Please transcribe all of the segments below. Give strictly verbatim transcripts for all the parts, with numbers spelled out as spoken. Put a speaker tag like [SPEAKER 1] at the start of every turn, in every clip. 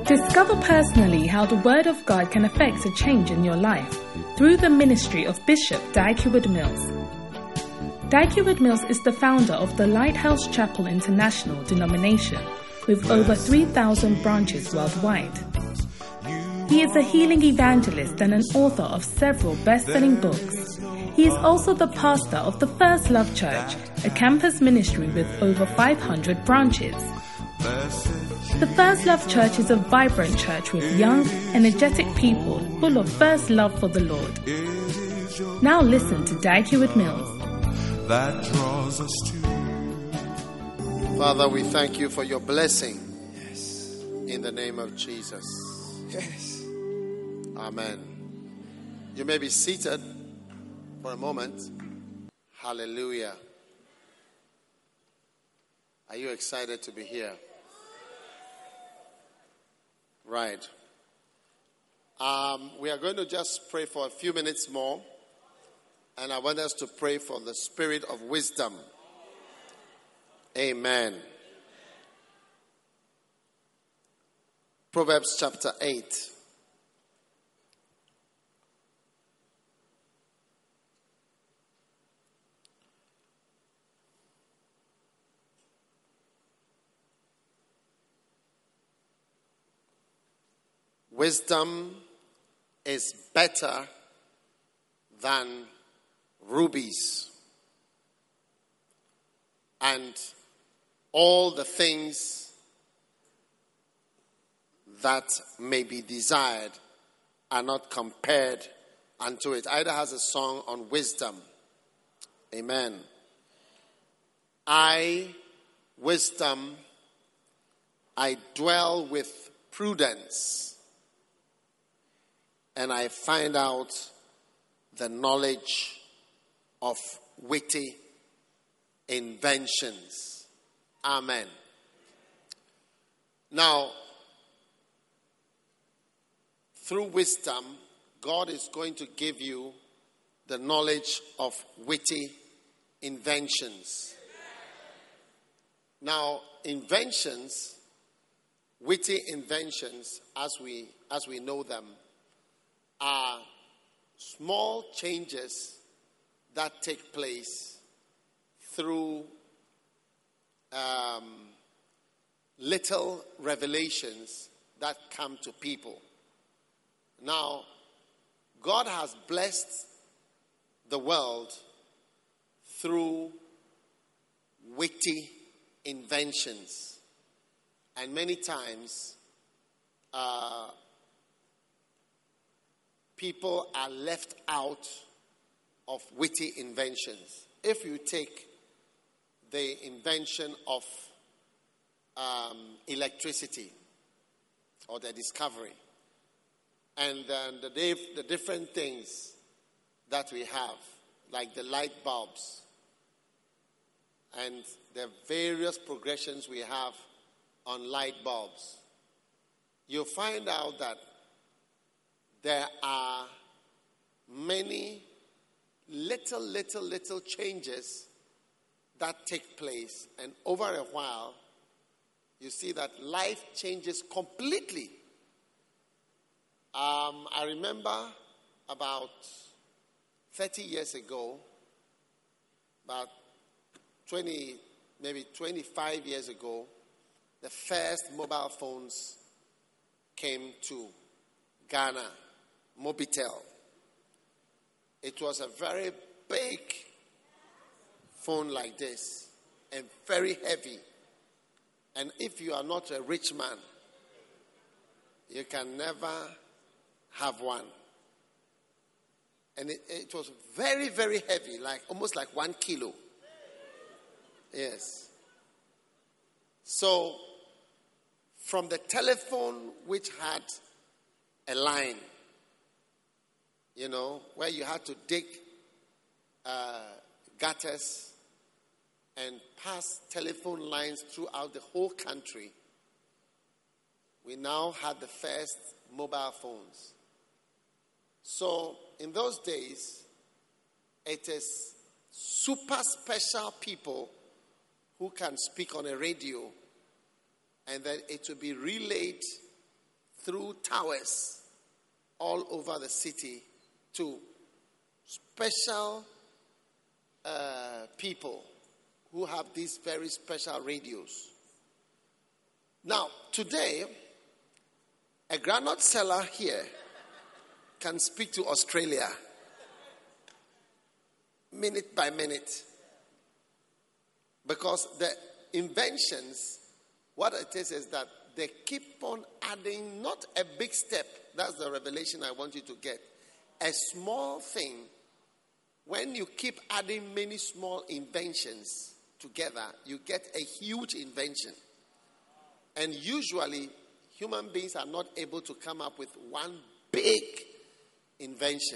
[SPEAKER 1] Discover personally how the Word of God can affect a change in your life through the ministry of Bishop Dag Heward-Mills. Dag Heward-Mills is the founder of the Lighthouse Chapel International denomination with over three thousand branches worldwide. He is a healing evangelist and an author of several best-selling books. He is also the pastor of the First Love Church, a campus ministry with over five hundred branches. The First Love Church is a vibrant church with young, energetic people full of first love for the Lord. Now listen to Dag Heward-Mills.
[SPEAKER 2] That draws us to.
[SPEAKER 3] Father, we thank you for your blessing.
[SPEAKER 2] Yes.
[SPEAKER 3] In the name of Jesus.
[SPEAKER 2] Yes.
[SPEAKER 3] Amen. You may be seated for a moment. Hallelujah. Are you excited to be here? Right. Um, we are going to just pray for a few minutes more. And I want us to pray for the spirit of wisdom. Amen. Proverbs chapter eight. Wisdom is better than rubies, and all the things that may be desired are not compared unto it. Ida has a song on wisdom. Amen. I, wisdom, I dwell with prudence, and I find out the knowledge of witty inventions. Amen. Now, through wisdom, God is going to give you the knowledge of witty inventions. Now, inventions, witty inventions, as we as we know them, are small changes that take place through um, little revelations that come to people. Now, God has blessed the world through witty inventions. And many times, uh, people are left out of witty inventions. If you take the invention of um, electricity or the discovery, and then the, diff- the different things that we have, like the light bulbs, and the various progressions we have on light bulbs, you'll find out that there are many little, little, little changes that take place. And over a while, you see that life changes completely. Um, I remember about thirty years ago, about twenty, maybe twenty-five years ago, the first mobile phones came to Ghana. Mobitel. It was a very big phone like this and very heavy. And if you are not a rich man, you can never have one. And it, it was very, very heavy, like almost like one kilo. Yes. So, from the telephone which had a line, you know, where you had to dig uh, gutters and pass telephone lines throughout the whole country, we now had the first mobile phones. So, in those days, it is super special people who can speak on a radio, and then it will be relayed through towers all over the city to special uh, people who have these very special radios. Now, today, a granite seller here can speak to Australia minute by minute, because the inventions, what it is is that they keep on adding, not a big step. That's the revelation I want you to get. A small thing, when you keep adding many small inventions together, you get a huge invention. And usually, human beings are not able to come up with one big invention.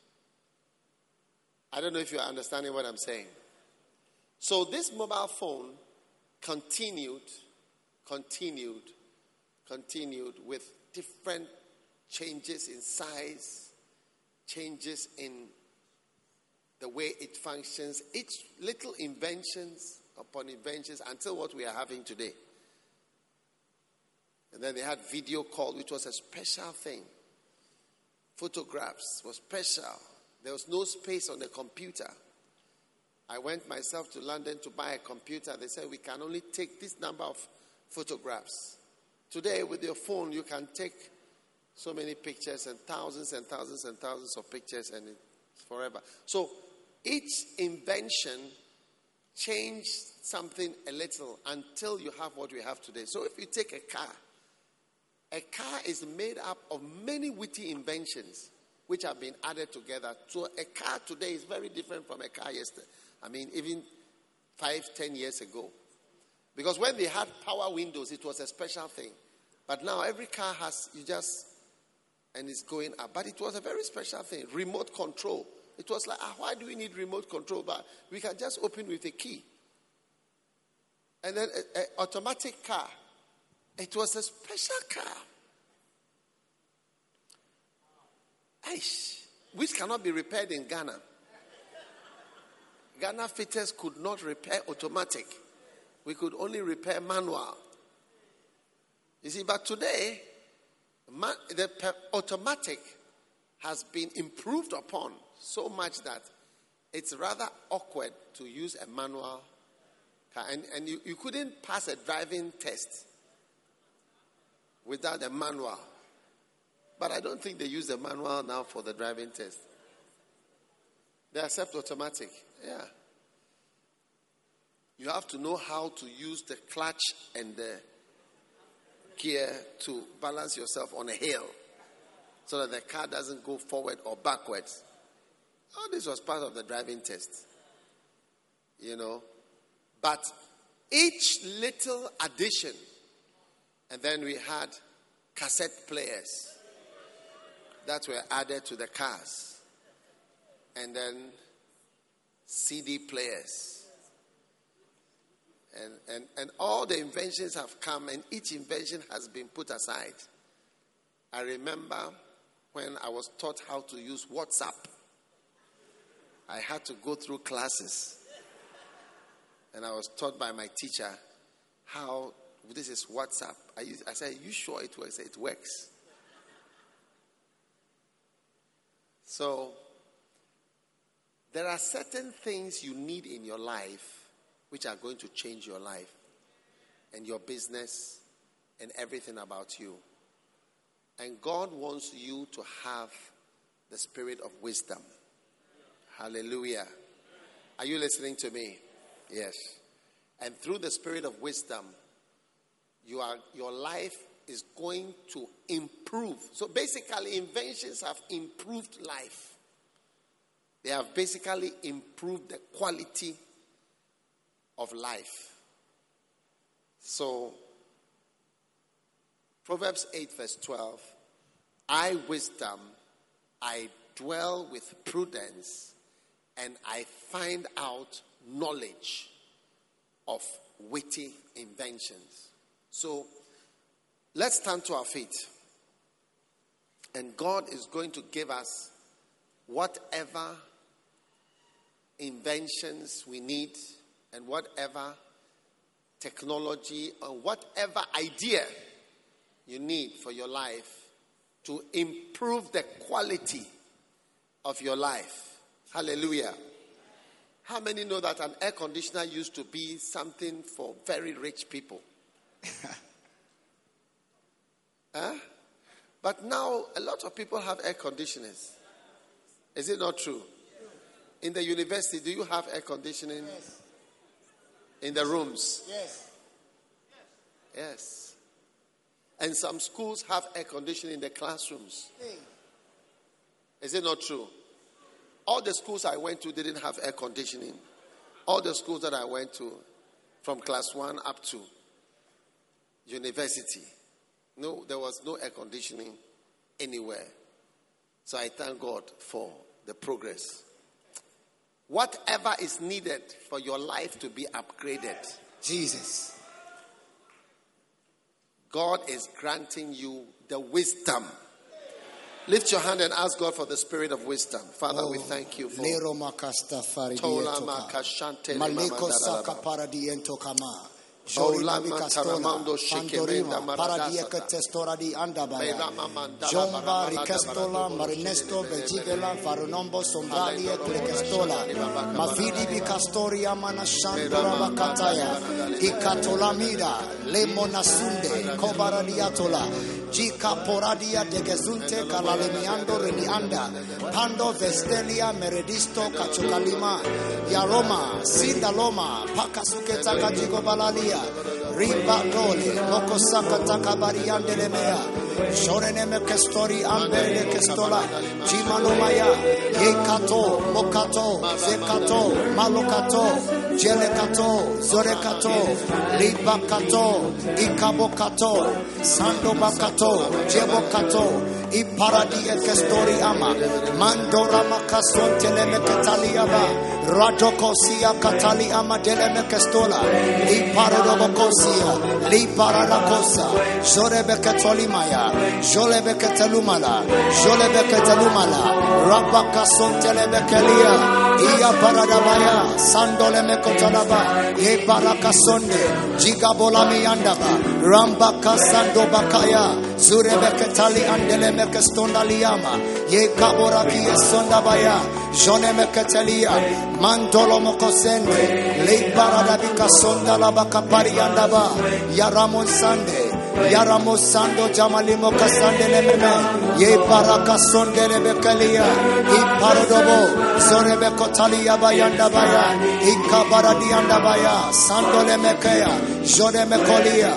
[SPEAKER 3] I don't know if you're understanding what I'm saying. So this mobile phone continued, continued, continued with different changes in size, changes in the way it functions, each little inventions upon inventions until what we are having today. And then they had video call, which was a special thing. Photographs was special. There was no space on the computer. I went myself to London to buy a computer. They said we can only take this number of photographs. Today, with your phone, you can take so many pictures and thousands and thousands and thousands of pictures, and it's forever. So each invention changed something a little until you have what we have today. So if you take a car, a car is made up of many witty inventions which have been added together. So a car today is very different from a car yesterday. I mean, even five, ten years ago. Because when they had power windows, it was a special thing. But now every car has, you just, and it's going up. But it was a very special thing. Remote control. It was like, ah, why do we need remote control? But we can just open with a key. And then an automatic car. It was a special car. Aish, which cannot be repaired in Ghana. Ghana fitters could not repair automatic. We could only repair manual. You see, but today, man, the automatic has been improved upon so much that it's rather awkward to use a manual car. And, and you, you couldn't pass a driving test without a manual. But I don't think they use the manual now for the driving test. They accept automatic. Yeah. You have to know how to use the clutch and the gear to balance yourself on a hill so that the car doesn't go forward or backwards. All this was part of the driving test. You know. But each little addition, and then we had cassette players that were added to the cars. And then C D players. And, and, and all the inventions have come, and each invention has been put aside. I remember when I was taught how to use WhatsApp. I had to go through classes. And I was taught by my teacher how this is WhatsApp. I, used, I said, you sure it works? It works. So, there are certain things you need in your life which are going to change your life and your business and everything about you. And God wants you to have the spirit of wisdom. Hallelujah. Are you listening to me? Yes. And through the spirit of wisdom, you are, your life is going to improve. So basically, inventions have improved life. They have basically improved the quality of life. So, Proverbs eight verse twelve, I wisdom, I dwell with prudence, and I find out knowledge of witty inventions. So, let's stand to our feet. And God is going to give us whatever inventions we need and whatever technology or whatever idea you need for your life to improve the quality of your life. Hallelujah. How many know that an air conditioner used to be something for very rich people? Huh? But now a lot of people have air conditioners. Is it not true? In the university, do you have air conditioning?
[SPEAKER 4] Yes.
[SPEAKER 3] In the rooms?
[SPEAKER 4] Yes.
[SPEAKER 3] Yes. And some schools have air conditioning in the classrooms.
[SPEAKER 4] Hey.
[SPEAKER 3] Is it not true? All the schools I went to didn't have air conditioning. All the schools that I went to, from class one up to university, no, there was no air conditioning anywhere. So I thank God for the progress. Whatever is needed for your life to be upgraded,
[SPEAKER 4] Jesus.
[SPEAKER 3] God is granting you the wisdom. Lift your hand and ask God for the spirit of wisdom. Father,
[SPEAKER 4] Oh,
[SPEAKER 3] we thank you for
[SPEAKER 4] Lero makasta faridi
[SPEAKER 3] Tola
[SPEAKER 4] etoka.
[SPEAKER 3] makashante
[SPEAKER 4] Maliko
[SPEAKER 3] lemamandara.
[SPEAKER 4] saka paradi entokama.
[SPEAKER 3] Ola
[SPEAKER 4] Jori bikastola.
[SPEAKER 3] mataramando shekemenda
[SPEAKER 4] Pandorima. Paradia
[SPEAKER 3] maradasata.
[SPEAKER 4] ketestora di andabaya.
[SPEAKER 3] Mela mandala
[SPEAKER 4] Jomba
[SPEAKER 3] baramala
[SPEAKER 4] rikestola.
[SPEAKER 3] dabarado
[SPEAKER 4] Marinesto
[SPEAKER 3] shekemende
[SPEAKER 4] bejigela.
[SPEAKER 3] lebele.
[SPEAKER 4] Faronombo sombralia
[SPEAKER 3] Alendo
[SPEAKER 4] klekestola.
[SPEAKER 3] robo
[SPEAKER 4] Mafidi bikastoria mana shandora
[SPEAKER 3] Mela
[SPEAKER 4] bakataya.
[SPEAKER 3] mandala
[SPEAKER 4] Ikatola mida. Lemona sunde. Kobaradiatola. Jika poradia degezunte kalalemiando renianda. Pando vestelia meredisto kachukalima. Yaroma. Sindaloma. Pakasuketa kajigo balalia. Rimba dole. Mokosaka takabariande lemea. Shoreneme kestori ambele kestola. Jimanomaya. Yekato. Mokato. Zekato. Malokato. Jelekato. Zorekato. Libakato. Ikabokato. Sandobakato. Jebokato. Iparadi ekestori ama. Mandora makason teleme kataliaba. Radokosia katali ama deleme kestola. Iparadobokosia. Liparadakosa. Jorebeketolimaya. Jolebeketelumala. Jolebeketelumala. Rabakason telebekelia. Iya paradabaya. Sandoleme kotalaba. Ye barakasonde. Jigabolami andaba. Rambaka sandobakaya. Zurebeketali andeleme kestonda liyama. Ye kaboraki esondabaya. Jonemeketalia. Mandolo mokosende. Le paradabika sonda labaka pariandaba. Yaramon sande. Yaramo sando jamalimo kasande lememe. Ye baraka sonde lebekalia. Iparodobo. Zorebekotaliya bayandabaya. Ikabaradiandabaya. Sando lemekaya. Joremekolia.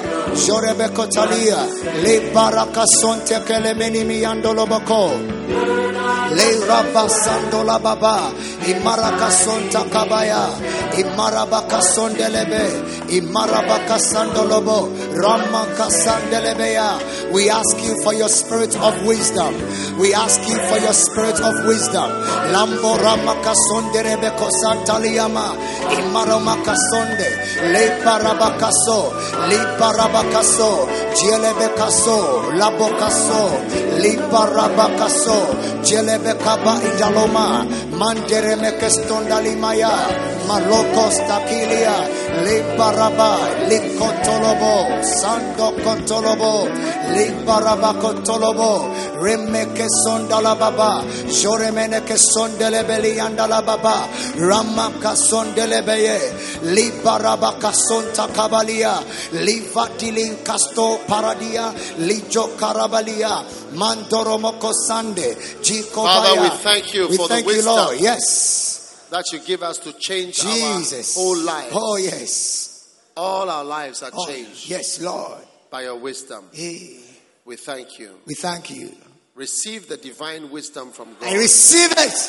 [SPEAKER 4] Jorebekotalia. Le baraka sonte kelemeni miyandoloboko. Le rabasando la baba. Imaraka sonta kabaya. Imarabaka sondelebe. Imarabaka sandolobo. Ramaka sandelebeya. We ask you for your spirit of wisdom. We ask you for your spirit of wisdom. Lambo ramaka sonderebe kosantaliyama. Imaromaka sonde. Le parabakaso. Le parabakaso. Jelebekaso. Labokaso. Le parabakaso. Jelebekaba idaloma. Mandere mekestonda limaya. Malokos takilia. Le paraba. Le kotolobo. Sando kotolobo. Le paraba kotolobo. Remeke sonda la baba. Joremene ke sondele beli anda la baba. Ramaka sondele beye. Le paraba kasonta kabalia. Le vatili kasto paradia. Le jo karabalia. Mandoro moko sande.
[SPEAKER 3] Father, we thank you
[SPEAKER 4] we
[SPEAKER 3] for
[SPEAKER 4] thank
[SPEAKER 3] the
[SPEAKER 4] you,
[SPEAKER 3] wisdom
[SPEAKER 4] Lord. Yes.
[SPEAKER 3] that you give us to change
[SPEAKER 4] Jesus.
[SPEAKER 3] our whole life.
[SPEAKER 4] Oh, yes.
[SPEAKER 3] All our lives are
[SPEAKER 4] Oh,
[SPEAKER 3] changed
[SPEAKER 4] yes, Lord.
[SPEAKER 3] by your wisdom.
[SPEAKER 4] Hey,
[SPEAKER 3] We thank you.
[SPEAKER 4] we thank you.
[SPEAKER 3] Receive the divine wisdom from God
[SPEAKER 4] I receive it.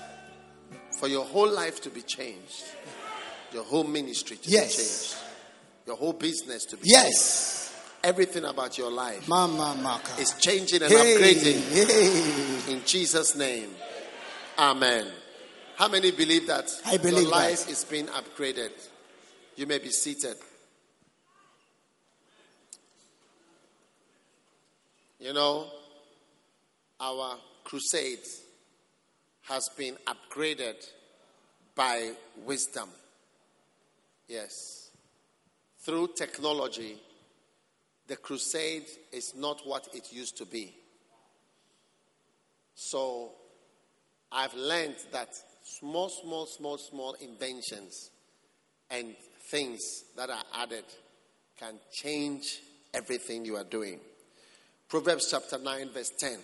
[SPEAKER 3] for your whole life to be changed, your whole ministry to
[SPEAKER 4] Yes.
[SPEAKER 3] be changed, your whole business to be
[SPEAKER 4] Yes.
[SPEAKER 3] changed. Everything about your life
[SPEAKER 4] Mama Maka.
[SPEAKER 3] is changing and
[SPEAKER 4] Hey,
[SPEAKER 3] upgrading
[SPEAKER 4] hey.
[SPEAKER 3] in Jesus' name. Amen. How many believe that
[SPEAKER 4] I believe
[SPEAKER 3] your life
[SPEAKER 4] that.
[SPEAKER 3] is being upgraded? You may be seated. You know, our crusade has been upgraded by wisdom. Yes. Through technology, the crusade is not what it used to be. So I've learned that small, small, small, small inventions and things that are added can change everything you are doing. Proverbs chapter nine, verse ten.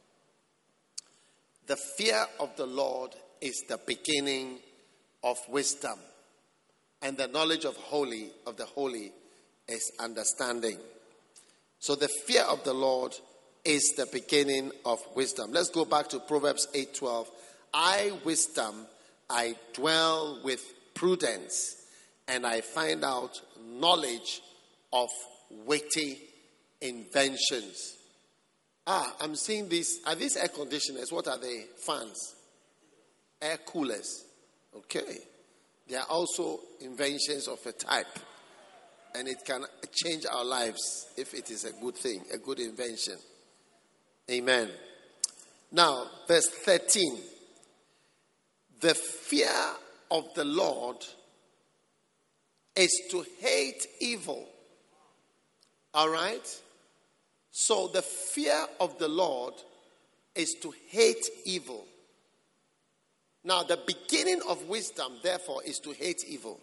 [SPEAKER 3] The fear of the Lord is the beginning of wisdom, and the knowledge of holy of the holy is understanding. So the fear of the Lord is the beginning of wisdom. Let's go back to Proverbs eight twelve. I, wisdom, I dwell with prudence, and I find out knowledge of witty inventions. Ah, I'm seeing these. Are these air conditioners? What are they? Fans? Air coolers. Okay. They are also inventions of a type. And it can change our lives if it is a good thing, a good invention. Amen. Now, verse thirteen. The fear of the Lord is to hate evil. All right? So the fear of the Lord is to hate evil. Now, the beginning of wisdom, therefore, is to hate evil.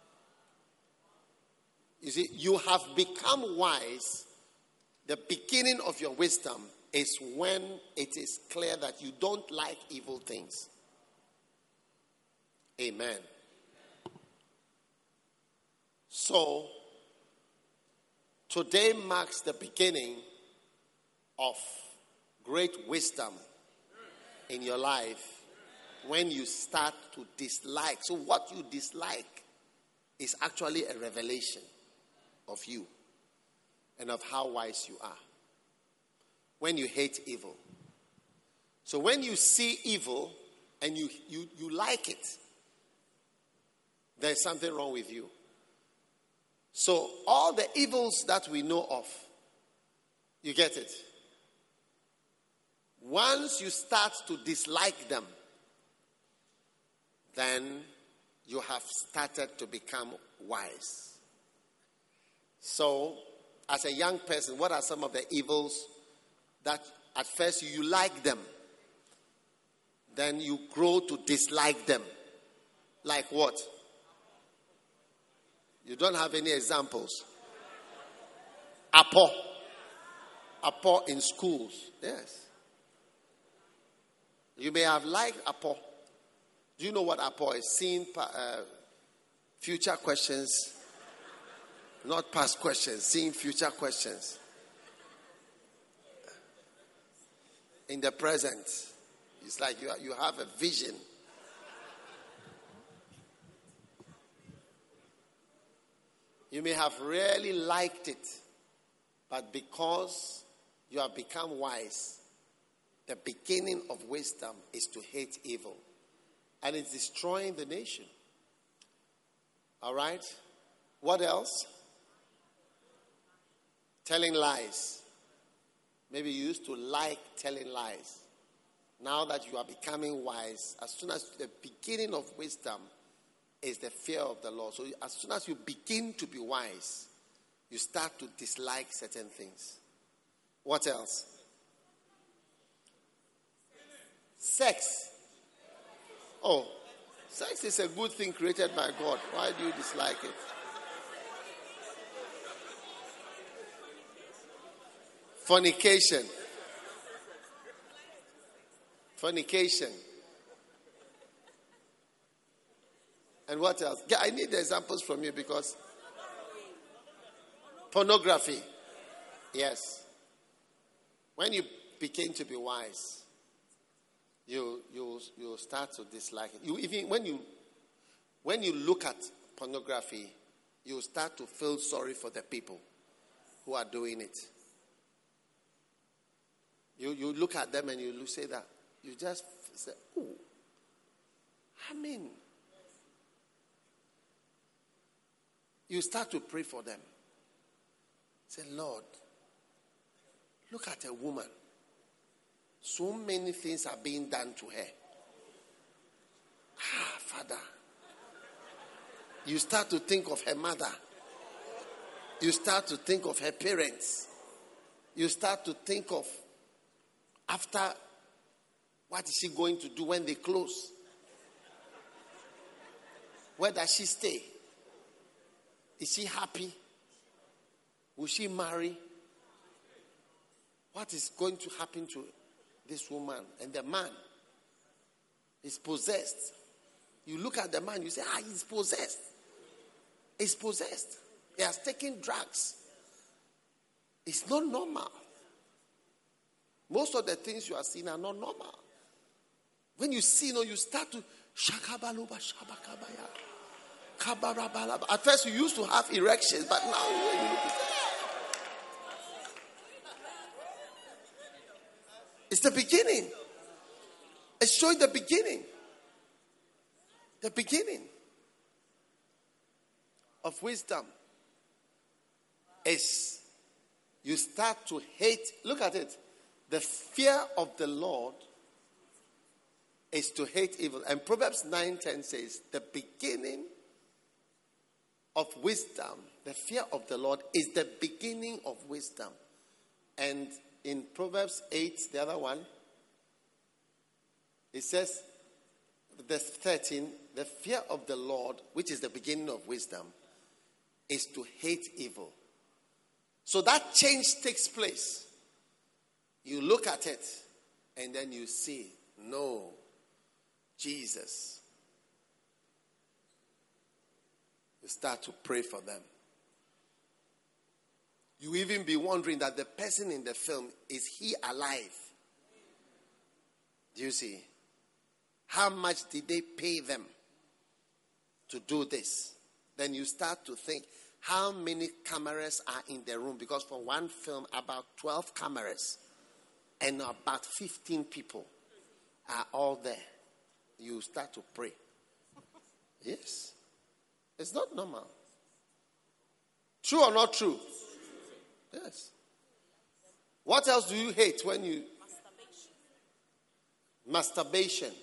[SPEAKER 3] You see, you have become wise. The beginning of your wisdom is when it is clear that you don't like evil things. Amen. So, today marks the beginning of great wisdom in your life when you start to dislike. So what you dislike is actually a revelation of you and of how wise you are. When you hate evil. So when you see evil and you, you, you like it, there's something wrong with you. So all the evils that we know of, you get it? Once you start to dislike them, then you have started to become wise. So, as a young person, what are some of the evils that at first you like them, then you grow to dislike them? Like what? You don't have any examples? Apo. Apo in schools. Yes. You may have liked Apo. Do you know what Apo is? Seeing uh, future questions, not past questions, seeing future questions in the present. It's like you, you have a vision. You may have really liked it, but because you have become wise, the beginning of wisdom is to hate evil. And it's destroying the nation. All right? What else? Telling lies. Maybe you used to like telling lies. Now that you are becoming wise, as soon as the beginning of wisdom is the fear of the Lord. So as soon as you begin to be wise, you start to dislike certain things. What else? Sex. Oh, sex is a good thing created by God. Why do you dislike it? Fornication. Fornication. And what else? I need the examples from you because pornography. Yes. When you begin to be wise, you you you start to dislike it. You even when you when you look at pornography, you start to feel sorry for the people who are doing it. You you look at them and you say that you just say, "Oh, I mean." You start to pray for them. Say, Lord, look at a woman. So many things are being done to her. Ah, Father. You start to think of her mother. You start to think of her parents. You start to think of after, what is she going to do when they close? Where does she stay? Is she happy? Will she marry? What is going to happen to this woman? And the man is possessed. You look at the man, you say, ah, he's possessed. He's possessed. He has taken drugs. It's not normal. Most of the things you are seeing are not normal. When you see, you know, you start to shakabaluba shabakabaya. Kabarabalaba. At first you used to have erections, but now you, you look at it's the beginning. It's showing the beginning. The beginning of wisdom is you start to hate. Look at it. The fear of the Lord is to hate evil. And Proverbs nine ten says, the beginning of wisdom, the fear of the Lord is the beginning of wisdom. And in Proverbs eight, the other one, it says, verse thirteen, the fear of the Lord, which is the beginning of wisdom, is to hate evil. So that change takes place. You look at it and then you see, no, Jesus. You start to pray for them. You even be wondering that the person in the film, is he alive? Do you see? How much did they pay them to do this? Then you start to think, how many cameras are in the room? Because for one film, about twelve cameras and about fifteen people are all there. You start to pray. Yes. It's not normal. True or not true? Yes. What else do you hate when you... Masturbation. Masturbation.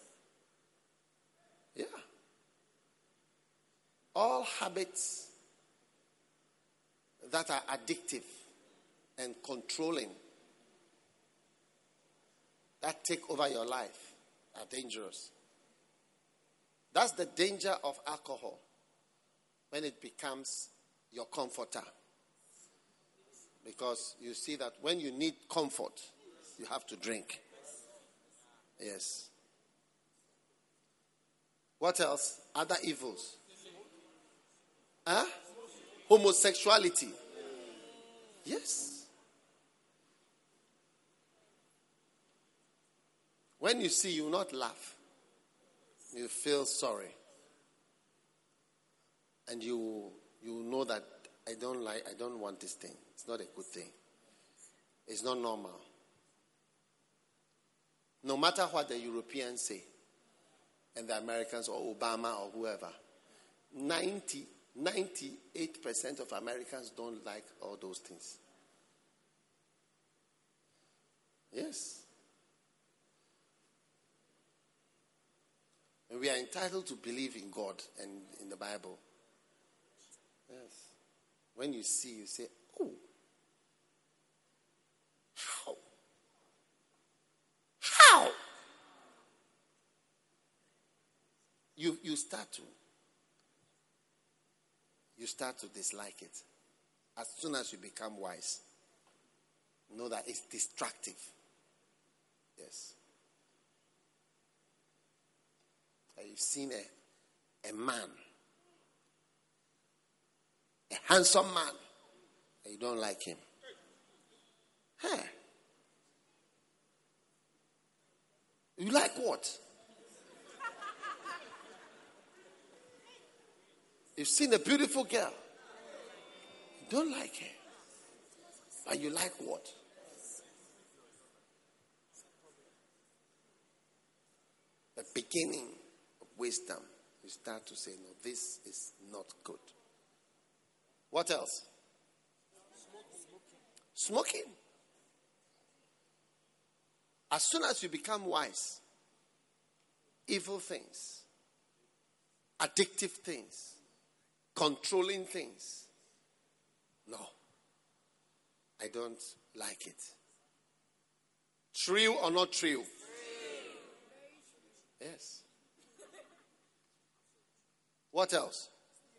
[SPEAKER 3] Yeah. All habits that are addictive and controlling, that take over your life, are dangerous. That's the danger of alcohol when it becomes your comforter. Because you see that when you need comfort, you have to drink. Yes. What else? Other evils. Huh? Homosexuality. Yes. When you see, you will not laugh. You feel sorry. And you you know that I don't like, I don't want this thing. It's not a good thing. It's not normal. No matter what the Europeans say, and the Americans or Obama or whoever, ninety, ninety-eight percent of Americans don't like all those things. Yes. And we are entitled to believe in God and in the Bible. Yes. When you see, you say, oh, how? How? You you start to you start to dislike it. As soon as you become wise, know that it's destructive. Yes. You've seen a, a man, a handsome man, and you don't like him. Huh? You like what? You've seen a beautiful girl. You don't like her. But you like what? The beginning of wisdom. You start to say, no, this is not good. What else? Smoking. As soon as you become wise, evil things, addictive things, controlling things, No. I don't like it. True or not true? Yes. What else?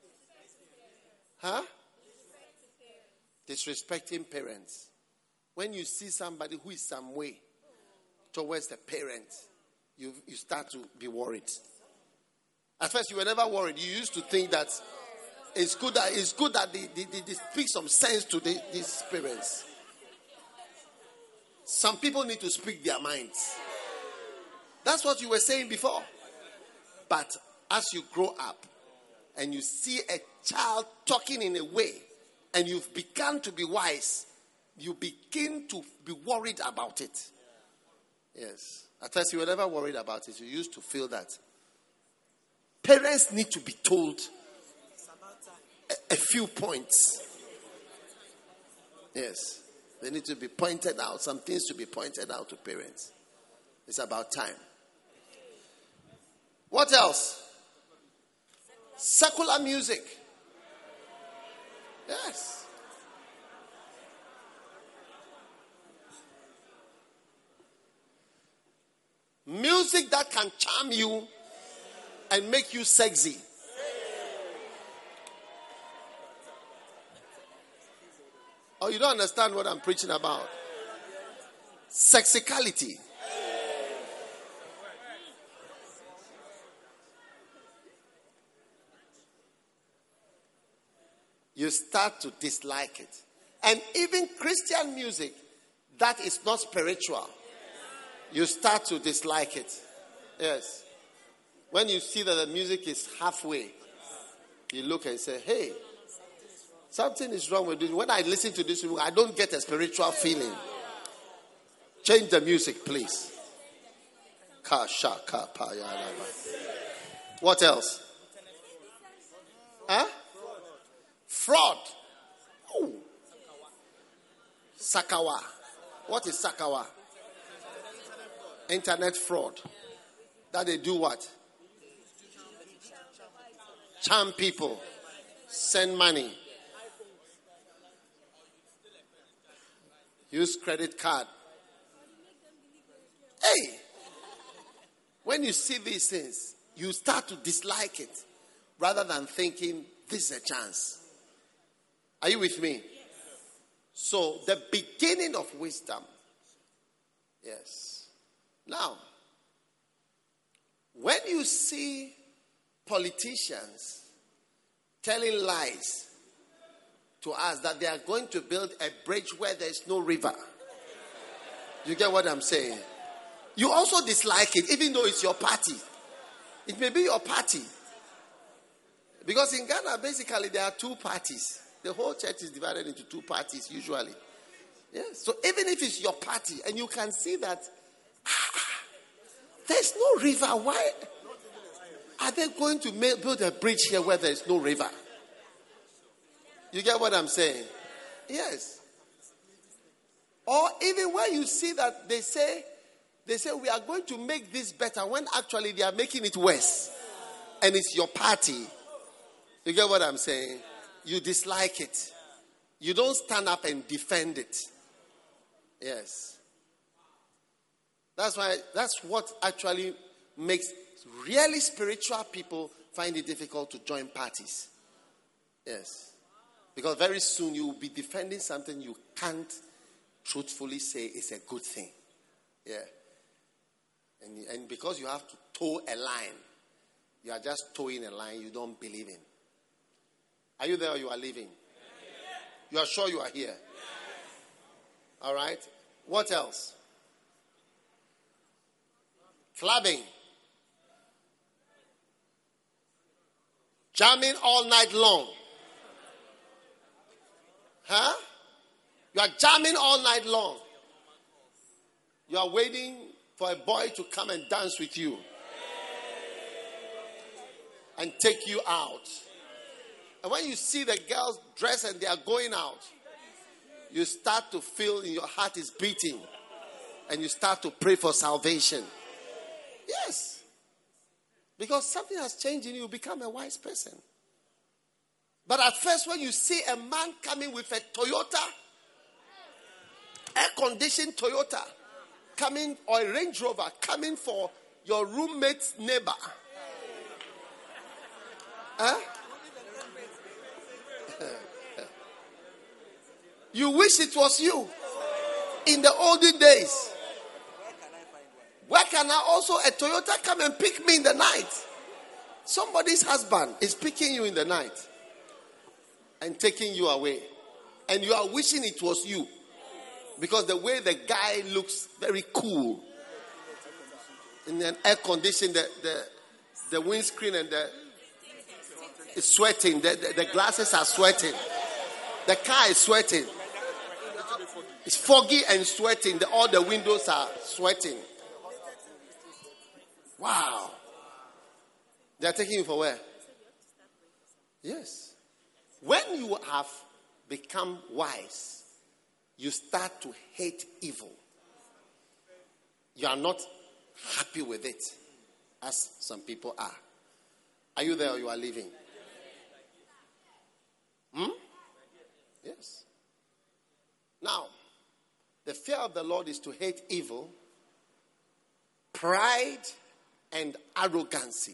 [SPEAKER 3] Huh? Disrespecting parents. When you see somebody who is some way towards the parents, you, you start to be worried. At first, you were never worried. You used to think that it's good that it's good that they, they, they, they speak some sense to the, these parents. Some people need to speak their minds. That's what you were saying before. But as you grow up and you see a child talking in a way and you've begun to be wise, you begin to be worried about it. Yes. At first, you were never worried about it. You used to feel that parents need to be told a, a few points. Yes. They need to be pointed out. Some things to be pointed out to parents. It's about time. What else? Secular music. Yes. Music that can charm you and make you sexy. Oh, you don't understand what I'm preaching about. Sexicality. You start to dislike it. And even Christian music that is not spiritual, you start to dislike it. Yes. When you see that the music is halfway, you look and say, hey, something is wrong with this. When I listen to this, I don't get a spiritual feeling. Change the music, please. What else? Huh? Fraud. Ooh. Sakawa. What is Sakawa? Internet fraud. That they do what? Charm people. Send money. Use credit card. Hey! When you see these things, you start to dislike it rather than thinking, this is a chance. Are you with me? So, the beginning of wisdom. Yes. Now, when you see politicians telling lies to us that they are going to build a bridge where there is no river, you get what I'm saying? You also dislike it, even though it's your party. It may be your party. Because in Ghana, basically, there are two parties. The whole church is divided into two parties, usually. Yes. So even if it's your party, and you can see that ah, there's no river, why are they going to make, build a bridge here where there is no river? You get what I'm saying? Yes. Or even when you see that they say, they say we are going to make this better when actually they are making it worse. And it's your party. You get what I'm saying? You dislike it. You don't stand up and defend it. Yes. That's why, that's what actually makes really spiritual people find it difficult to join parties. Yes. Because very soon you will be defending something you can't truthfully say is a good thing. Yeah. And, and because you have to toe a line, you are just towing a line you don't believe in. Are you there or you are leaving? You are sure you are here? All right. What else? Clubbing. Jamming all night long. Huh? You are jamming all night long. You are waiting for a boy to come and dance with you and take you out. And when you see the girls dress and they are going out, you start to feel in your heart is beating. And you start to pray for salvation. Yes. Because something has changed in you. You become a wise person. But at first, when you see a man coming with a Toyota, air-conditioned Toyota, coming, or a Range Rover, coming for your roommate's neighbor. Huh? You wish it was you. In the olden days. Where can I also, a Toyota come and pick me in the night? Somebody's husband is picking you in the night and taking you away. And you are wishing it was you. Because the way the guy looks very cool. In an air condition, the, the, the windscreen and the is sweating. The, the, the glasses are sweating. The car is sweating. It's foggy and sweating. The, all the windows are sweating. Wow. They are taking you for where? Yes. When you have become wise, you start to hate evil. You are not happy with it, as some people are. Are you there or you are leaving? Hmm? Yes. Now, the fear of the Lord is to hate evil, pride, and arrogancy.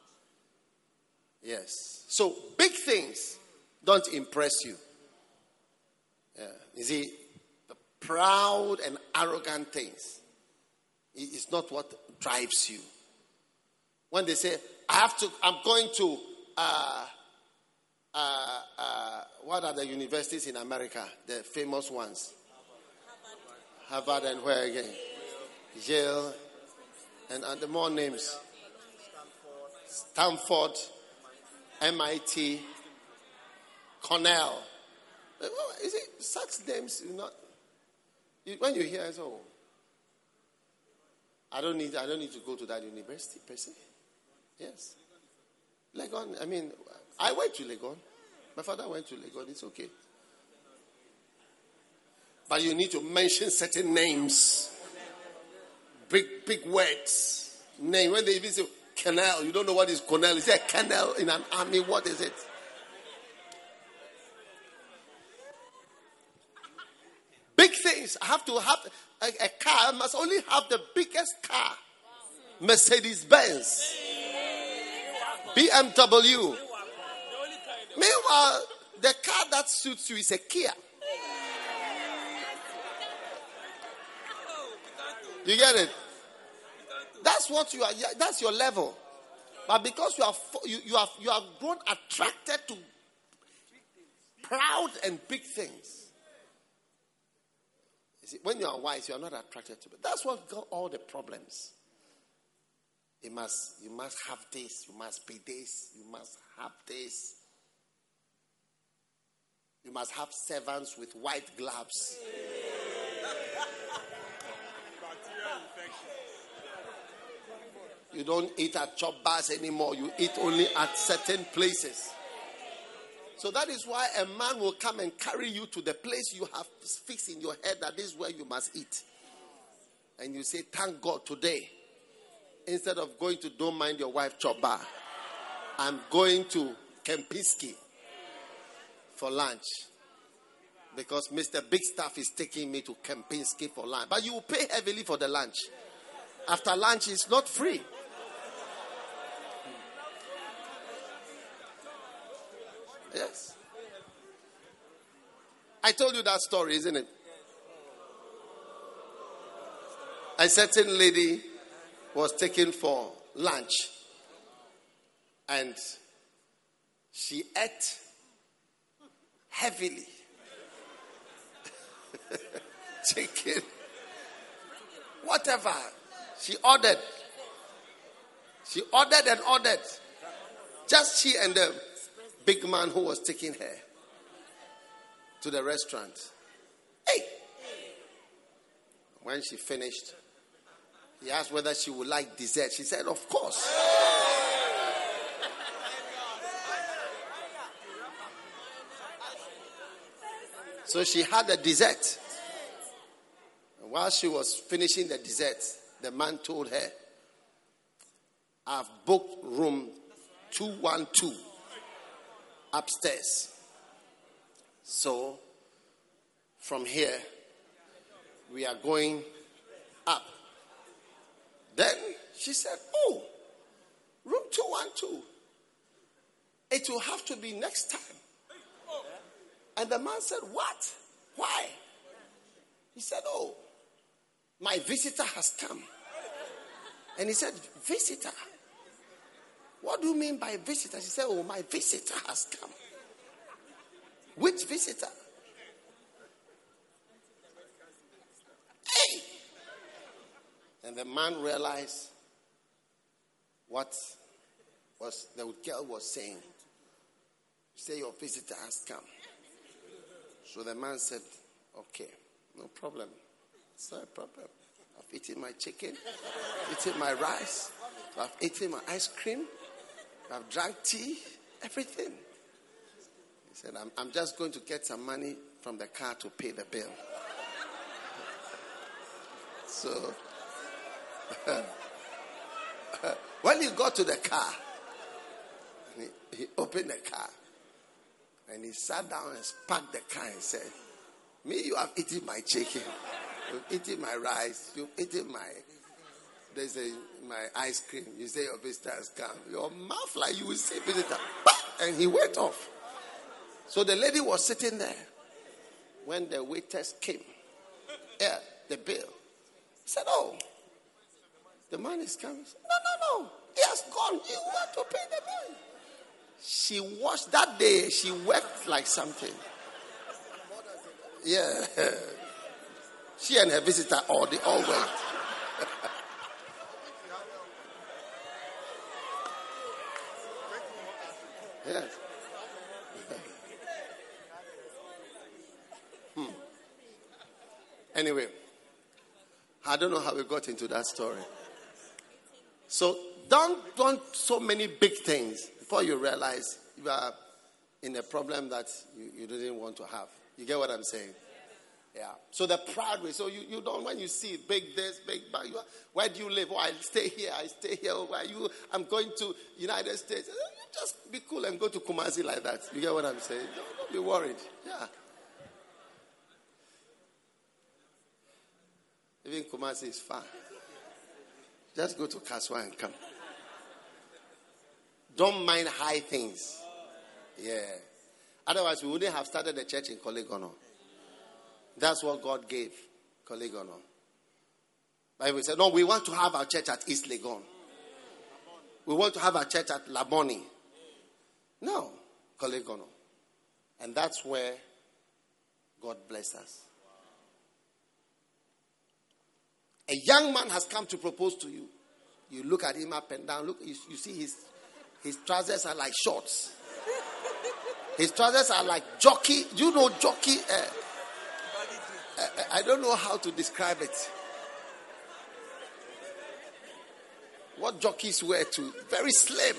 [SPEAKER 3] Yes. So, big things don't impress you. Yeah. You see, the proud and arrogant things is not what drives you. When they say, I have to, I'm going to, uh, uh, uh, what are the universities in America? The famous ones. Harvard and where again? Yale. And, and the more names. Stanford. M I T. Cornell. Is it such names? You not, you, when you hear it, oh, I don't need. I don't need to go to that university per se. Yes, Legon. I mean, I went to Legon. My father went to Legon. It's okay, but you need to mention certain names, big big words, name. When they even say Cornell, you don't know what is Cornell. Is there a Colonel in an army? What is it? Big things. I have to have a, a car. I must only have the biggest car. Mercedes Benz. B M W. Meanwhile, the car that suits you is a Kia. You get it? That's what you are. That's your level. But because you are, you, you have, you have grown attracted to proud and big things. See, when you are wise, you are not attracted to it. That's what got all the problems. You must, you must have this. You must be this. You must have this. You must have servants with white gloves. You don't eat at chop bars anymore. You eat only at certain places. So that is why a man will come and carry you to the place you have fixed in your head that this is where you must eat. And you say, thank God today, instead of going to Don't Mind Your Wife Chop Bar, I'm going to Kempinski for lunch. Because Mister Big Staff is taking me to Kempinski for lunch. But you will pay heavily for the lunch. After lunch, it's not free. Yes. I told you that story, isn't it? A certain lady was taken for lunch. And she ate heavily. Chicken. Whatever. She ordered. She ordered and ordered. Just she and the big man who was taking her to the restaurant. Hey! When she finished, he asked whether she would like dessert. She said, of course. So she had a dessert. And while she was finishing the dessert, the man told her, I've booked room two one two upstairs. So, from here, we are going up. Then she said, oh, room two one two. It will have to be next time. And the man said, what? Why? He said, oh, my visitor has come. And he said, visitor? What do you mean by visitor? She said, oh, my visitor has come. Which visitor? Hey! And the man realized what was the girl was saying. Say your visitor has come. So the man said, okay, no problem. It's not a problem. I've eaten my chicken, I've eaten my rice, I've eaten my ice cream, I've drank tea, everything. He said, I'm, I'm just going to get some money from the car to pay the bill. So, when he got to the car, he, he opened the car and he sat down and parked the car and said, me, you have eaten my chicken, you've eaten my rice, you've eaten my, there's a, my ice cream. You say your visitor has come. Your mouth like you will say visitor. And he went off. So the lady was sitting there when the waiters came. Yeah, the bill. He said, oh, the man is coming. Said, no, no, no. He has gone. You want to pay the bill. She washed that day. She wept like something. Yeah. She and her visitor, all they all went. Yes. hmm. Anyway, I don't know how we got into that story. So don't want so many big things before you realize you are in a problem that you, you didn't want to have. You get what I'm saying? Yeah. So the proud way. So you, you don't, when you see big this, big that, you are, where do you live? Oh, I stay here. I stay here. Oh, where you? I'm going to United States. Just be cool and go to Kumasi like that. You get what I'm saying? Don't, don't be worried. Yeah. Even Kumasi is far. Just go to Kaswa and come. Don't mind high things. Yeah. Otherwise, we wouldn't have started the church in Kolegono. That's what God gave Kolegono. Bible said, no, we want to have our church at East Legon. We want to have our church at Laboni. No, Kolegono. And that's where God bless us. A young man has come to propose to you. You look at him up and down. Look, you, you see his his trousers are like shorts. His trousers are like jockey. Do you know jockey? Uh, I, I don't know how to describe it. What jockeys wear too? Very slim.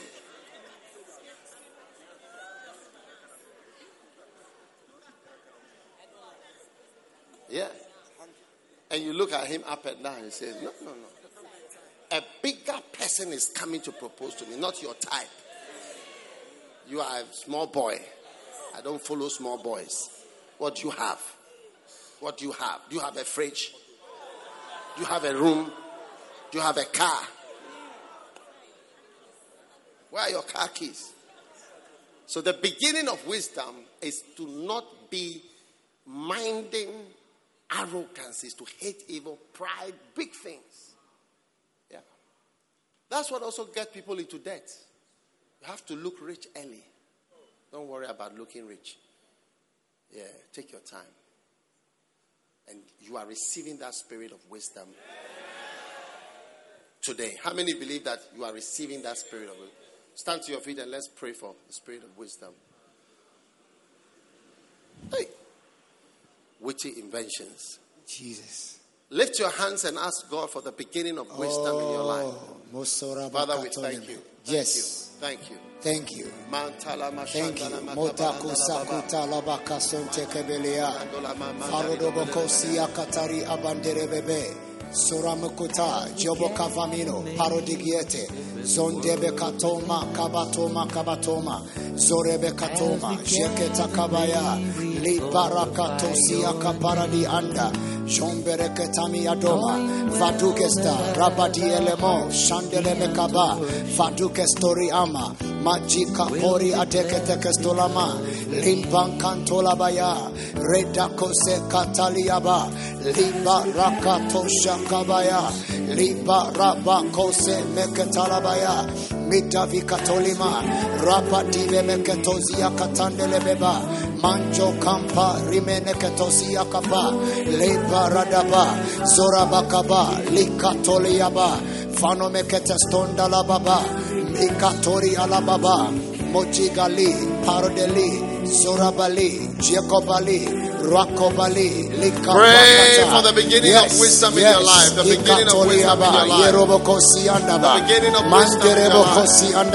[SPEAKER 3] Yeah. And you look at him up and down and say, no, no, no. A bigger person is coming to propose to me, not your type. You are a small boy. I don't follow small boys. What do you have? What do you have? Do you have a fridge? Do you have a room? Do you have a car? Where are your car keys? So the beginning of wisdom is to not be minding arrogance, is to hate evil, pride, big things. Yeah. That's what also gets people into debt. You have to look rich early. Don't worry about looking rich. Yeah, take your time. And you are receiving that spirit of wisdom today. How many believe that you are receiving that spirit of wisdom? Stand to your feet and let's pray for the spirit of wisdom. Hey. Witty inventions.
[SPEAKER 4] Jesus.
[SPEAKER 3] Lift your hands and ask God for the beginning of wisdom oh, in your life. Father, we thank you. Thank
[SPEAKER 4] yes.
[SPEAKER 3] You. Thank you.
[SPEAKER 4] Thank you. Thank you. Motaku sakuta labaka sonte kebelea. Farodobokosia katari abanderebebe. Soramukuta, Jobo Kavamino, Parodigiete, Zondebe Katoma, Kabatoma, Kabatoma, Zorebe Katoma, Jeketa Kabaya, Libarakato Siaka Paradi Anda, Jombereketami Adoma, Fadukesta, Rabadi Elemo, Shandele Mekaba, Fadukestori Ama, Majika Pori Adekete Kestolama, Limban Kantolabaya, Redakose Kataliaba, Liba Rakato Shakabaya, Liba Rabakose Meketalabaya, Mitavi Katolima, Rapadive Meketozia Katandelebeba, Manjo Kampa, Rimene Ketosia Kapa, Liba Radaba, Zorabakaba, Likatoliaba, Fanomeketestonda la Baba, Mikatori Alababa, Mojigali, Parodeli, Zorabali, Jacobali, Rakobali, Lika.
[SPEAKER 3] Pray for the beginning yes, of wisdom yes, in your life. The beginning of wisdom in your life. The beginning of wisdom in your life.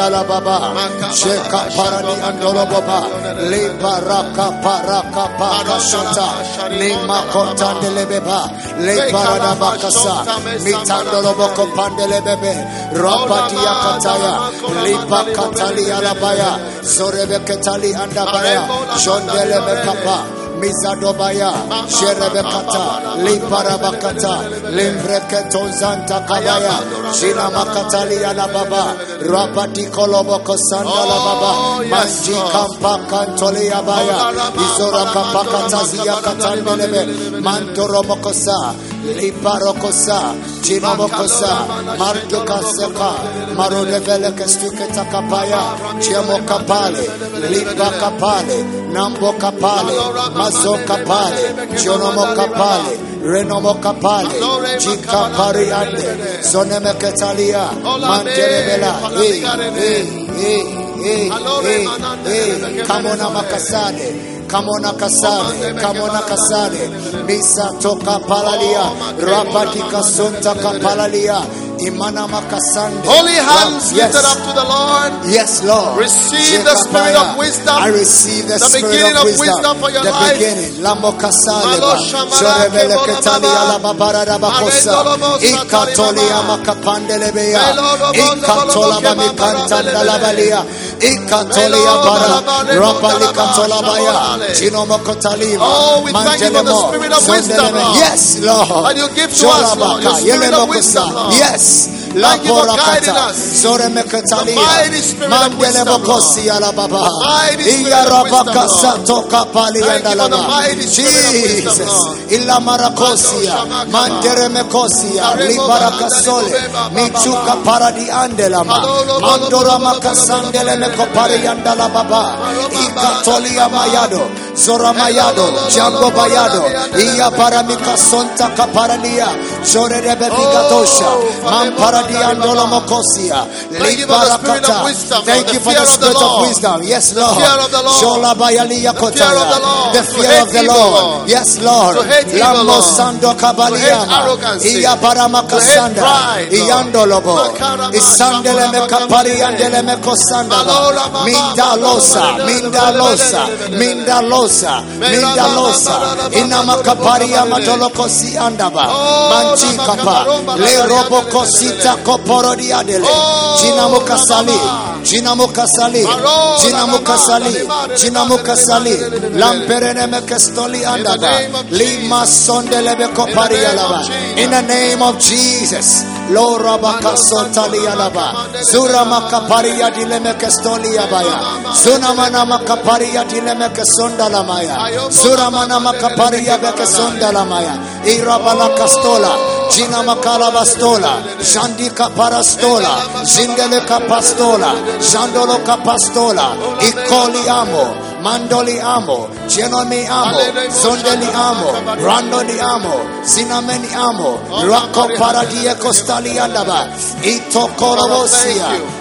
[SPEAKER 3] Sheka Parani Andolobaba, Leba Raka Paraka Pakashata, Lima Kontandelebeba, Leba Bakasa, Mitandoloboko Pandelebebe, Rabatia Kataya, Lipa Katali Alabaya, Zorebe Ketali Andabaya, Jondelebe Kapa. Mizadobaya, Sherebekata, Liparabakata, Limbreketozanta Kabaya, Shina Makatali Alababa, Rabati Koloboko Sandala Baba, Manji Kampa Kantoli Abaya, Izora Kapakatazia Katandelebe, Mantoromokosa, Liparokosa, Jimomokosa, Mardukaseka, Marodevele Kestuketa Kapaya, Chiamo Kapale, Lipa Kapale, Nambo Kapale, Mazo Kapale, Jonomo Kapale, Renomo Kapale, Jika Pariande, Soneme Ketalia, Manterebela, hey, hey, hey, hey, hey, hey, Kamona Makasade. Kamona Kasade, Kamona Kasade, Misa Toka Palalia, Rapatika Sunta Kapalalia, Imana Makasande. Holy hands yes. lifted up to the Lord.
[SPEAKER 4] Yes, Lord.
[SPEAKER 3] Receive the spirit of wisdom.
[SPEAKER 4] I receive the,
[SPEAKER 3] the
[SPEAKER 4] spirit
[SPEAKER 3] beginning
[SPEAKER 4] of
[SPEAKER 3] of
[SPEAKER 4] wisdom.
[SPEAKER 3] wisdom for your
[SPEAKER 4] the
[SPEAKER 3] life.
[SPEAKER 4] Beginning. Lamo Kasaleba, Shorevele Ketalia Lababara Bakosa, Ikatolia Makapandelebea, Ikatola Bamikanta Lavalia, Ikatolia Bara, Rapali Katolabaya.
[SPEAKER 3] Oh, we thank you for the spirit of wisdom, Lord.
[SPEAKER 4] Yes, Lord.
[SPEAKER 3] And you give to us, Lord, your spirit of wisdom, Lord.
[SPEAKER 4] Yes.
[SPEAKER 3] Thank you for guiding us. The mighty spirit of wisdom, Lord. The mighty spirit of wisdom, Lord. Thank you for the mighty spirit of wisdom, Lord.
[SPEAKER 4] Illa Maracosia, Mandere Mecosia, Libaracasole, Michuka Paradi Andelama, Mandora Macasandele Mecopari Andala Baba, Icatolia Mayado, Zora Mayado, Django Bayado, Ia Paramika Sonta Caparania, Jore de Bebigatosha, Mampara Diandolo Mocosia, Libarakata. Thank you for the spirit of wisdom. Yes, Lord. Jola Bayalia Kotaya, the fear of the Lord. Yes, Lord. Lamo Sando Kabaliama, Ia Paramakasanda, Iandolobo, Isandele Mekapari Andele Mekosanda, Mindalosa, Mindalosa, Mindalosa, Mindalosa, Inamakaparia Matolokosi Andaba, Manchikapa, Le Robocosita Koporo Diadele, Jinamukasali, Jinamukasali, Jinamukasali, Jinamukasali, Lamperene Mekestoli Andaba, Lima Sondelebe Koparialaba, in the name of Jesus. Lo Rabaka Sotali Alaba, Zura Makaparia Dilemekestoli Abaya, Zunamana Makaparia Dilemekesonda Lamaya, Zuramana Makaparia Bekesonda Lamaya, Irabala Castola, Gina Makala Bastola, Jandika Parastola, Zindele Capastola, Jandolo Capastola, Ikoli Amo, Mandoli Amo, Genomi Amo, Zondeli Amo, Randoli Amo, Zinameni Amo, Rako Paradie Costali Andaba, Ito Korobosia,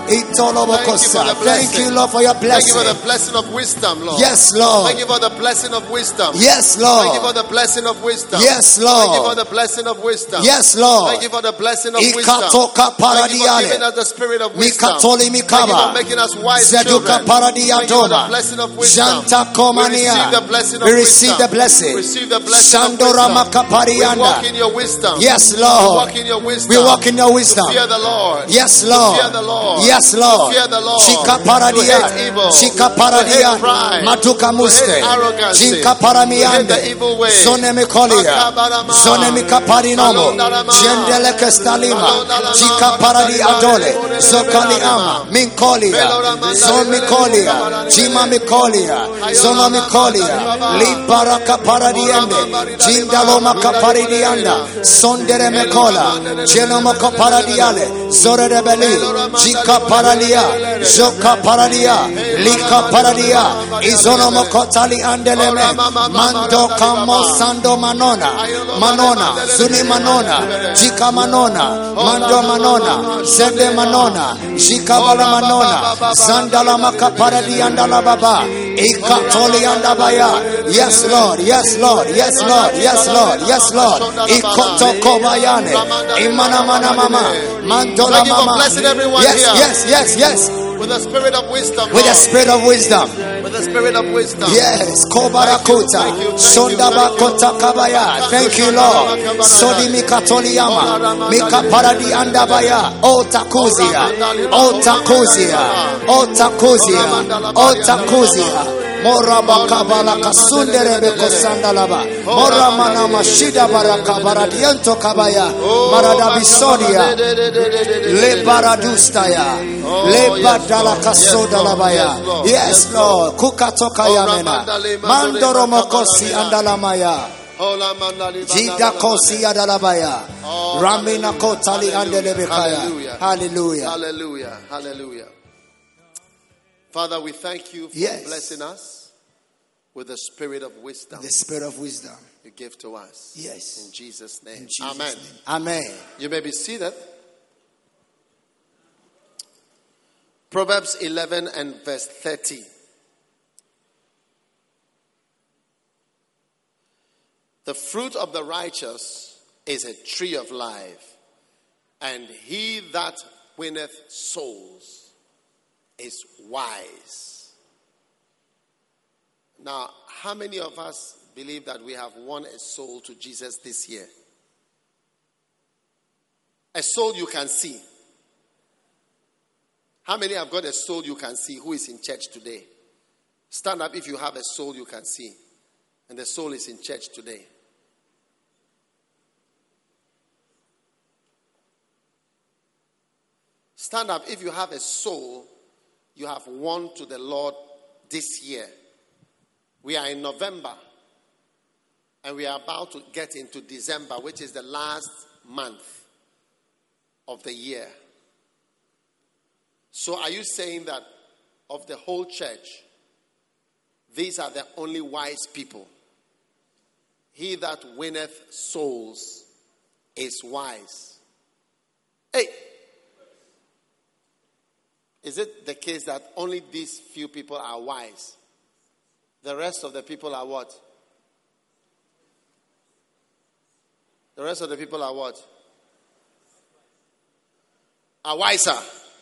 [SPEAKER 4] Itolobokosa.
[SPEAKER 3] the
[SPEAKER 4] Thank you,
[SPEAKER 3] blessing.
[SPEAKER 4] Lord, for your
[SPEAKER 3] Thank you for the
[SPEAKER 4] blessing.
[SPEAKER 3] blessing of wisdom, Lord.
[SPEAKER 4] Yes, Lord.
[SPEAKER 3] Thank you for the blessing of wisdom.
[SPEAKER 4] Yes,
[SPEAKER 3] Thank you for
[SPEAKER 4] Lord.
[SPEAKER 3] the blessing of wisdom.
[SPEAKER 4] Yes,
[SPEAKER 3] Thank you for
[SPEAKER 4] Lord.
[SPEAKER 3] the blessing of wisdom.
[SPEAKER 4] Yes, Lord.
[SPEAKER 3] Thank you for the blessing of wisdom.
[SPEAKER 4] Ikatoka
[SPEAKER 3] Thank you for
[SPEAKER 4] paradiale.
[SPEAKER 3] giving us the spirit of wisdom.
[SPEAKER 4] Mikatoli
[SPEAKER 3] Thank you for
[SPEAKER 4] mikaba.
[SPEAKER 3] making us wise
[SPEAKER 4] Zeduka
[SPEAKER 3] children. Thank you for the
[SPEAKER 4] paradiadoma.
[SPEAKER 3] blessing of wisdom.
[SPEAKER 4] Janta
[SPEAKER 3] We receive the
[SPEAKER 4] komania.
[SPEAKER 3] blessing of
[SPEAKER 4] We receive
[SPEAKER 3] wisdom.
[SPEAKER 4] the blessing.
[SPEAKER 3] Receive the blessing of
[SPEAKER 4] Shandora
[SPEAKER 3] wisdom. We walk
[SPEAKER 4] makaparianda.
[SPEAKER 3] in your wisdom.
[SPEAKER 4] Yes,
[SPEAKER 3] We
[SPEAKER 4] Lord.
[SPEAKER 3] walk in your wisdom.
[SPEAKER 4] We walk in your wisdom.
[SPEAKER 3] To fear the Lord.
[SPEAKER 4] Yes,
[SPEAKER 3] To
[SPEAKER 4] Lord.
[SPEAKER 3] fear the Lord.
[SPEAKER 4] Yes, Lord.
[SPEAKER 3] To fear the Lord.
[SPEAKER 4] Chika
[SPEAKER 3] To
[SPEAKER 4] paradia.
[SPEAKER 3] hate evil.
[SPEAKER 4] Chika
[SPEAKER 3] To
[SPEAKER 4] paradia.
[SPEAKER 3] hate pride.
[SPEAKER 4] Matuka
[SPEAKER 3] To
[SPEAKER 4] muste.
[SPEAKER 3] hate arrogance.
[SPEAKER 4] Chika
[SPEAKER 3] To hate the
[SPEAKER 4] paramiande.
[SPEAKER 3] evil way.
[SPEAKER 4] Zone mikolia. Zone mikaparinomo. Jendele kestalima. Chika paradi adole. Zokali ama. Minkolia. Zon mikolia. Jima mikolia. Zona mikolia. Libaraka paradiende. Jindaloma kaparidianda. Sondere mekola. Genoma kaparadiale. Zore rebeli. Jika paralia. Joka paralia. Lika paradia. Izonomo kotali andeleme. Mando kamo sando manona. Manona. Zuni manona. Jika manona. Mando manona. Zende manona. Jika bala manona. Zandala makaparadi andala baba. Ikatoli andabaya. Yes, Lord. Yes, Lord. Yes, Lord. Yes, Lord. Yes, Lord. Ikoto kobayane. Imana mana mama. Mandola
[SPEAKER 3] Thank you for
[SPEAKER 4] mama.
[SPEAKER 3] blessing everyone
[SPEAKER 4] Yes,
[SPEAKER 3] here.
[SPEAKER 4] yes, yes, yes.
[SPEAKER 3] With the spirit of wisdom.
[SPEAKER 4] With the
[SPEAKER 3] Lord.
[SPEAKER 4] spirit of wisdom.
[SPEAKER 3] With the spirit of wisdom.
[SPEAKER 4] Yes, Kobarakuta, Sondabakota Kabaya. Thank you, Lord. Sodimi Katoliama, Mika Paradi Andabaya, Otakuzia, Otakuzia, Otakuzia, Otakuzia. Mora bakabala kasundere beko sandalaba. Mora mana mashida baraka baradiento kabaya. Marada bisodia. Le baradustaya. Le badala kasoda labaya. Yes, Lord. Kukatoka yamena. Mandoro mokosi andalamaya. Jida kosi adalabaya. Ramina kotali andelebekaya. Hallelujah.
[SPEAKER 3] Hallelujah. Hallelujah. Father, we thank you for
[SPEAKER 4] Yes.
[SPEAKER 3] blessing us with the spirit of wisdom
[SPEAKER 4] The spirit of wisdom.
[SPEAKER 3] you give to us.
[SPEAKER 4] Yes.
[SPEAKER 3] In Jesus' name.
[SPEAKER 4] In Jesus'
[SPEAKER 3] Amen.
[SPEAKER 4] name. Amen.
[SPEAKER 3] You may be seated. Proverbs eleven and verse thirty. The fruit of the righteous is a tree of life, and he that winneth souls is wise. Now, how many of us believe that we have won a soul to Jesus this year? A soul you can see. How many have got a soul you can see who is in church today? Stand up if you have a soul you can see, and the soul is in church today. Stand up if you have a soul you have won to the Lord this year. We are in November, and we are about to get into December, which is the last month of the year. So are you saying that of the whole church, these are the only wise people? He that winneth souls is wise. Hey! Is it the case that only these few people are wise? The rest of the people are what? The rest of the people are what? Are wiser.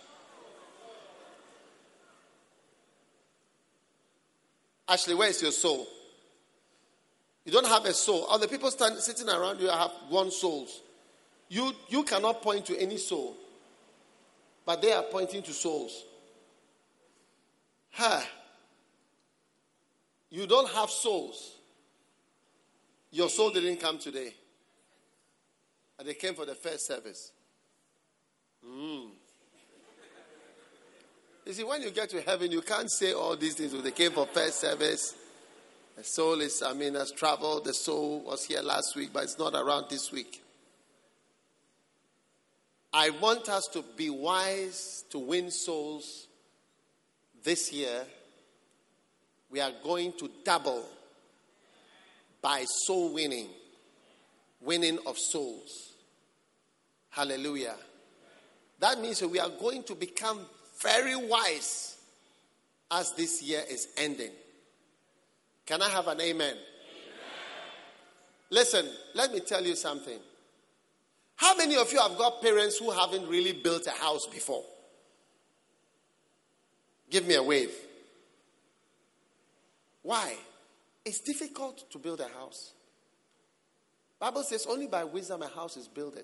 [SPEAKER 3] Ashley, where is your soul? You don't have a soul. All the people stand, sitting around you have one souls. You, you cannot point to any soul. But they are pointing to souls. Huh. You don't have souls. Your soul didn't come today. And they came for the first service. Mm. You see, when you get to heaven, you can't say all these things. They came for first service. The soul is, I mean, has traveled. The soul was here last week, but it's not around this week. I want us to be wise to win souls this year. We are going to double by soul winning, winning of souls. Hallelujah. That means that we are going to become very wise as this year is ending. Can I have an amen? Amen? Listen, let me tell you something. How many of you have got parents who haven't really built a house before? Give me a wave. Why? It's difficult to build a house. Bible says only by wisdom a house is builded.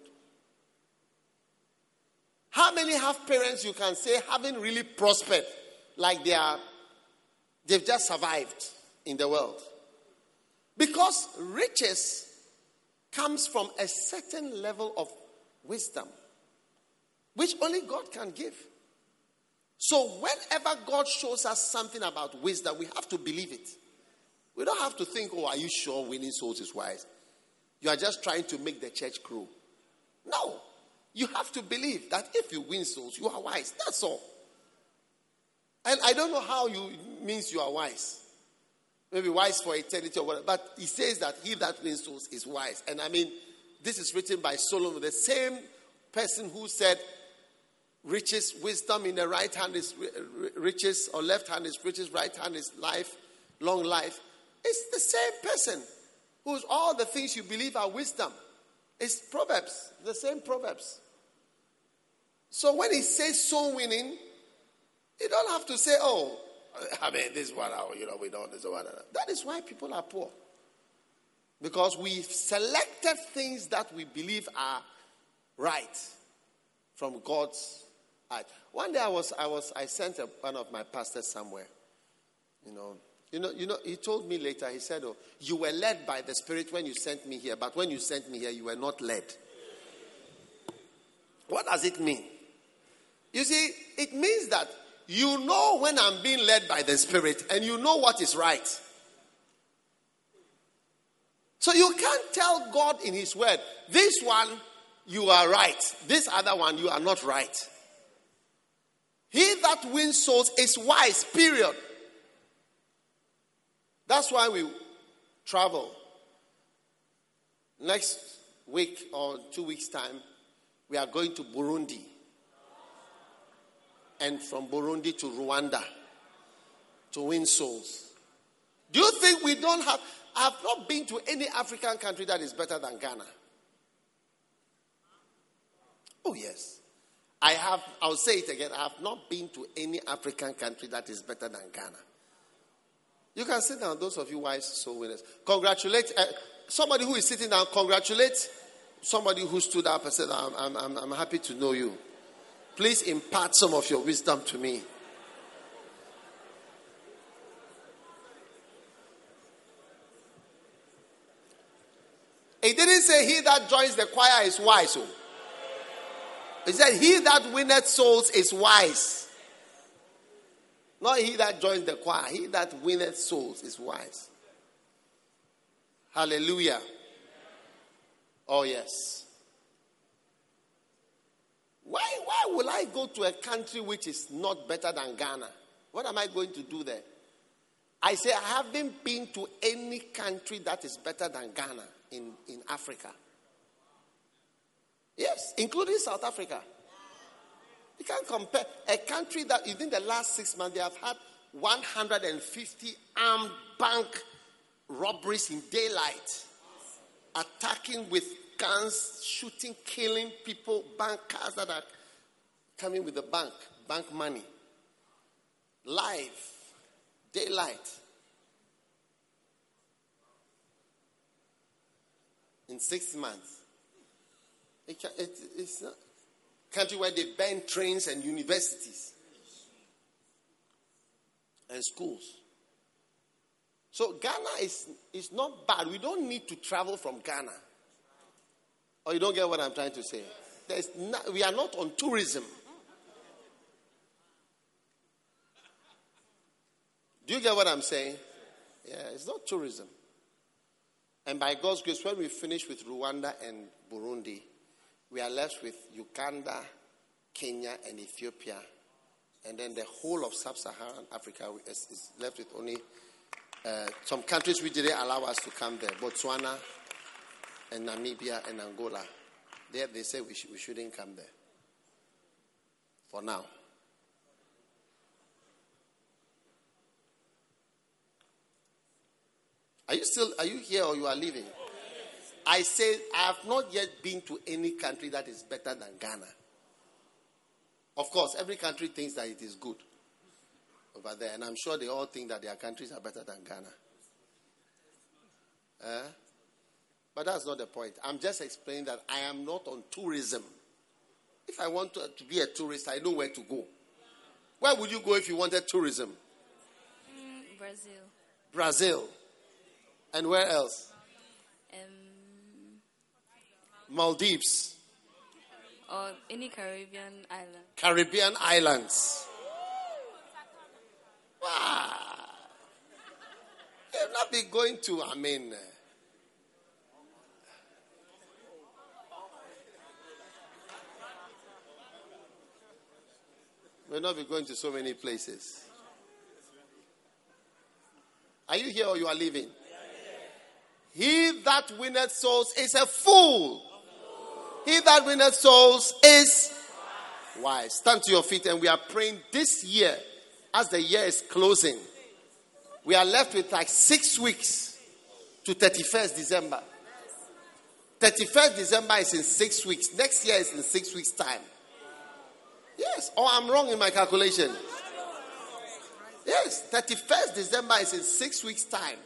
[SPEAKER 3] How many have parents you can say haven't really prospered, like they are, they've just survived in the world? Because riches comes from a certain level of wisdom, which only God can give. So whenever God shows us something about wisdom, we have to believe it. We don't have to think, oh, are you sure winning souls is wise? You are just trying to make the church grow. No. You have to believe that if you win souls, you are wise. That's all. And I don't know how you means you are wise. Maybe wise for eternity or whatever. But he says that he that wins souls is wise. And I mean, this is written by Solomon, the same person who said, riches, wisdom in the right hand is riches, or left hand is riches, right hand is life, long life. It's the same person who's all the things you believe are wisdom. It's Proverbs, the same Proverbs. So when he says soul winning, you don't have to say, oh, I mean, this one, you know, we don't, this one. That is why people are poor. Because we've selected things that we believe are right from God's eye. One day I was, I was, I sent a, one of my pastors somewhere, you know, You know, you know, he told me later, he said, oh, you were led by the Spirit when you sent me here, but when you sent me here, you were not led. What does it mean? You see, it means that you know when I'm being led by the Spirit, and you know what is right. So you can't tell God in his word, this one, you are right. This other one, you are not right. He that wins souls is wise, period. That's why we travel. Next week or two weeks' time, we are going to Burundi. And from Burundi to Rwanda to win souls. Do you think we don't have... I have not been to any African country that is better than Ghana. Oh, yes. I have, I'll say it again. I have not been to any African country that is better than Ghana. You can sit down, those of you wise soul winners. Congratulate uh, somebody who is sitting down. Congratulate somebody who stood up and said, I'm, I'm, I'm happy to know you. Please impart some of your wisdom to me. It didn't say he that joins the choir is wise. It said he that winneth souls is wise. Not he that joins the choir. He that winneth souls is wise. Hallelujah. Oh, yes. Why, why will I go to a country which is not better than Ghana? What am I going to do there? I say I haven't been to any country that is better than Ghana in, in Africa. Yes, including South Africa. You can't compare a country that within the last six months they have had one hundred fifty armed bank robberies in daylight, attacking with guns, shooting, killing people, bankers that are coming with the bank, bank money, live, daylight. In six months, it can, it, it's not. Country where they burn trains and universities and schools. So Ghana is, is not bad. We don't need to travel from Ghana. Or you don't get what I'm trying to say? There's not, we are not on tourism. Do you get what I'm saying? Yeah, it's not tourism. And by God's grace, when we finish with Rwanda and Burundi, we are left with Uganda, Kenya, and Ethiopia. And then the whole of sub-Saharan Africa is, is left with only uh, some countries which didn't allow us to come there. Botswana and Namibia and Angola. There they say we, sh- we shouldn't come there. For now. Are you still, are you here or you are leaving? I say, I have not yet been to any country that is better than Ghana. Of course, every country thinks that it is good over there. And I'm sure they all think that their countries are better than Ghana. Uh, but that's not the point. I'm just explaining that I am not on tourism. If I want to, to be a tourist, I know where to go. Where would you go if you wanted tourism?
[SPEAKER 5] Mm, Brazil.
[SPEAKER 3] Brazil. And where else?
[SPEAKER 5] Um,
[SPEAKER 3] Maldives.
[SPEAKER 5] or any Caribbean island.
[SPEAKER 3] Caribbean islands. Wow. You've not been going to, I mean... Uh, we'll not be going to so many places. Are you here or you are leaving? He that winneth souls is a fool. He that winneth souls is wise. Stand to your feet and we are praying this year, as the year is closing. We are left with like six weeks to thirty-first December. thirty-first December is in six weeks. Next year is in six weeks' time. Yes, or I'm wrong in my calculation. Yes, thirty-first December is in six weeks' time.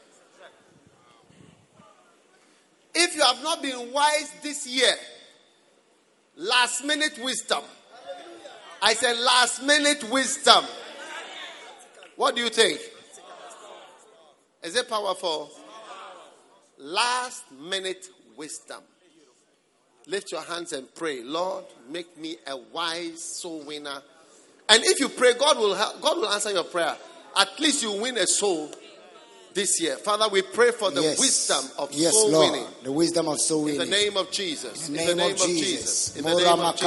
[SPEAKER 3] If you have not been wise this year, last minute wisdom. I said last minute wisdom. What do you think? Is it powerful? Last minute wisdom. Lift your hands and pray. Lord, make me a wise soul winner. And if you pray, God will help, God will answer your prayer. At least you win a soul this year. Father, we pray for the
[SPEAKER 4] yes.
[SPEAKER 3] wisdom of
[SPEAKER 4] yes,
[SPEAKER 3] soul
[SPEAKER 4] Lord.
[SPEAKER 3] winning.
[SPEAKER 4] The wisdom of soul winning.
[SPEAKER 3] In the name of Jesus.
[SPEAKER 4] In the name,
[SPEAKER 3] In the name
[SPEAKER 4] of,
[SPEAKER 3] of
[SPEAKER 4] Jesus.
[SPEAKER 3] Jesus. In the name of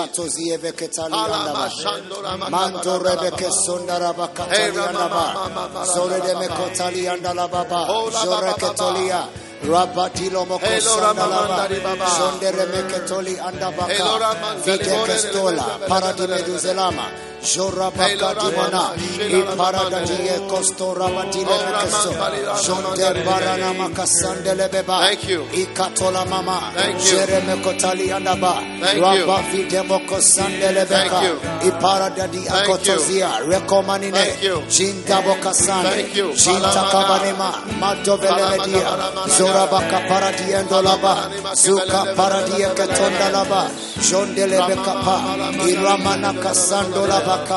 [SPEAKER 3] Jesus. Rabatilo Mokosandalaba, Sondere Meketoli Andabaka, Vitekestola, Paradimeduzelama, Jorabaka Dimana, Iparadatie Costo Rabatile Mekeso, Jonde Barana Makasandele Beba, Ikatola Mama, Jeremekotali Andaba, Rabba Videmokosandele Beka, Iparadadi Akotozia, Recomanine, Jindabokasane, Jintakabanema, Madovelemedia, Rabaka paradia ndolaba, Zuka paradia ketonda laba, Jondele bekapa, Iramana kasando labaka,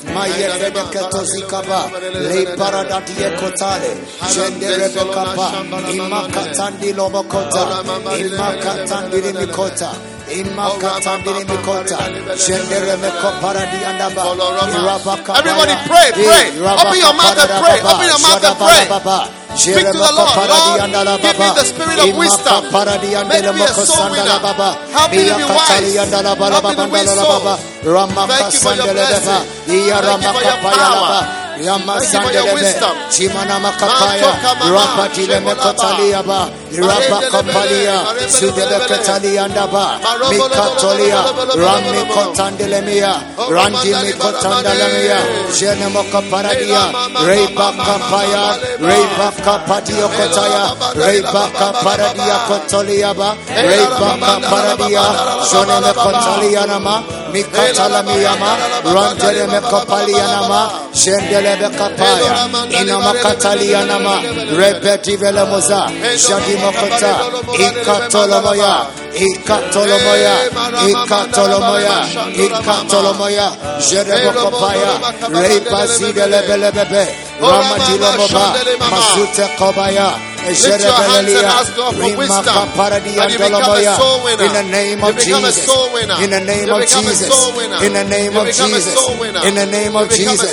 [SPEAKER 3] Maye de ketozikaba, Le paradie kotale, Jendele bekapa, Imakatandi lobokota, Imakatandi mikota. Imakatandi mikota, Jendele meko paradia ndaba, Irabaka. Everybody pray, pray. Open your mouth and pray. Open your mouth and pray. Speak to the Lord. Lord, give me the spirit of wisdom. Make me a soul winner. Help me to be wise. Help me to win souls. Thank you for your blessing. Thank you for your power. Thank you for your wisdom.
[SPEAKER 4] Chimana makapaya, rapatile mekotalia ba, rapakapalia, sudele ketalia ndaba, mikatolia, rami kotandelemia, randi mikotandelemia, jene mokaparadia, reiba kapaya, reiba kapadio kotaya, reiba kaparadia kotolia ba, reiba kaparadia, jone mekotalia nama, mikatalamia ma, randele mekopalia nama, jendele Kapaya, Inamakatalia Nama, Repeti Velamoza, Shadimokota, Ikatolomoya, Ikatolomoya, Ikatolomoya, Ikatolomoya, Jeremokopaya, Repazide Lebelebebe, Ramadilomoba, Masute Kobaya.
[SPEAKER 3] Lift your hands and ask God for wisdom. And you become a soul winner.
[SPEAKER 4] In the name of Jesus.
[SPEAKER 3] In
[SPEAKER 4] the name of Jesus. In the name of Jesus. In the name of Jesus.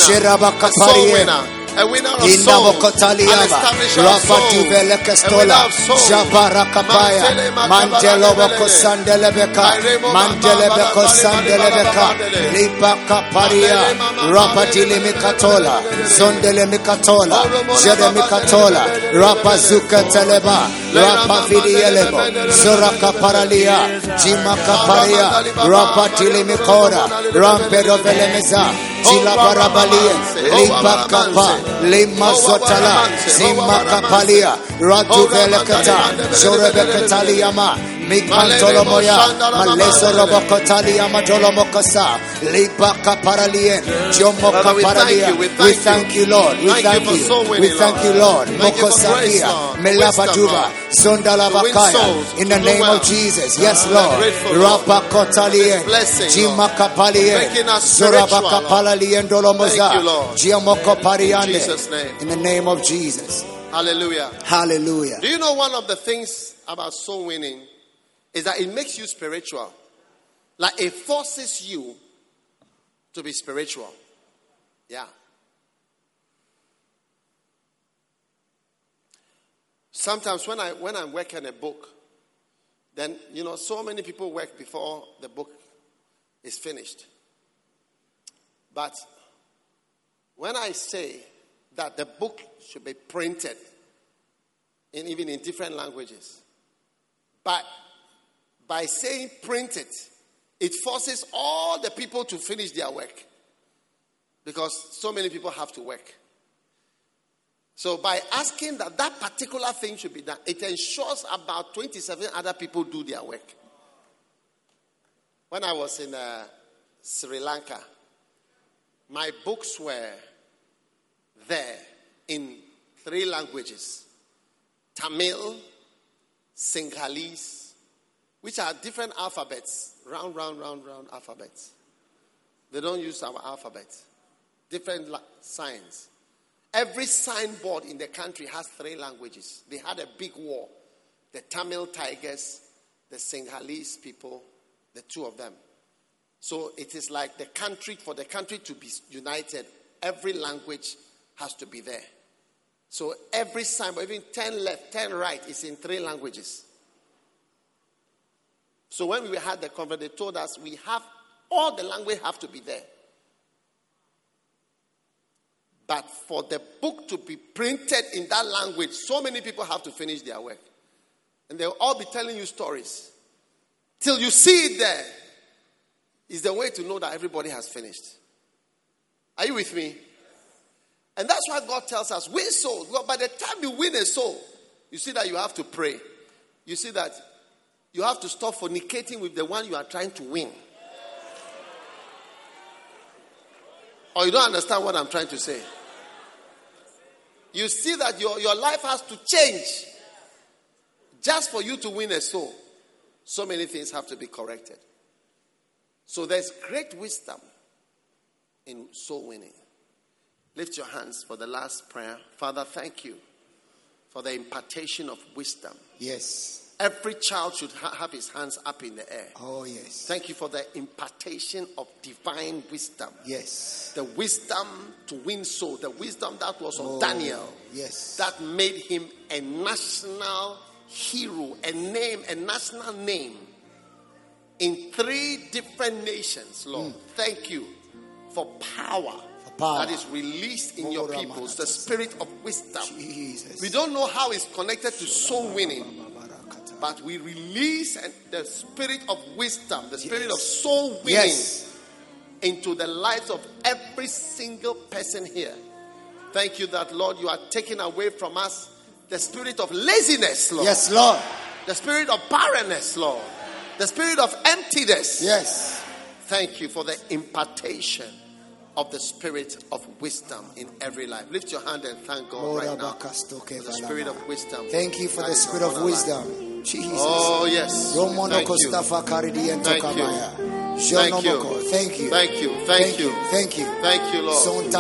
[SPEAKER 3] A soul winner. A winner of souls. An establisher of souls. A winner of souls.
[SPEAKER 4] Jabarakapaya. Mantelo Bokosandelebeka. Mandelebeko Sandelebeka. Lipaka Paria. Rapatili Mikatola. Zondele Mikatola. Jedemikatola. Rapazuka Teleba. Rapavidielebo. Suraka Paralia. Jimaka Paria. Rapatili Mikora. Rampedo Velemeza. Tila Barabalia, Libakapa, Lima Zotala, Zimakapalia, Ratu Velekata, Zorebekataliama. Mikantolomoya, Maleso Robokotalia, Matolomokasa, Libaka Paralien, Jomoka Paralia. We thank you, Lord. We thank you. We thank you, Lord. Mokosakia, Melabaduba, Sondalabakaya. In the name of Jesus. Yes, Lord. Rabakotalien, Jimaka Palien, Zorabaka Palalien Dolomoza, Giamoko Pariande. In the name of Jesus.
[SPEAKER 3] Hallelujah.
[SPEAKER 4] Hallelujah.
[SPEAKER 3] Do you know one of the things about soul winning is that it makes you spiritual? Like it forces you to be spiritual. Yeah. Sometimes when I when I'm working a book, then you know so many people work before the book is finished. But when I say that the book should be printed in even in different languages, but by saying print it, it forces all the people to finish their work. Because so many people have to work. So by asking that that particular thing should be done, it ensures about twenty-seven other people do their work. When I was in uh, Sri Lanka, my books were there in three languages. Tamil, Sinhalese, which are different alphabets. Round, round, round, round alphabets. They don't use our alphabet. Different la- signs. Every signboard in the country has three languages. They had a big war. The Tamil Tigers, the Sinhalese people, the two of them. So it is like the country, for the country to be united, every language has to be there. So every signboard, even ten left, ten right, is in three languages. So when we had the conference, they told us we have, all the language have to be there. But for the book to be printed in that language, so many people have to finish their work. And they'll all be telling you stories. Till you see it there, is the way to know that everybody has finished. Are you with me? And that's why God tells us, win souls. By the time you win a soul, you see that you have to pray. You see that you have to stop fornicating with the one you are trying to win. Or you don't understand what I'm trying to say. You see that your, your life has to change just for you to win a soul. So many things have to be corrected. So there's great wisdom in soul winning. Lift your hands for the last prayer. Father, thank you for the impartation of wisdom.
[SPEAKER 4] Yes.
[SPEAKER 3] Every child should ha- have his hands up in the air.
[SPEAKER 4] Oh, yes.
[SPEAKER 3] Thank you for the impartation of divine wisdom.
[SPEAKER 4] Yes.
[SPEAKER 3] The wisdom to win soul. The wisdom that was
[SPEAKER 4] Oh,
[SPEAKER 3] on Daniel.
[SPEAKER 4] yes.
[SPEAKER 3] That made him a national hero, a name, a national name in three different nations, Lord. Mm. Thank you for power,
[SPEAKER 4] for power
[SPEAKER 3] that is released in your peoples, the spirit of wisdom.
[SPEAKER 4] Jesus.
[SPEAKER 3] We don't know how it's connected to soul winning. But we release the spirit of wisdom, the spirit yes. of soul winning
[SPEAKER 4] yes.
[SPEAKER 3] into the lives of every single person here. Thank you that, Lord, you are taking away from us the spirit of laziness, Lord.
[SPEAKER 4] Yes, Lord.
[SPEAKER 3] The spirit of barrenness, Lord. The spirit of emptiness.
[SPEAKER 4] Yes.
[SPEAKER 3] Thank you for the impartation of the spirit of wisdom in every life. Lift your hand and thank God right now for the spirit of wisdom.
[SPEAKER 4] Thank you for the spirit of wisdom. Jesus.
[SPEAKER 3] Oh, yes. Thank you. Thank you. Thank you. Thank you. Thank you. Thank you. Thank you.
[SPEAKER 4] Thank you.
[SPEAKER 3] Thank you, Lord.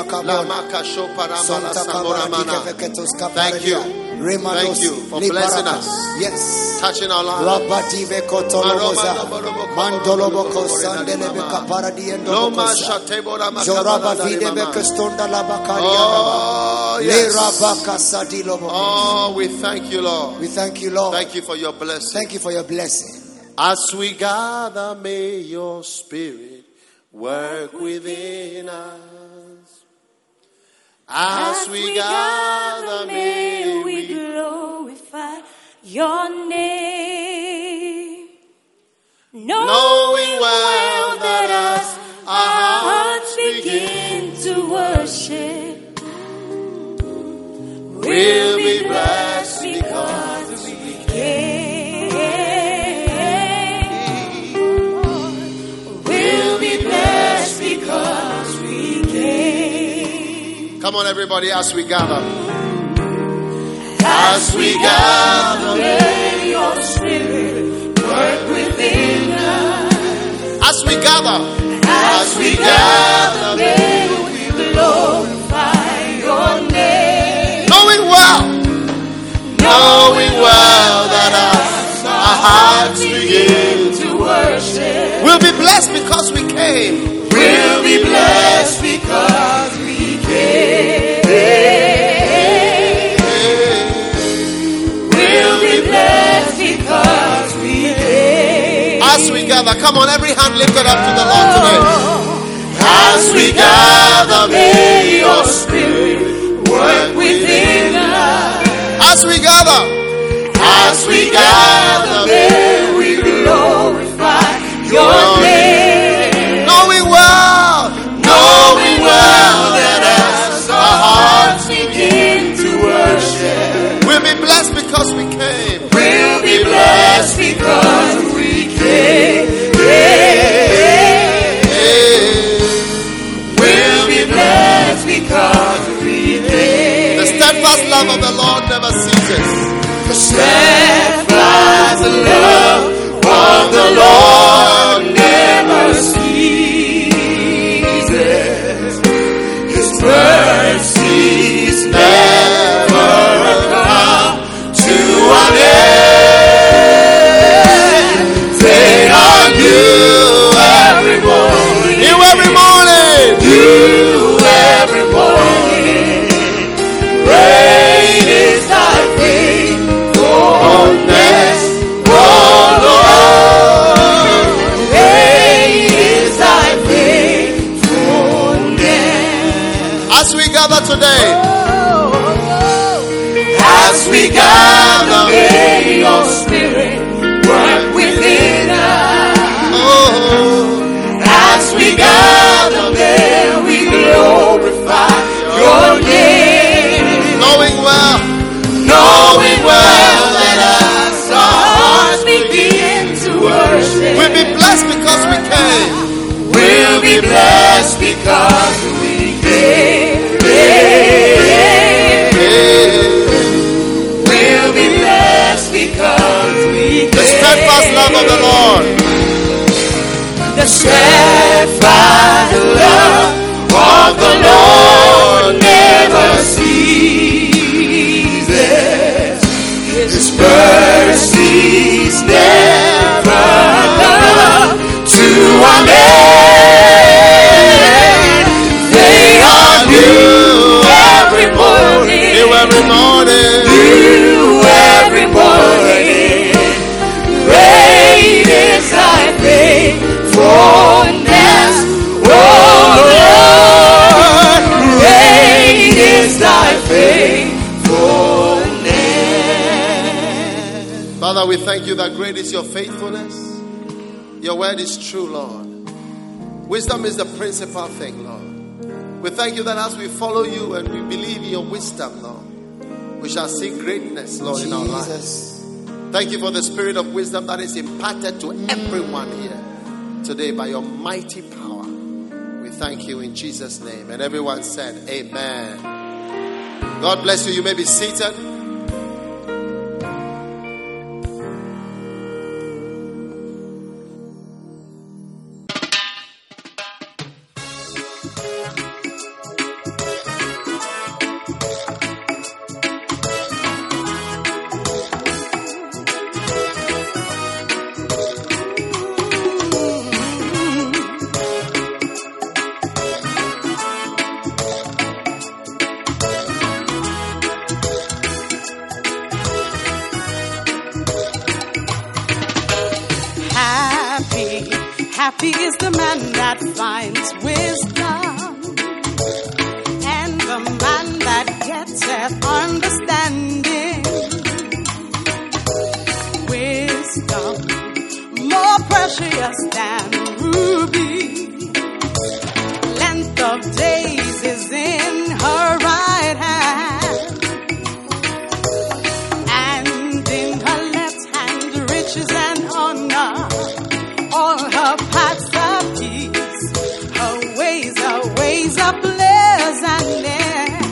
[SPEAKER 3] Thank you. Thank you for blessing us.
[SPEAKER 4] Yes.
[SPEAKER 3] Touching our lives. Oh, yes. Oh, we thank you, Lord.
[SPEAKER 4] We thank you, Lord.
[SPEAKER 3] Thank you for your blessing.
[SPEAKER 4] Thank you for your blessing.
[SPEAKER 3] As we gather, may your spirit work within us. As, As we, we gather, may we
[SPEAKER 6] glorify your name. Knowing,
[SPEAKER 3] Knowing well
[SPEAKER 6] well that as our hearts begin
[SPEAKER 3] Come on, everybody, as we gather. As we gather,
[SPEAKER 6] may your spirit work within us.
[SPEAKER 3] As we gather,
[SPEAKER 6] as we gather, may we glorify your name.
[SPEAKER 3] Knowing well, knowing well that as our hearts begin to worship, we'll be blessed because we came.
[SPEAKER 6] We'll be blessed because we came. We'll be blessed because we came.
[SPEAKER 3] As we gather, come on, every hand lifted up to the Lord today.
[SPEAKER 6] As we gather, may your spirit work within us.
[SPEAKER 3] As we gather,
[SPEAKER 6] as we gather, may we glorify your name.
[SPEAKER 3] Knowing well,
[SPEAKER 6] knowing well that as our hearts begin to worship,
[SPEAKER 3] we'll be blessed because we came.
[SPEAKER 6] We'll be blessed because we came. We'll be blessed because we came.
[SPEAKER 3] The steadfast love of the Lord never ceases.
[SPEAKER 6] The steadfast love of the Lord never ceases. His mercies never come to an end. They are new every morning.
[SPEAKER 3] New every morning.
[SPEAKER 6] New every morning. Great is thy faithfulness, oh Lord. Great is thy faithfulness.
[SPEAKER 3] As we gather today,
[SPEAKER 6] as we gather, may your spirit work within us.
[SPEAKER 3] oh,
[SPEAKER 6] As we gather, may we glorify your name.
[SPEAKER 3] knowing well,
[SPEAKER 6] Knowing well that as our hearts begin to worship,
[SPEAKER 3] we'll be blessed because we came.
[SPEAKER 6] we'll be blessed because we came. We'll be blessed because we came.
[SPEAKER 3] The steadfast love of the Lord,
[SPEAKER 6] The steadfast love of the Lord never ceases. His mercies never come to an end. They are new every morning.
[SPEAKER 3] new every morning.
[SPEAKER 6] New every morning. Great is thy faithfulness, oh Lord. Great is thy faithfulness.
[SPEAKER 3] Father, we thank you that great is your faithfulness. Your word is true, Lord. Wisdom is the principal thing, Lord. We thank you that as we follow you and we believe in your wisdom, Lord, we shall see greatness, Lord, in our lives.
[SPEAKER 4] Jesus.
[SPEAKER 3] Thank you for the spirit of wisdom that is imparted to everyone here today by your mighty power. We thank you in Jesus' name. And everyone said, amen. God bless you. You may be seated.
[SPEAKER 7] Happy is the man that finds wisdom, and the man that getteth understanding. Wisdom, more precious than ruby. Length of days is in her right hand, and in her left hand riches and honor. All her paths are peace, her ways are ways of pleasantness.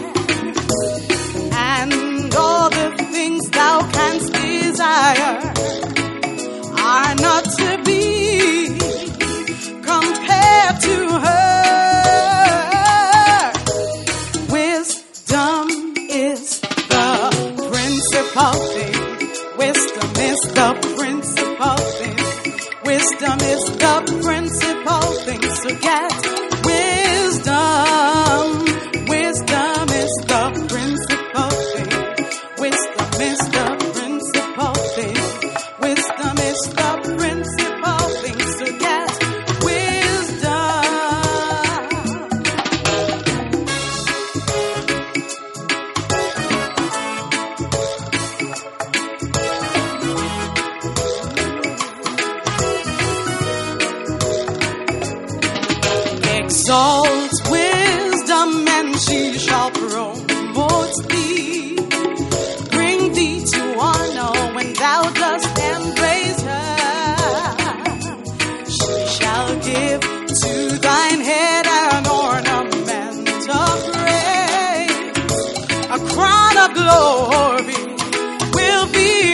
[SPEAKER 7] Exalt wisdom and she shall promote thee. Bring thee to honor when thou dost embrace her. She shall give to thine head an ornament of praise. A crown of glory will be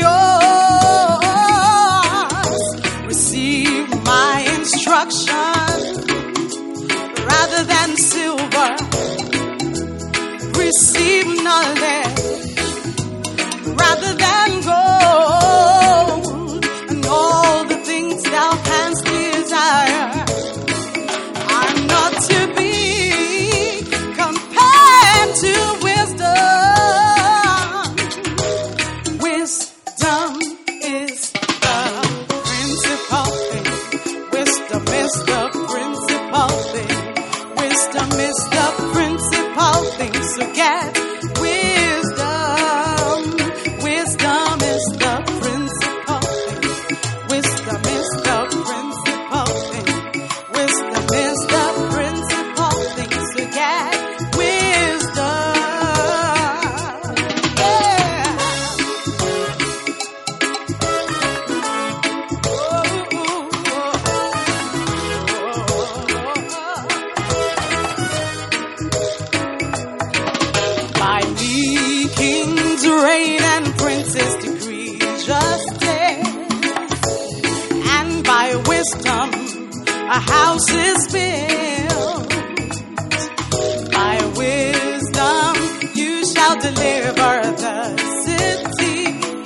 [SPEAKER 7] yours. Receive my instruction rather than silver. Receive knowledge rather than gold. And all the things thou canst desire are not to be compared to wisdom. Wisdom is the principal thing. Wisdom is the principal thing. Wisdom is the principal thing. So get wisdom. Wisdom is the principal thing. Wisdom is the principal thing. Wisdom is the principal thing. So get wisdom. Yeah. By me kings reign and princes decree justice, and by wisdom a house is built. By wisdom you shall deliver the city,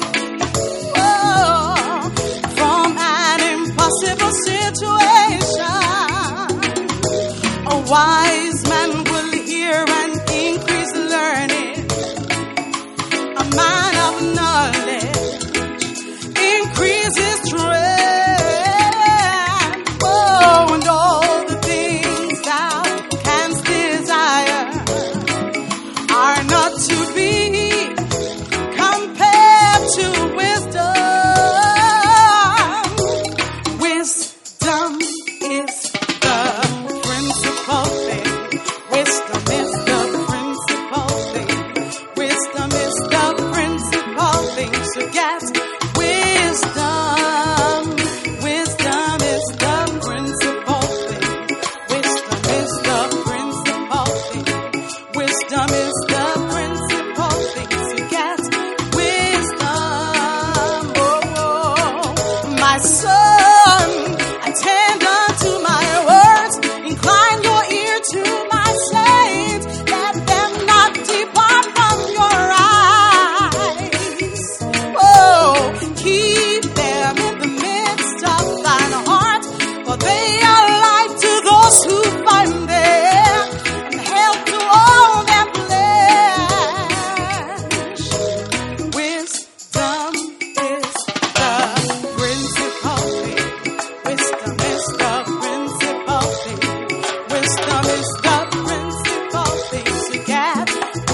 [SPEAKER 7] oh, from an impossible situation. A wise man will hear and increase learning. A man of knowledge increases strength. Oh, and all the things thou canst desire are not to be compared to wisdom. Wisdom is the principal thing. Wisdom is the principal thing. Wisdom is the principal thing. So get wisdom. Wisdom is the principal thing. Wisdom is the principal thing. Wisdom is the principal thing. So get wisdom. Oh, my son, attend unto my words. Incline your ear to my sayings. Let them not depart from your eyes. Oh, keep them in the midst of thine heart, for they are life to those who find them, and health to all their flesh. Wisdom is the principal thing. Wisdom is the principal thing. Wisdom is the principal thing. So get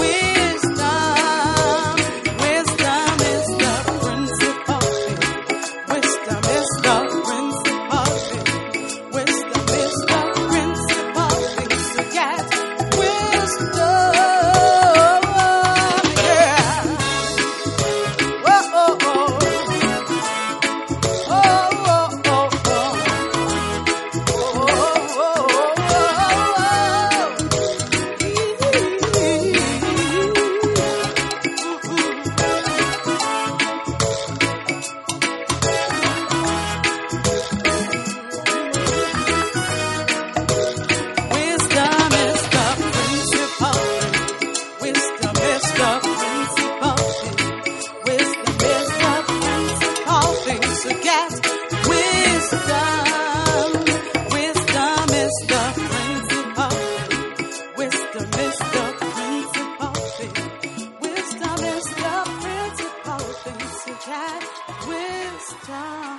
[SPEAKER 7] wisdom. Wisdom is the principal thing. Wisdom is the principal thing. Wisdom is the principal thing. So get wisdom. Yeah. Oh, oh, oh. Oh, oh, oh, oh. Wisdom is the principal thing. Wisdom is the principal thing. Wisdom is the principal thing. So get wisdom. Wisdom is the principal thing. Wisdom is the principal thing. Wisdom is the principal thing. So get wisdom.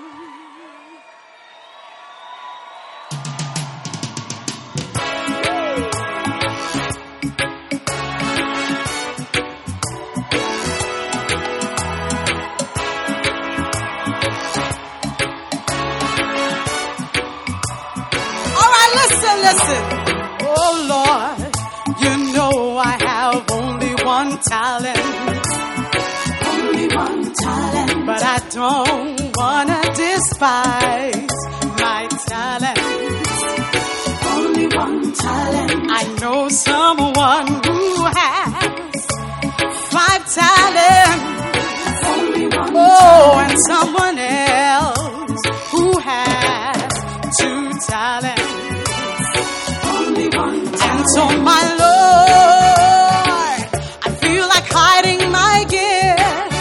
[SPEAKER 7] All right, listen, listen. Oh, Oh Lord, you know I have only one talent. Only one talent. But I don't wanna despise my talent. Only one talent. I know someone who has five talents. Only one oh, and someone else who has two talents. Only one talent. And so my Lord, I feel like hiding my gift.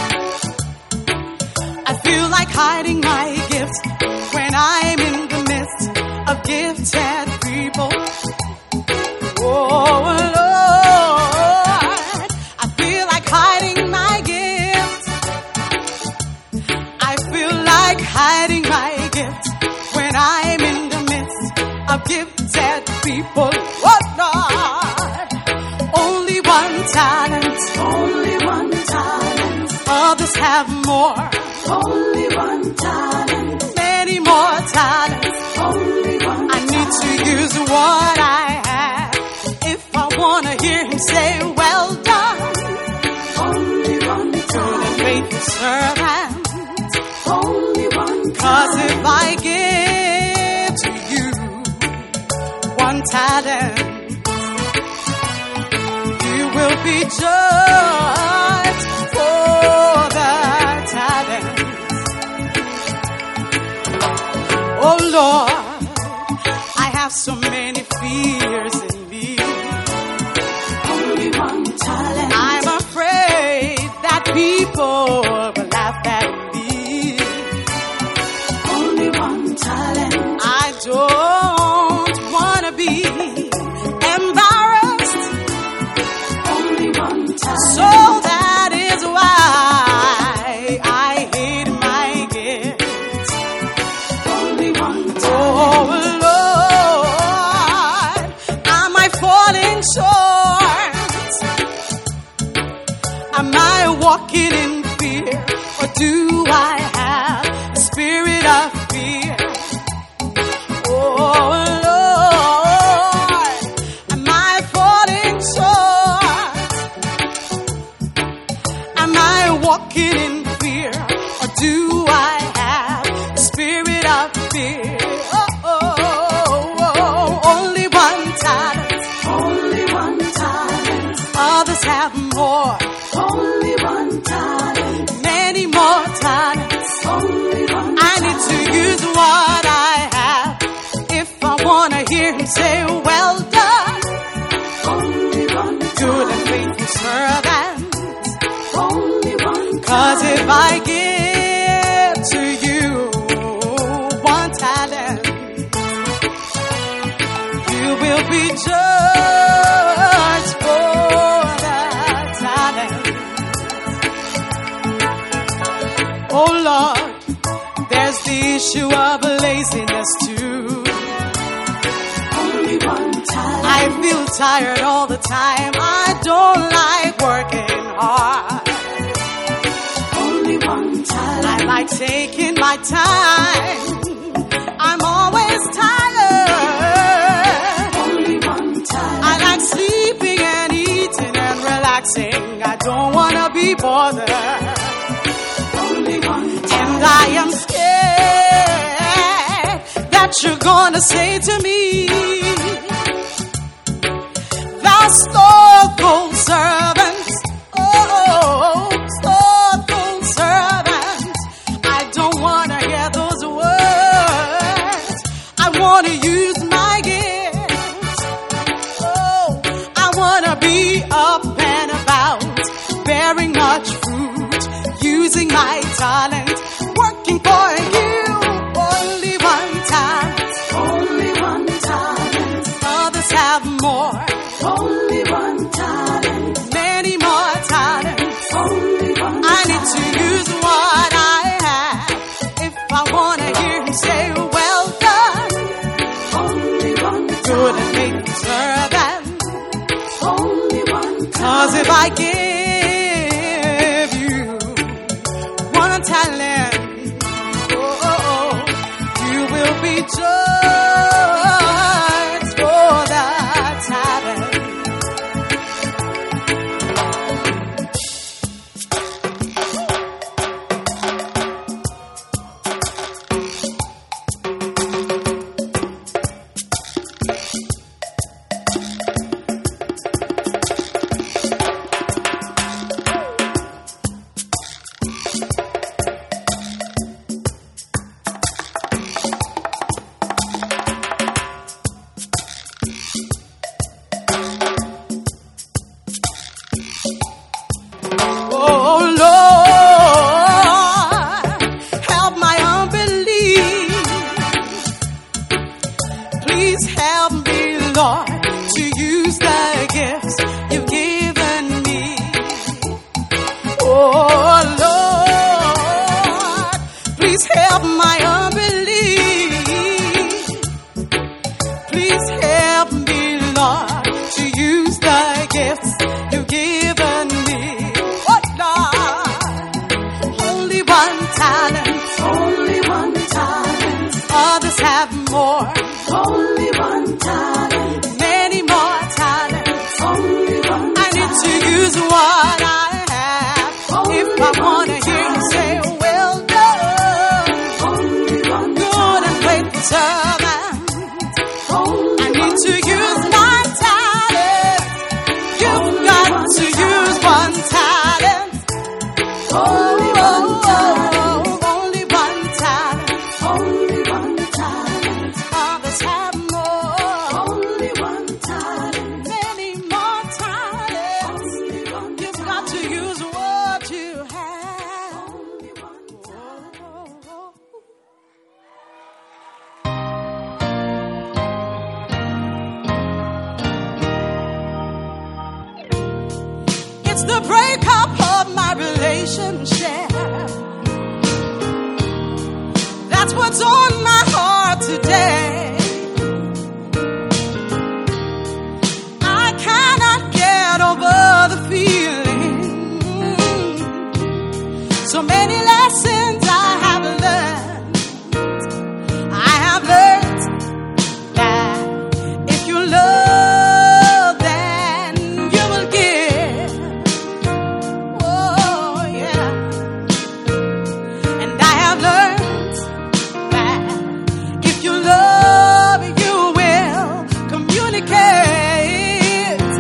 [SPEAKER 7] I feel like hiding my gift when I'm in the midst of gifted people. Oh Lord, I feel like hiding my gift. I feel like hiding my gift when I'm in the midst of gifted people. Oh Lord, only one talent, only one talent. Others have more, only one talent. Many more talents, only one. I need to use what I have if I wanna hear Him say, "Well done." Only one talent. To the faithful servant. Only one talent. 'Cause if I give to you one talent, you will be judged for the talent. Oh Lord, I have so many fears in me. Only one talent. I'm afraid that people will laugh at me. Only one talent. I don't wanna be embarrassed. Only one talent. So that is why I hate my gift. Only one talent. Oh Lord, am I falling short? Am I walking in fear? Or do I have a spirit of fear? Oh Lord, am I falling short? Am I walking in fear? Or do I have a spirit of fear? Oh, oh, oh, only one talent. Only one talent. Others have more. Only one talent. Many more talents. Only one talent. I need to use what I have if I wanna hear Him say, "Well done." Only one talent. Good and faithful servant. Only one talent. 'Cause if I give to you one talent, you will be judged for the talent. Oh Lord, there's the issue of laziness too. Only one talent. I feel tired all the time. I don't like working hard. Only one talent. I like taking my time. I'm always tired. Only one talent. I like sleeping and eating and relaxing. I don't wanna be bothered. Only one talent. And I am scared that you're gonna say to me, "Thou slothful servant, oh, slothful servant." I don't wanna hear those words. I wanna use my gift. Oh, I wanna be up and about, bearing much fruit, using my talent, working for you. Only one talent. Only one talent. Others have more. Only one talent. Many more talents. Only one I need to use what I have if I wanna hear Him say, "Well done." Only one talent. Good and faithful servant. Only one talent. 'Cause if I give you one talent, oh, oh, oh, you will be judged for that. Please help me, Lord, to use the gifts you've given me. Oh, Lord, please help my unbelief. Please help me, Lord, to use the gifts you've given me. Oh, Lord, only one talent, only one talent. Others have more, only one talent. Many more talents, only one talent. I need to use what I have. Only if I want to hear you say, well done, only one good and faithful servant. Only I need to use my talent. You've got to use one talent. Only one talent. Only one talent. Only one talent. Others have more. Only one talent. Many more talents. Only one You've got to use what you have. Only one talent. It's the breakup of my relationship. That's what's on my heart today. I cannot get over the feeling. So many lessons I have learned. I have learned that if you love, then you will give. Oh, yeah. And I have learned that if you love, you will communicate.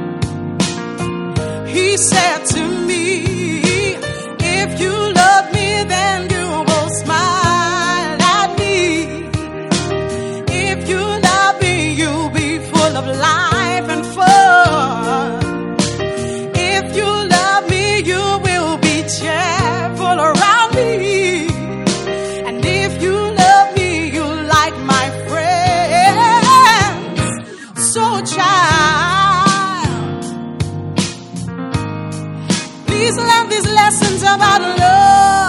[SPEAKER 7] He said to me, if you love me, then you will smile at me. If you love me, you'll be full of life and fun. If you love me, you will be cheerful around me. And if you love me, you like my friends. So child, please learn these lessons about love.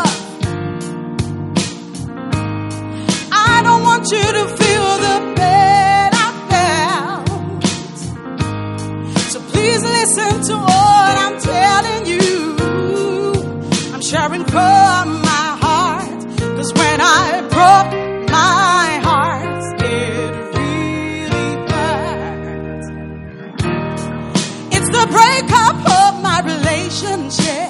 [SPEAKER 7] I don't want you to feel the pain I felt. So please listen to what I'm telling you. I'm sharing from my heart. Cause when I broke my heart, it really hurt. It's the breakup of my relationship.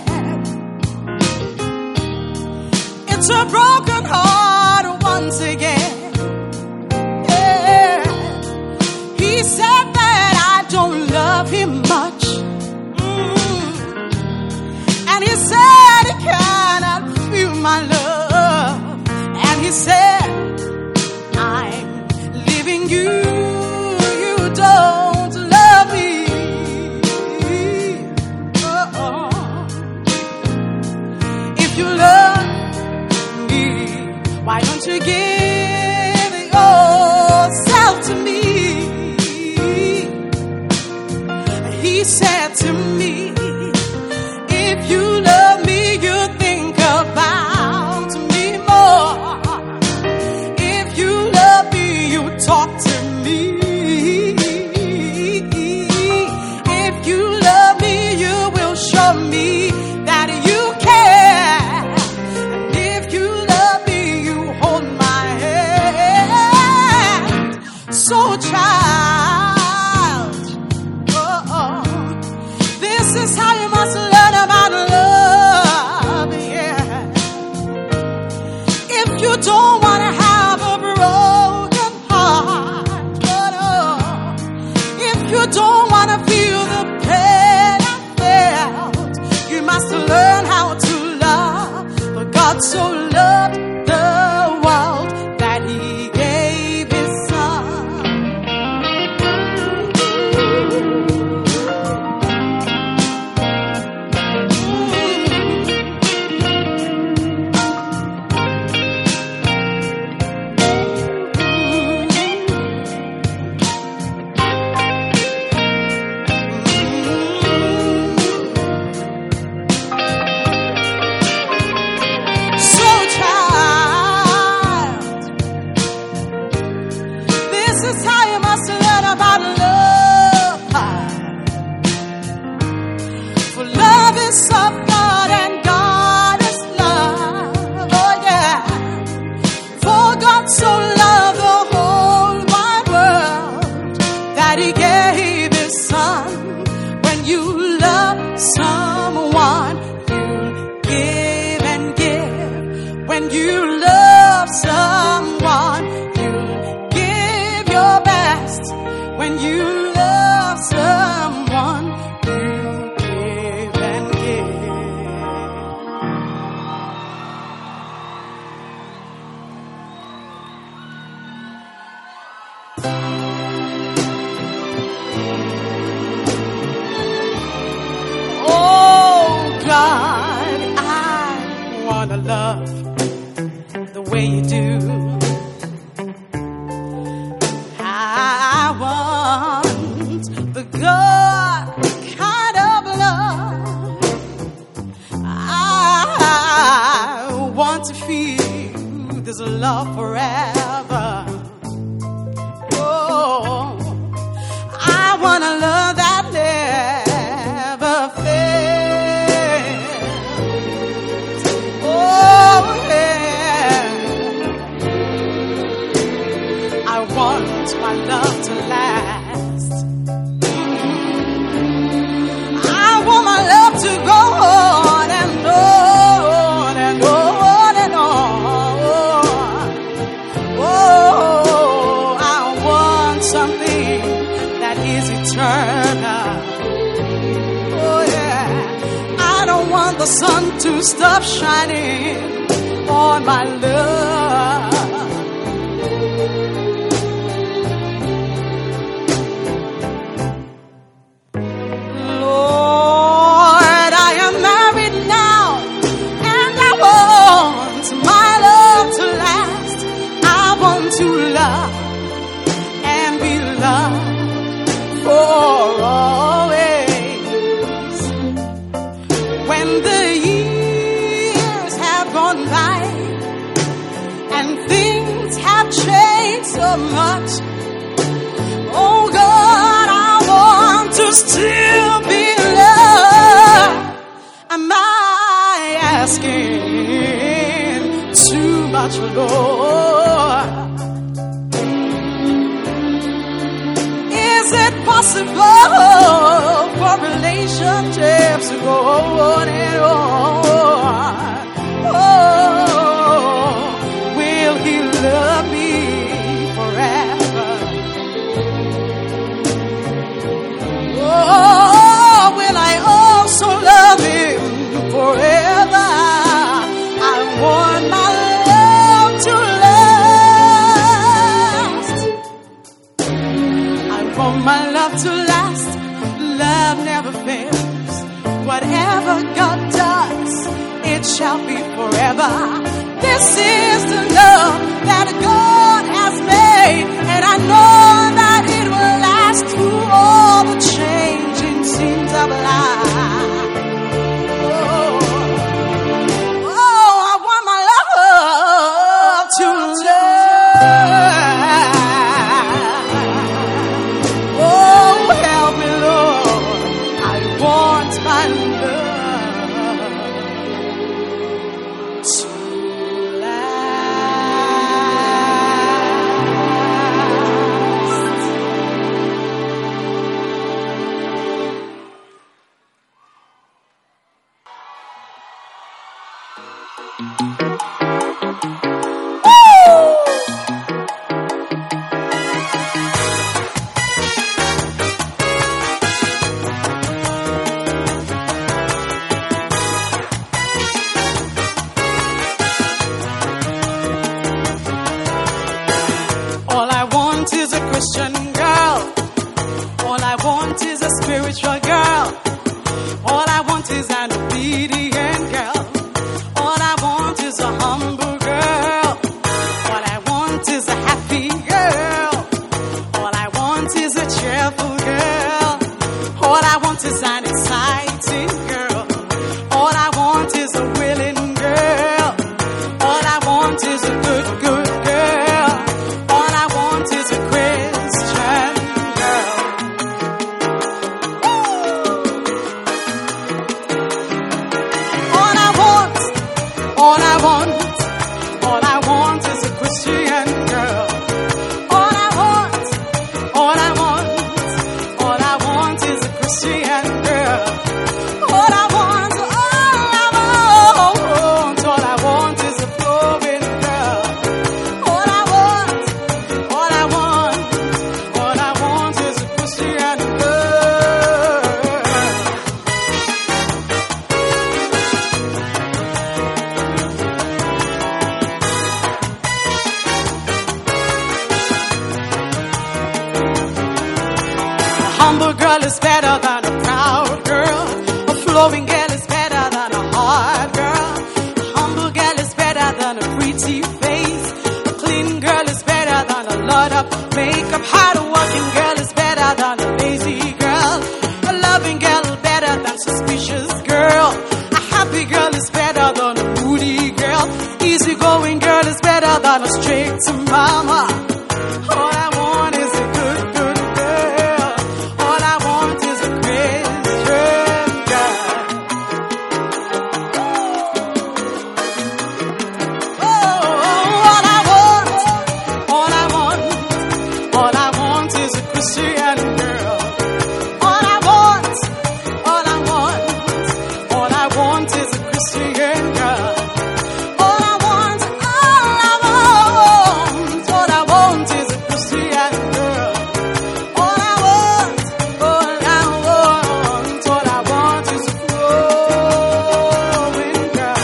[SPEAKER 7] It's a broken heart once again. Yeah. He said that I don't love him much. Mm. And he said he cannot feel my love. And he said, I'm leaving you. You don't love me. Oh. If you love me, why don't you give yourself to me? He said to me, if you love me, you think about me more. If you love me, you talk to me. If you love me, you will show me that you care. And if you love me, you hold my hand. So child, oh, oh, this is how you must learn about love, yeah. If you don't want to have a broken heart, oh, no. If you don't want to feel the pain I felt, you must learn how to love. For God so loved the world that he gave his son. is how you must learn about love. For love is of God and God is love. Oh yeah. For God so loved the whole wide world that He gave His Son. When you love someone, you give and give. When you love someone, you give your best. When you love someone, you give and give. Oh God, I wanna love the way you do. I want the God kind of love. I want to feel this love forever. Oh, I want a love that never fails. Oh, yeah. I want my love to last. I want my love to go on and on and on and on. Oh, I want something that is eternal. Oh yeah. I don't want the sun to stop shining on my love. Lord, I am married now, and I want my love to last. I want to love and be loved for always. When the years have gone by and things have changed so much, oh God, I want to still be loved. Am I asking too much, Lord? Is it possible for relationships to go on and on? Oh, will He love me forever? Oh, will I also love Him forever? I want my love to last. I want my love to last. Love never fails. Whatever God does, it shall be forever. This is the love that God has made, and I know that it will last through all the changing seasons of life. Oh, oh, I want my love to last. Oh, help me, Lord. I want my love to all I want is a Christian girl. All I want is a spiritual girl. All I want is an obedient girl. All I want is a humble girl. All I want is a happy girl. All I want is a cheerful girl. All I want is an exciting girl. All I want is a willing girl. All I want is a good, good girl. All I want is a Christian humble girl is better than a proud girl. A flowing girl is better than a hard girl. A humble girl is better than a pretty face. A clean girl is better than a lot of makeup. Hard-working girl is better than a lazy girl. A loving girl better than suspicious girl. A happy girl is better than a moody girl. Easy-going girl is better than a strict mama. All I want is a good, good girl. All I want is a Christian girl. Oh, all I want, all I want, all I want is a Christian girl. All I want, all I want, all I want is a Christian girl. All I want, all I want, all I want is a Christian girl. All I want, all I want, all I want is a flowing girl.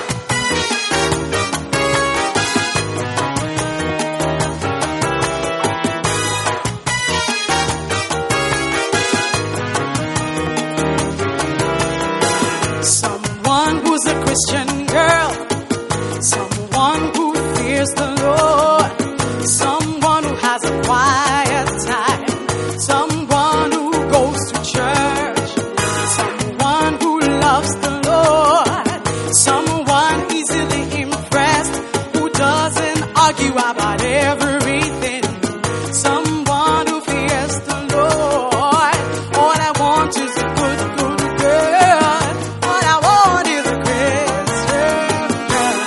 [SPEAKER 7] Someone who's a Christian girl. Someone who fears the Lord. Someone who has a quiet time. Someone who goes to church. Someone who loves the Lord. Someone easily impressed, who doesn't argue about everything. Someone who fears the Lord. All I want is a good, good girl. All I want is a Christian girl.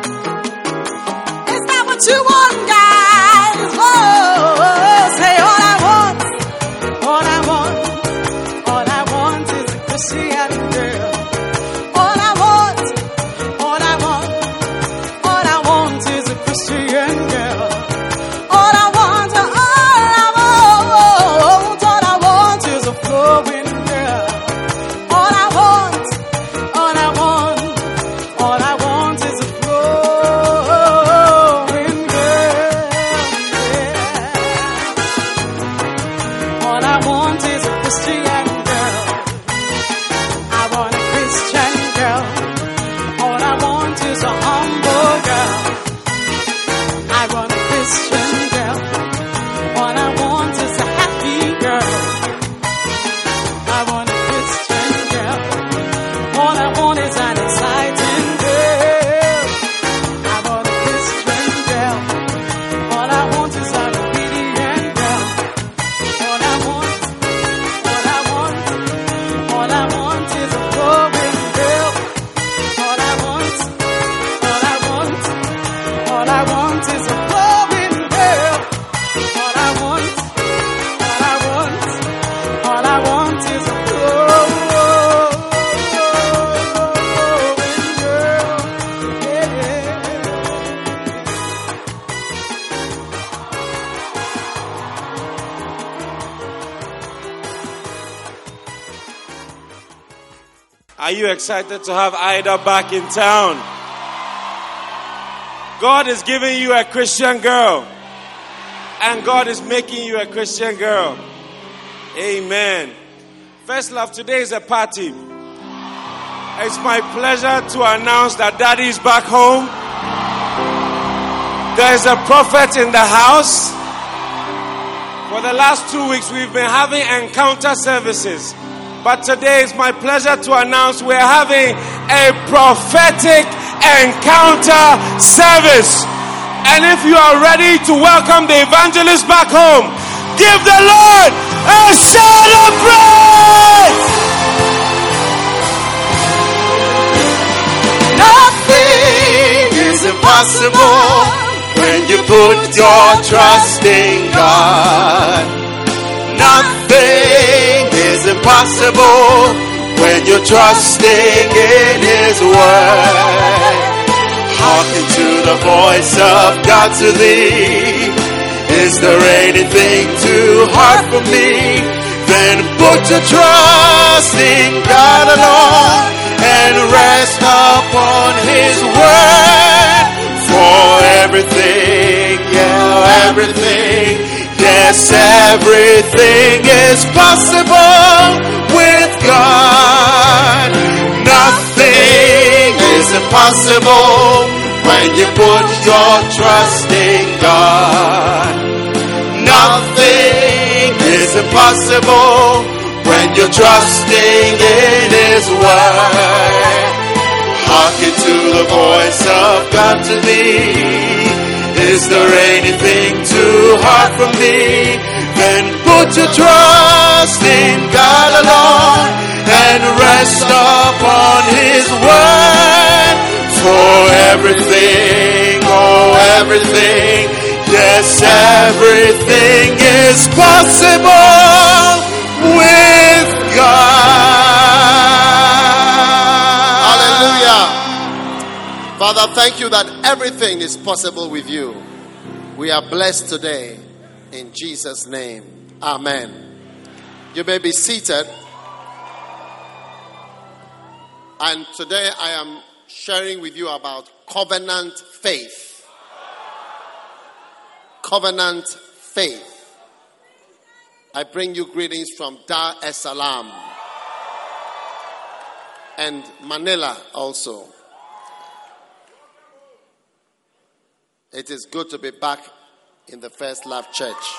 [SPEAKER 7] Is that what you want, guys? Oh, say all I want, all I want, all I want is a Christian girl. All I want, all I want, all I want is a Christian girl. All I want, all I want, all I want is a flowing girl. All I want, all I want, all I want is a flowing girl. Yeah. All I want is a Christian girl. I want a Christian girl. All I want is a humble girl. I want a Christian girl. All I want is a happy girl. I want a Christian girl. All I want is an exciting girl. I want a Christian girl. All I want is an obedient girl. All I want, all I want, all I want is a flowing girl. All I want, all I want, all I want is a flowing girl. All I want, all I want, all I want is a flowing girl. Yeah.
[SPEAKER 8] Are you excited to have Ida back in town? God is giving you a Christian girl. And God is making you a Christian girl. Amen. First Love, today is a party. It's my pleasure to announce that Daddy is back home. There is a prophet in the house. For the last two weeks, we've been having encounter services. But today is my pleasure to announce we're having a prophetic encounter service. And if you are ready to welcome the evangelist back home, give the Lord a shout of praise!
[SPEAKER 6] Nothing is impossible when you put your trust in God. Nothing is impossible when you're trusting in His word. Hearken to the voice of God to thee. Is there anything too hard for me? Then put your trust in God alone and rest upon His word. For everything, yeah, everything, yes, everything is possible impossible with God. Nothing is impossible when you put your trust in God. Nothing is impossible when you're trusting in His word. Hearken to the voice of God to thee. Is there anything too hard for me? Then put your trust in God alone and rest upon His word. For everything, oh everything, yes everything is possible with God.
[SPEAKER 3] Hallelujah. Father, thank you that everything is possible with you. We are blessed today in Jesus' name. Amen. You may be seated. And today I am sharing with you about covenant faith. Covenant faith. I bring you greetings from Dar es Salaam and Manila also. It is good to be back in the First Love Church.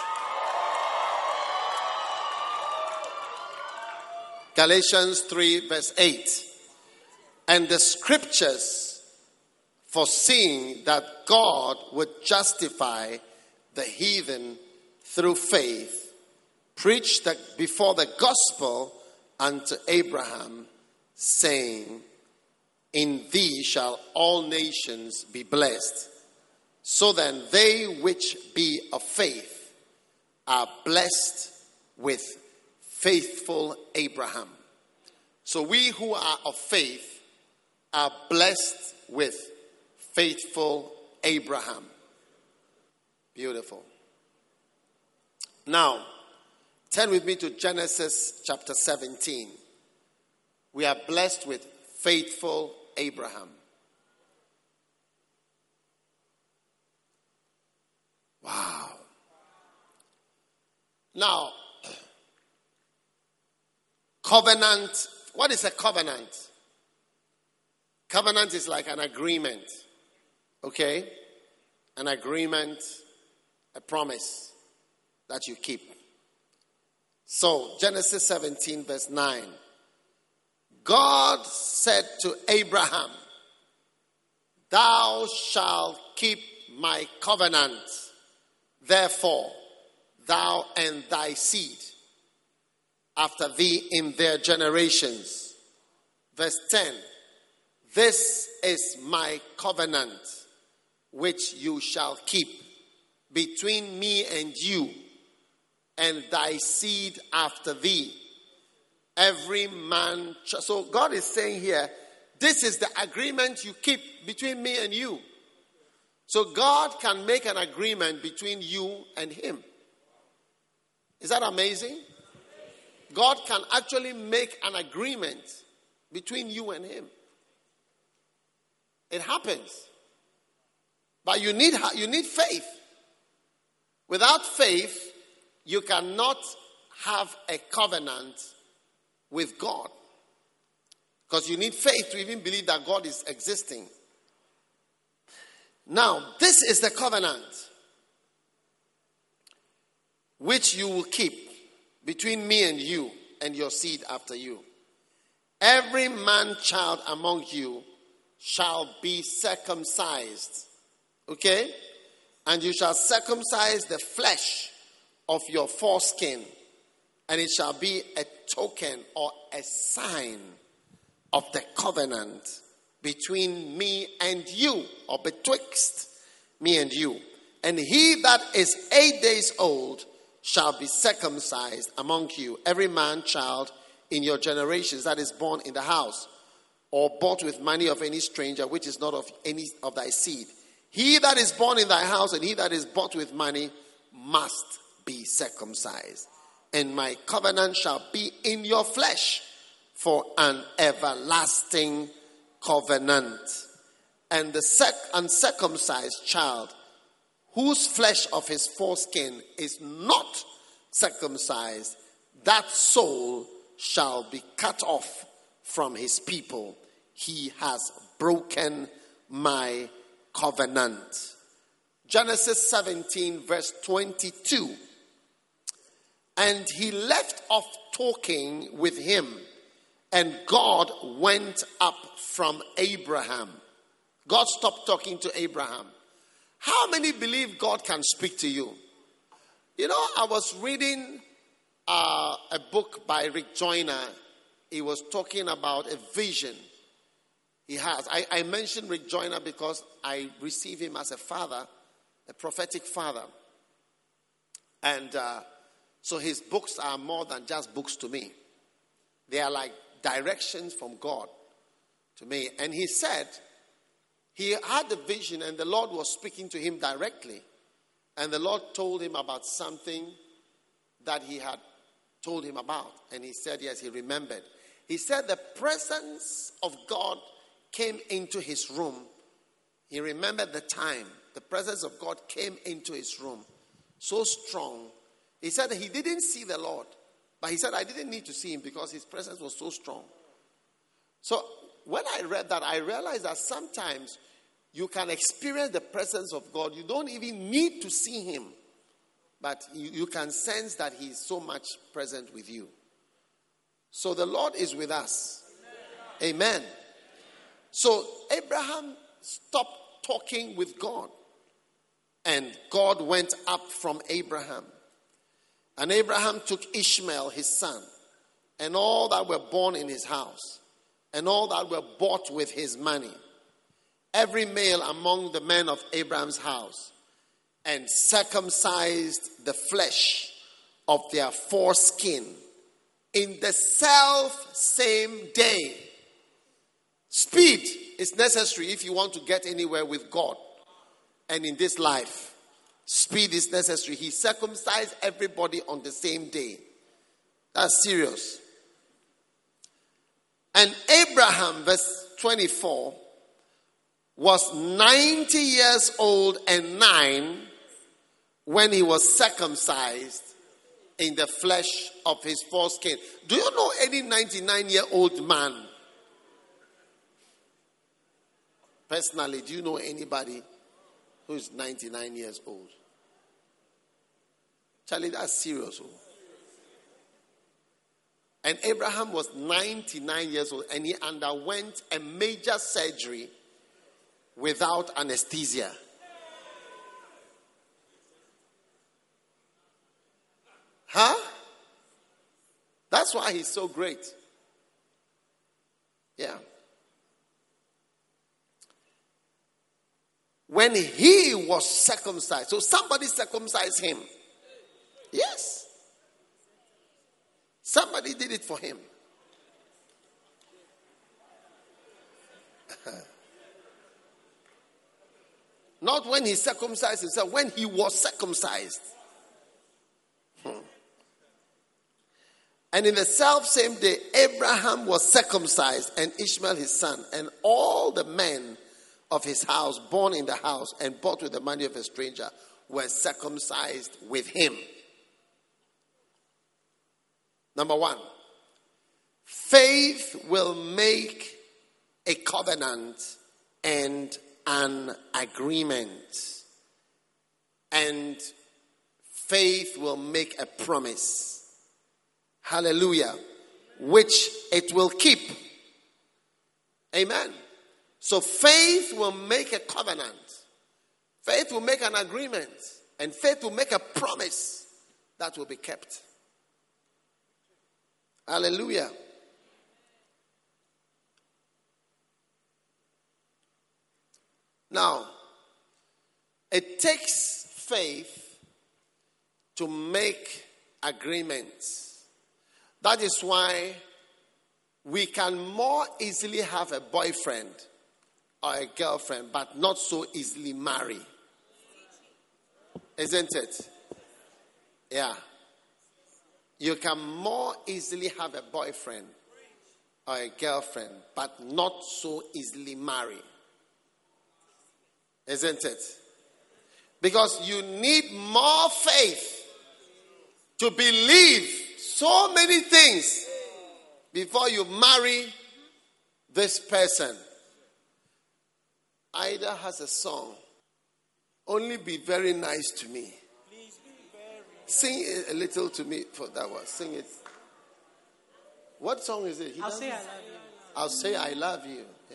[SPEAKER 3] Galatians three verse eight. And the scriptures, foreseeing that God would justify the heathen through faith, preached the, before the gospel unto Abraham, saying, in thee shall all nations be blessed. So then they which be of faith are blessed with faithful Abraham. So we who are of faith are blessed with faithful Abraham. Beautiful. Now, turn with me to Genesis chapter seventeen. We are blessed with faithful Abraham. Wow. Now, covenant. What is a covenant? Covenant is like an agreement. Okay? An agreement, a promise that you keep. So, Genesis seventeen verse nine. God said to Abraham, thou shalt keep my covenant. Therefore, thou and thy seed after thee in their generations. Verse ten. This is my covenant which you shall keep between me and you and thy seed after thee. Every man. So God is saying here, this is the agreement you keep between me and you. So God can make an agreement between you and him. Is that amazing? God can actually make an agreement between you and him. It happens. But you need, you need faith. Without faith, you cannot have a covenant with God. Because you need faith to even believe that God is existing. Now, this is the covenant which you will keep between me and you and your seed after you. Every man child among you shall be circumcised. Okay? And you shall circumcise the flesh of your foreskin, and it shall be a token or a sign of the covenant between me and you, or betwixt me and you. And he that is eight days old shall be circumcised among you, every man child in your generations that is born in the house, or bought with money of any stranger, which is not of any of thy seed. He that is born in thy house and he that is bought with money must be circumcised. And my covenant shall be in your flesh for an everlasting covenant. And the sec- uncircumcised child, whose flesh of his foreskin is not circumcised, that soul shall be cut off from his people. He has broken my covenant. Genesis seventeen, verse twenty-two. And he left off talking with him, and God went up from Abraham. God stopped talking to Abraham. How many believe God can speak to you? You know, I was reading uh, a book by Rick Joyner. He was talking about a vision he has. I, I mentioned Rick Joyner because I receive him as a father, a prophetic father. And uh, so his books are more than just books to me. They are like directions from God to me. And he said he had a vision and the Lord was speaking to him directly. And the Lord told him about something that he had told him about. And he said, yes, he remembered. He said the presence of God came into his room. He remembered the time. The presence of God came into his room. So strong. He said that he didn't see the Lord. But he said, I didn't need to see him because his presence was so strong. So when I read that, I realized that sometimes you can experience the presence of God. You don't even need to see him. But you, you can sense that he is so much present with you. So the Lord is with us. Amen. Amen. So Abraham stopped talking with God. And God went up from Abraham. And Abraham took Ishmael, his son, and all that were born in his house, and all that were bought with his money, every male among the men of Abraham's house, and circumcised the flesh of their foreskin in the self same day. Speed is necessary if you want to get anywhere with God and in this life. Speed is necessary. He circumcised everybody on the same day. That's serious. And Abraham, verse twenty-four, was ninety years old and nine when he was circumcised in the flesh of his foreskin. Do you know any ninety-nine-year-old man? Personally, do you know anybody who is ninety-nine years old? Charlie, that's serious. Oh. And Abraham was ninety-nine years old and he underwent a major surgery without anesthesia. Huh? That's why he's so great. Yeah. When he was circumcised, so somebody circumcised him. Yes. Somebody did it for him. Not when he circumcised himself, when he was circumcised. Hmm. And in the self same day, Abraham was circumcised, and Ishmael his son, and all the men of his house, born in the house and bought with the money of a stranger, were circumcised with him. Number one, faith will make a covenant and an agreement. And faith will make a promise. Hallelujah. Which it will keep. Amen. So faith will make a covenant. Faith will make an agreement. And faith will make a promise that will be kept. Hallelujah. Now, it takes faith to make agreements. That is why we can more easily have a boyfriend or a girlfriend, but not so easily marry. Isn't it? Yeah. You can more easily have a boyfriend or a girlfriend, but not so easily marry. Isn't it? Because you need more faith to believe so many things before you marry this person. Ida has a song. Only be very nice to me. Sing it a little to me for that one. Sing it. What song is it? He
[SPEAKER 7] I'll
[SPEAKER 3] doesn't-
[SPEAKER 7] say I love you.
[SPEAKER 3] I'll say I love you. Yeah.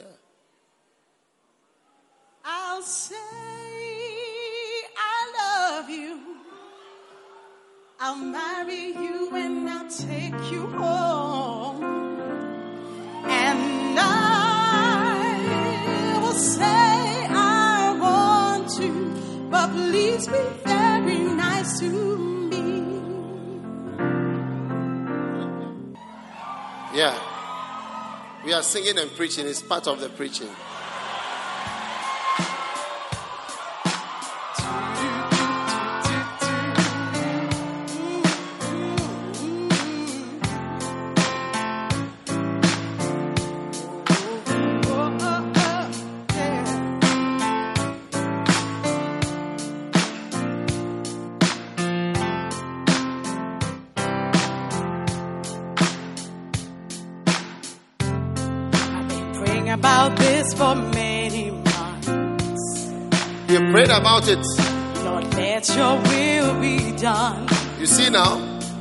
[SPEAKER 7] I'll say I love you. I'll marry you and I'll take you home. And I will say I want to, but please be very nice to me.
[SPEAKER 3] Yeah. We are singing and preaching. It's part of the preaching.
[SPEAKER 7] About this for many months.
[SPEAKER 3] You prayed about it.
[SPEAKER 7] Lord, let your will be done.
[SPEAKER 3] You see now?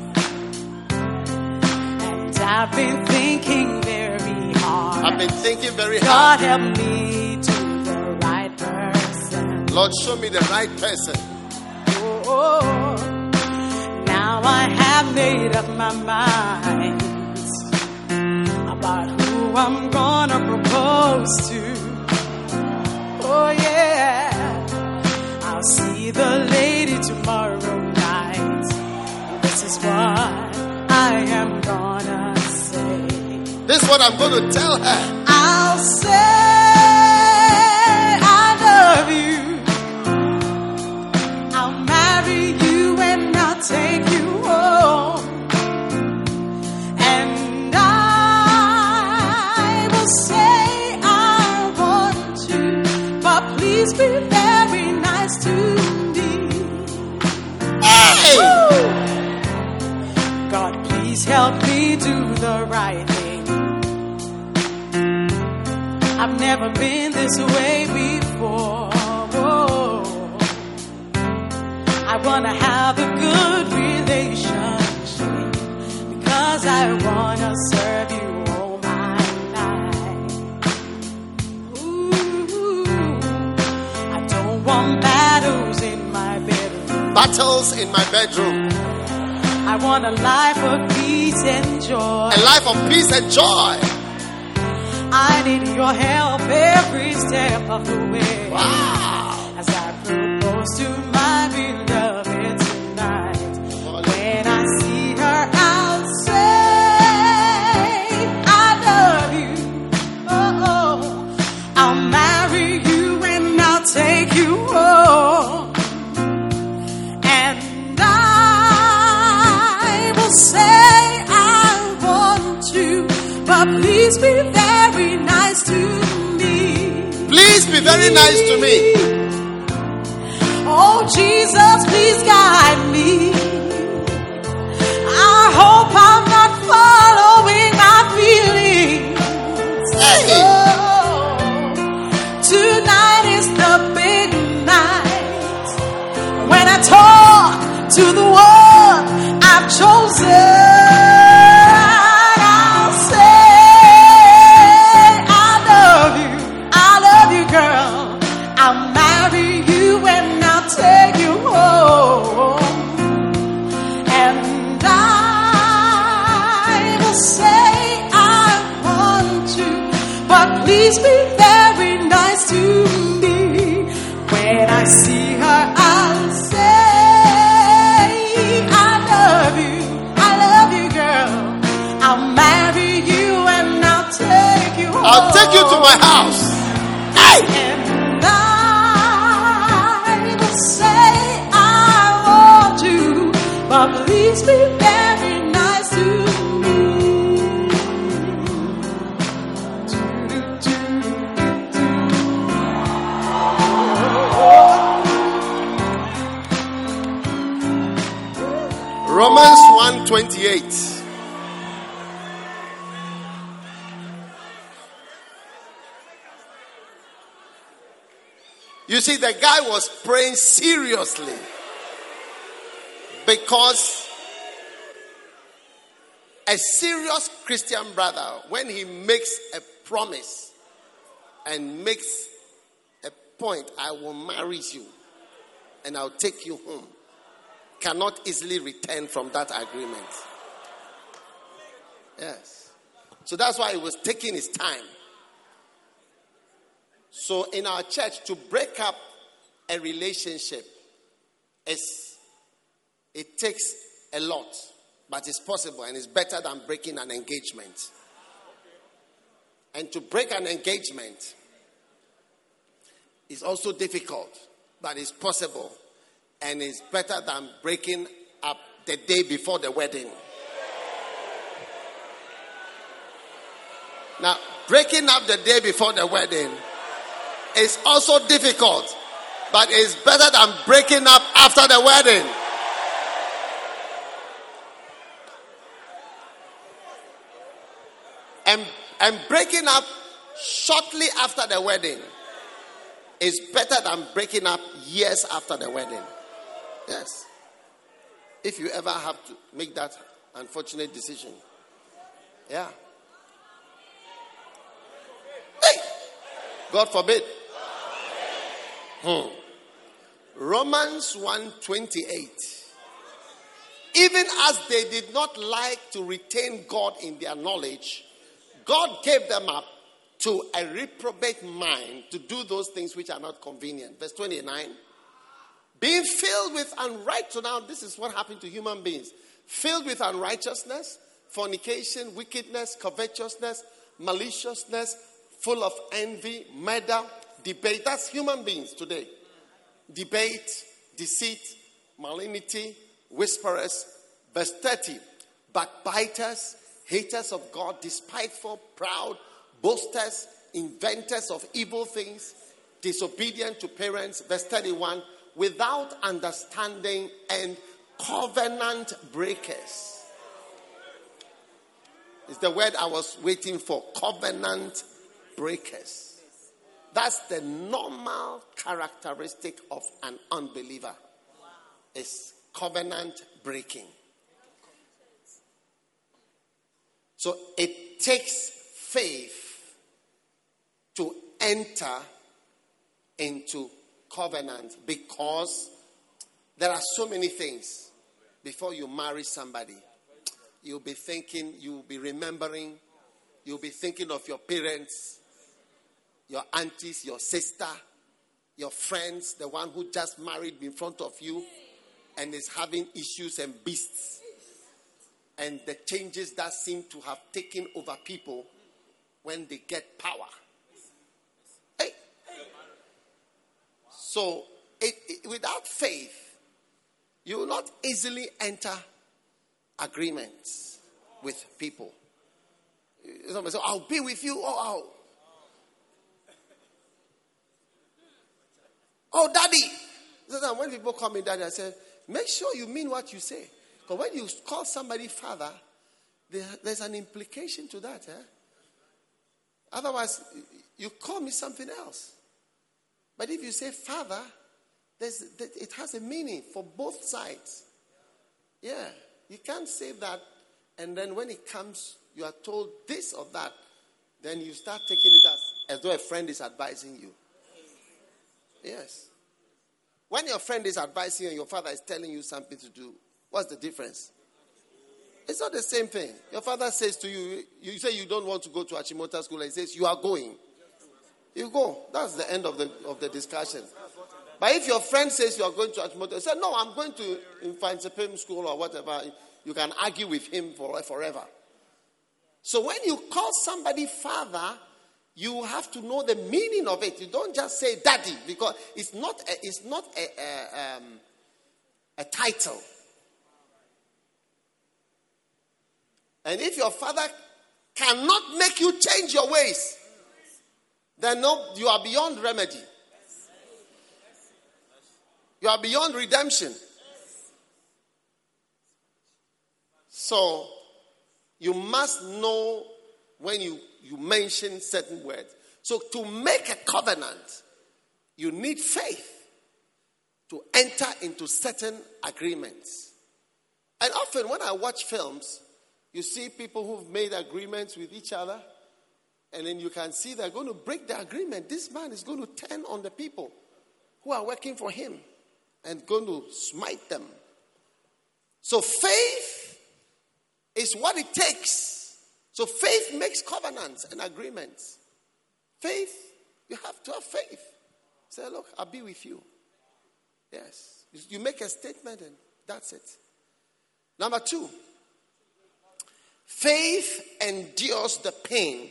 [SPEAKER 7] And I've been thinking very hard.
[SPEAKER 3] I've been thinking very
[SPEAKER 7] God
[SPEAKER 3] hard.
[SPEAKER 7] help me to the right person.
[SPEAKER 3] Lord, show me the right person.
[SPEAKER 7] Oh, now I have made up my mind about who I'm gonna propose to. Oh yeah, I'll see the lady tomorrow night. This is what I am gonna say.
[SPEAKER 3] This is what I'm going to tell her.
[SPEAKER 7] I'll say I love you. I'll marry you and I'll take you home. And I will say I want to, but please be very nice to me.
[SPEAKER 3] Hey!
[SPEAKER 7] Woo! God, please help me do the right thing. I've never been this way before. Oh, I want to have a good relationship because I want to serve you all my life. Ooh, I don't want battles in my bedroom.
[SPEAKER 3] Battles in my bedroom.
[SPEAKER 7] I want a life of peace and joy.
[SPEAKER 3] A life of peace and joy.
[SPEAKER 7] I need your help every step of the way.
[SPEAKER 3] Wow.
[SPEAKER 7] As I propose to my beloved tonight. When I see her, I'll say I love you. Oh, oh. I'll marry you and I'll take you home. And I will say I want to, but please be very nice to me.
[SPEAKER 3] Please be very nice to me.
[SPEAKER 7] Oh, Jesus, please guide me. I hope I'm not following my feelings.
[SPEAKER 3] Hey.
[SPEAKER 7] Oh, tonight is the big night when I talk to the one I've chosen. I'll say I love you. I love you, girl. I'll marry you and I'll take you home. And I will say I want to, but please be very nice to me. When I see her, I'll say I love you. I love you, girl. I'll marry you and I'll take you home.
[SPEAKER 3] I'll take you to my house. Hey!
[SPEAKER 7] And I will say I want you, but please be very nice to me.
[SPEAKER 3] Romans one twenty-eight. You see, the guy was praying seriously because a serious Christian brother, when he makes a promise and makes a point, I will marry you and I'll take you home, cannot easily return from that agreement. Yes. So that's why he was taking his time. So in our church, to break up a relationship, is it takes a lot, but it's possible and it's better than breaking an engagement. And to break an engagement is also difficult, but it's possible and it's better than breaking up the day before the wedding. Now, breaking up the day before the wedding is also difficult, but it's better than breaking up after the wedding. And, and breaking up shortly after the wedding is better than breaking up years after the wedding. Yes. If you ever have to make that unfortunate decision. Yeah. Hey! God forbid. Hmm. Romans one twenty-eight. Even as they did not like to retain God in their knowledge, God gave them up to a reprobate mind to do those things which are not convenient. Verse twenty-nine. Being filled with unrighteousness. Now, this is what happened to human beings. Filled with unrighteousness, fornication, wickedness, covetousness, maliciousness, full of envy, murder, debate. That's human beings today. Debate, deceit, malignity, whisperers. Verse thirty. Backbiters, haters of God, despiteful, proud, boasters, inventors of evil things, disobedient to parents. Verse thirty-one. Without understanding and covenant breakers. It's the word I was waiting for. Covenant breakers. That's the normal characteristic of an unbeliever. It's covenant breaking. So it takes faith to enter into covenant, because there are so many things. Before you marry somebody, you'll be thinking, you'll be remembering, you'll be thinking of your parents, your aunties, your sister, your friends, the one who just married in front of you and is having issues and beasts, and the changes that seem to have taken over people when they get power. Hey. So, it, it, without faith, you will not easily enter agreements with people. Somebody says, I'll be with you. Oh, I'll. Oh, daddy. So when people call me daddy, I say, make sure you mean what you say. Because when you call somebody father, there, there's an implication to that. Eh? Otherwise, you call me something else. But if you say father, there's, it has a meaning for both sides. Yeah. You can't say that, and then when it comes, you are told this or that, then you start taking it as, as though a friend is advising you. Yes. When your friend is advising you and your father is telling you something to do, what's the difference? It's not the same thing. Your father says to you, you say you don't want to go to Achimota school, and he says you are going. You go. That's the end of the of the discussion. But if your friend says you are going to Achimota, you say, no, I'm going to Infantsepim school or whatever, you can argue with him for, forever. So when you call somebody father, you have to know the meaning of it. You don't just say daddy, because it's not a, it's not a, a, um, a title. And if your father cannot make you change your ways, then no, you are beyond remedy. You are beyond redemption. So you must know when you, you mention certain words. So to make a covenant, you need faith to enter into certain agreements. And often when I watch films, you see people who've made agreements with each other, and then you can see they're going to break the agreement. This man is going to turn on the people who are working for him and going to smite them. So faith is what it takes. So faith makes covenants and agreements. Faith, you have to have faith. Say, look, I'll be with you. Yes. You make a statement and that's it. Number two, faith endures the pain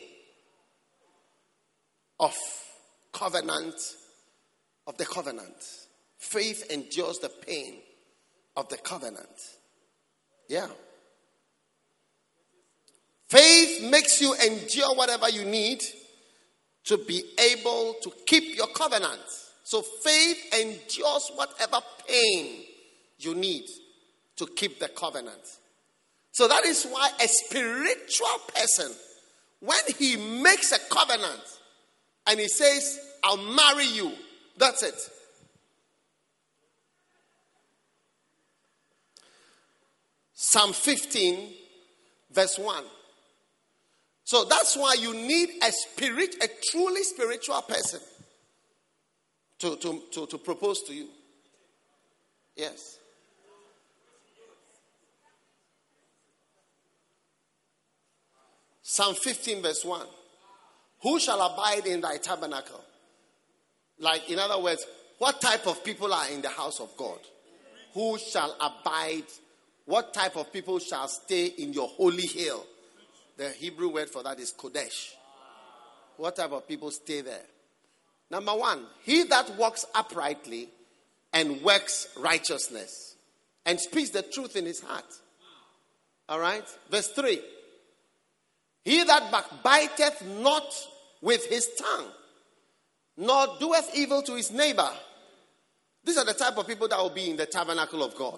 [SPEAKER 3] of covenant, of the covenant. Faith endures the pain of the covenant. Yeah. Faith makes you endure whatever you need to be able to keep your covenant. So faith endures whatever pain you need to keep the covenant. So that is why a spiritual person, when he makes a covenant and he says, I'll marry you, that's it. Psalm fifteen, verse one. So that's why you need a spirit, a truly spiritual person to, to, to, to propose to you. Yes. Psalm fifteen, verse one. Who shall abide in thy tabernacle? Like, in other words, what type of people are in the house of God? Who shall abide? What type of people shall stay in your holy hill? The Hebrew word for that is Kodesh. What type of people stay there? Number one, he that walks uprightly and works righteousness and speaks the truth in his heart. All right? Verse three. He that backbiteth not with his tongue, nor doeth evil to his neighbor. These are the type of people that will be in the tabernacle of God.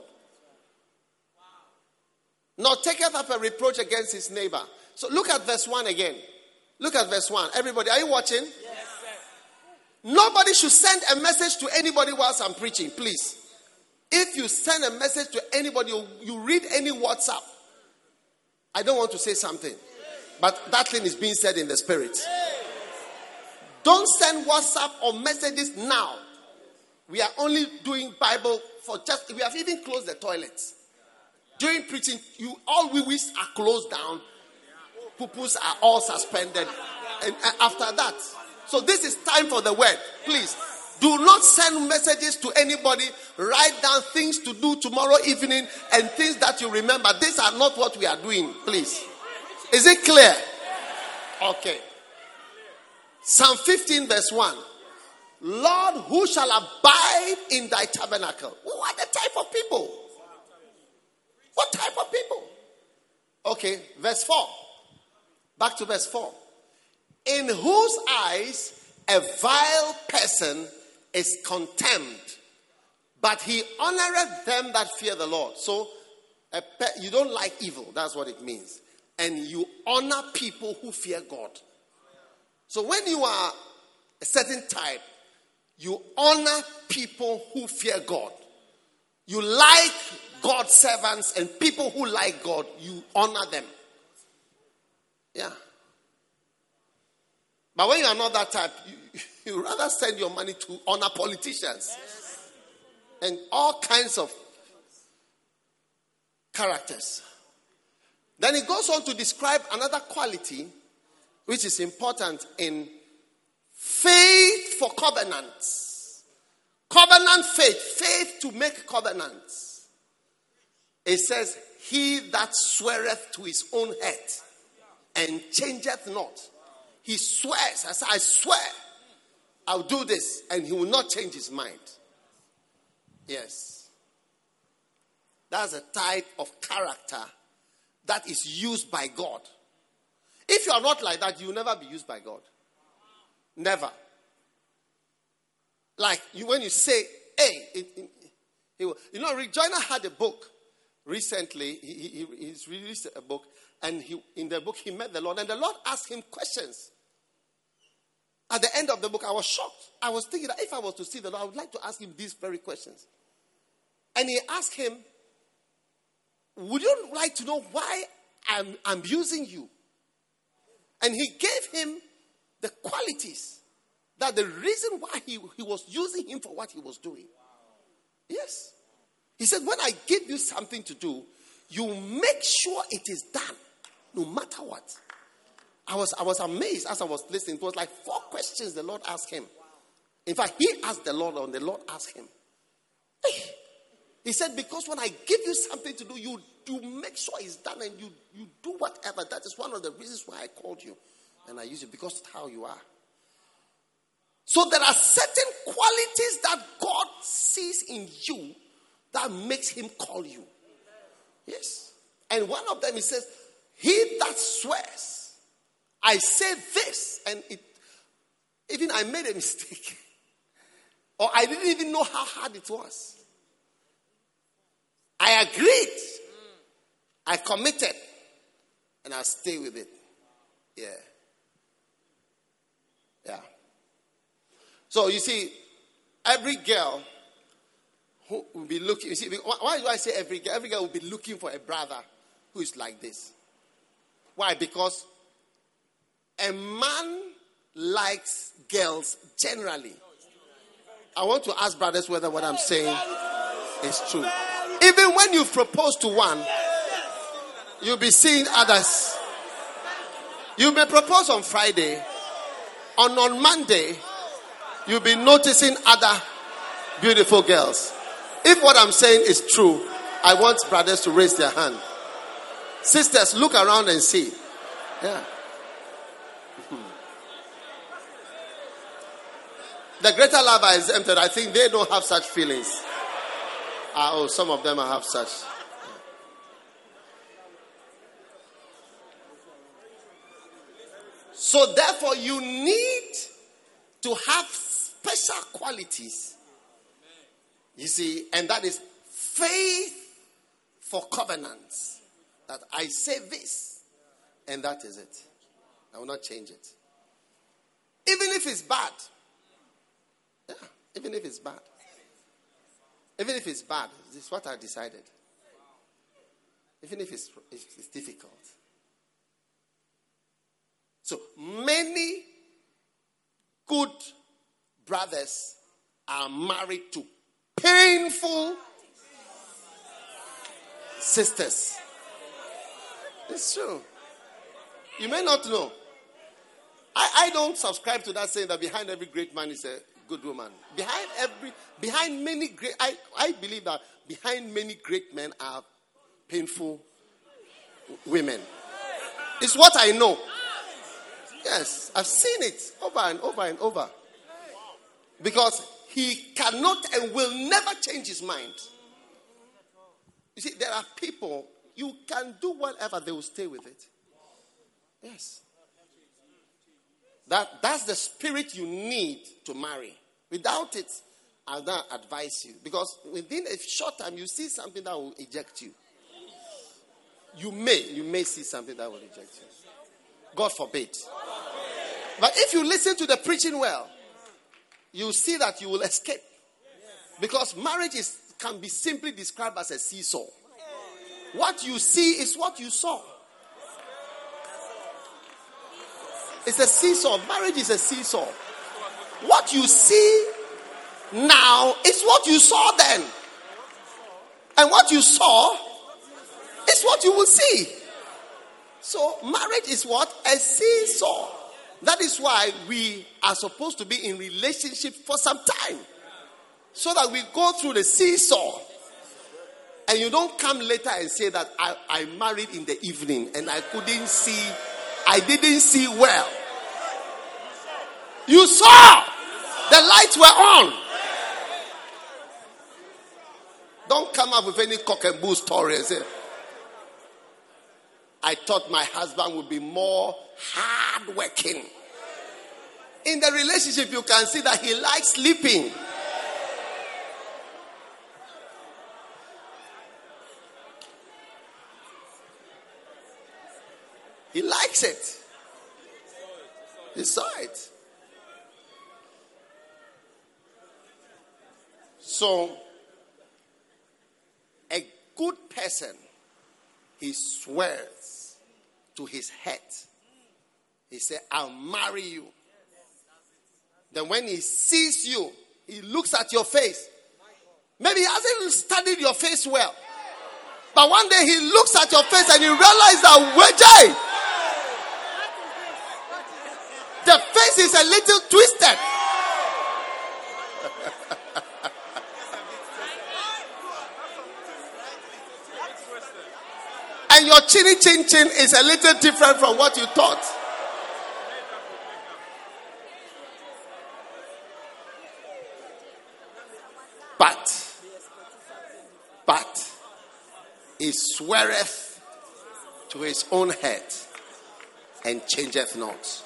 [SPEAKER 3] Nor taketh up a reproach against his neighbor. So look at verse one again. Look at verse one. Everybody, are you watching? Yes, sir. Nobody should send a message to anybody whilst I'm preaching, please. If you send a message to anybody, you, you read any WhatsApp. I don't want to say something, but that thing is being said in the spirit. Don't send WhatsApp or messages now. We are only doing Bible for just, we have even closed the toilets. During preaching, you all wee-wees are closed down. Pupus are all suspended. And, and after that, so this is time for the word. Please, do not send messages to anybody. Write down things to do tomorrow evening and things that you remember. These are not what we are doing, please. Is it clear? Okay. Psalm fifteen verse one. Lord, who shall abide in thy tabernacle? Who are the type of people? What type of people? Okay, verse four. Back to verse four. In whose eyes a vile person is contemned, but he honoreth them that fear the Lord. So, a pe- you don't like evil. That's what it means. And you honor people who fear God. So when you are a certain type, you honor people who fear God. You like God's servants and people who like God, you honor them. Yeah. But when you are not that type, you, you rather send your money to honor politicians. Yes. And all kinds of characters. Then it goes on to describe another quality which is important in faith for covenants. Covenant faith. Faith to make covenants. It says, he that sweareth to his own head and changeth not. He swears. I say, I swear I'll do this, and he will not change his mind. Yes. That's a type of character that is used by God. If you are not like that, you will never be used by God. Never. Like you, when you say, hey, it, it, it will, you know, Rick Joyner had a book recently, he, he, he's released a book, and he, in the book he met the Lord, and the Lord asked him questions. At the end of the book, I was shocked. I was thinking that if I was to see the Lord, I would like to ask him these very questions. And he asked him, would you like to know why I'm, I'm using you? And he gave him the qualities that the reason why he, he was using him for what he was doing. Yes. He said, when I give you something to do, you make sure it is done, no matter what. I was, I was amazed as I was listening. It was like four questions the Lord asked him. In fact, he asked the Lord, and the Lord asked him. He said, because when I give you something to do, you, you make sure it's done, and you, you do whatever. That is one of the reasons why I called you. And I use it because of how you are. So there are certain qualities that God sees in you that makes him call you. Yes. And one of them, he says, he that swears, I say this, and it, even I made a mistake. Or I didn't even know how hard it was. I agreed. I committed. And I'll stay with it. Yeah. Yeah. So you see, every girl who will be looking, you see, why do I say every girl? Every girl will be looking for a brother who is like this. Why? Because a man likes girls generally. I want to ask brothers whether what I'm saying is true. Even when you propose to one, you'll be seeing others. You may propose on Friday. On on Monday, you'll be noticing other beautiful girls. If what I'm saying is true, I want brothers to raise their hand. Sisters, look around and see. Yeah. The greater love are exempted. I think they don't have such feelings. Uh, oh, some of them have such. So therefore, you need to have special qualities. You see, and that is faith for covenants. That I say this, and that is it. I will not change it. Even if it's bad. Yeah, even if it's bad. Even if it's bad, this is what I decided. Even if it's, it's difficult. So many good brothers are married to painful sisters. It's true. You may not know. I, I don't subscribe to that saying that behind every great man is a good woman. Behind every, behind many great, I, I believe that behind many great men are painful women. It's what I know. Yes, I've seen it over and over and over. Because he cannot and will never change his mind. You see, there are people, you can do whatever, they will stay with it. Yes. That, that's the spirit you need to marry. Without it, I'll not advise you. Because within a short time, you see something that will eject you. You may, you may see something that will eject you. God forbid. But if you listen to the preaching well, you see that you will escape. Because marriage is can be simply described as a seesaw. What you see is what you saw. It's a seesaw. Marriage is a seesaw. What you see now is what you saw then. And what you saw is what you will see. So marriage is what? A seesaw. That is why we are supposed to be in relationship for some time. So that we go through the seesaw. And you don't come later and say that I, I married in the evening and I couldn't see, I didn't see well. You saw. The lights were on. Don't come up with any cock and bull story and say, I thought my husband would be more hardworking. In the relationship, you can see that he likes sleeping. He likes it. He saw it. So, a good person, he swears to his head. He said, I'll marry you. Then when he sees you, he looks at your face. Maybe he hasn't studied your face well. But one day he looks at your face and he realizes that, Wejay, the face is a little twisted. And your chinny chin chin is a little different from what you thought. But, but, he sweareth to his own head and changeth not.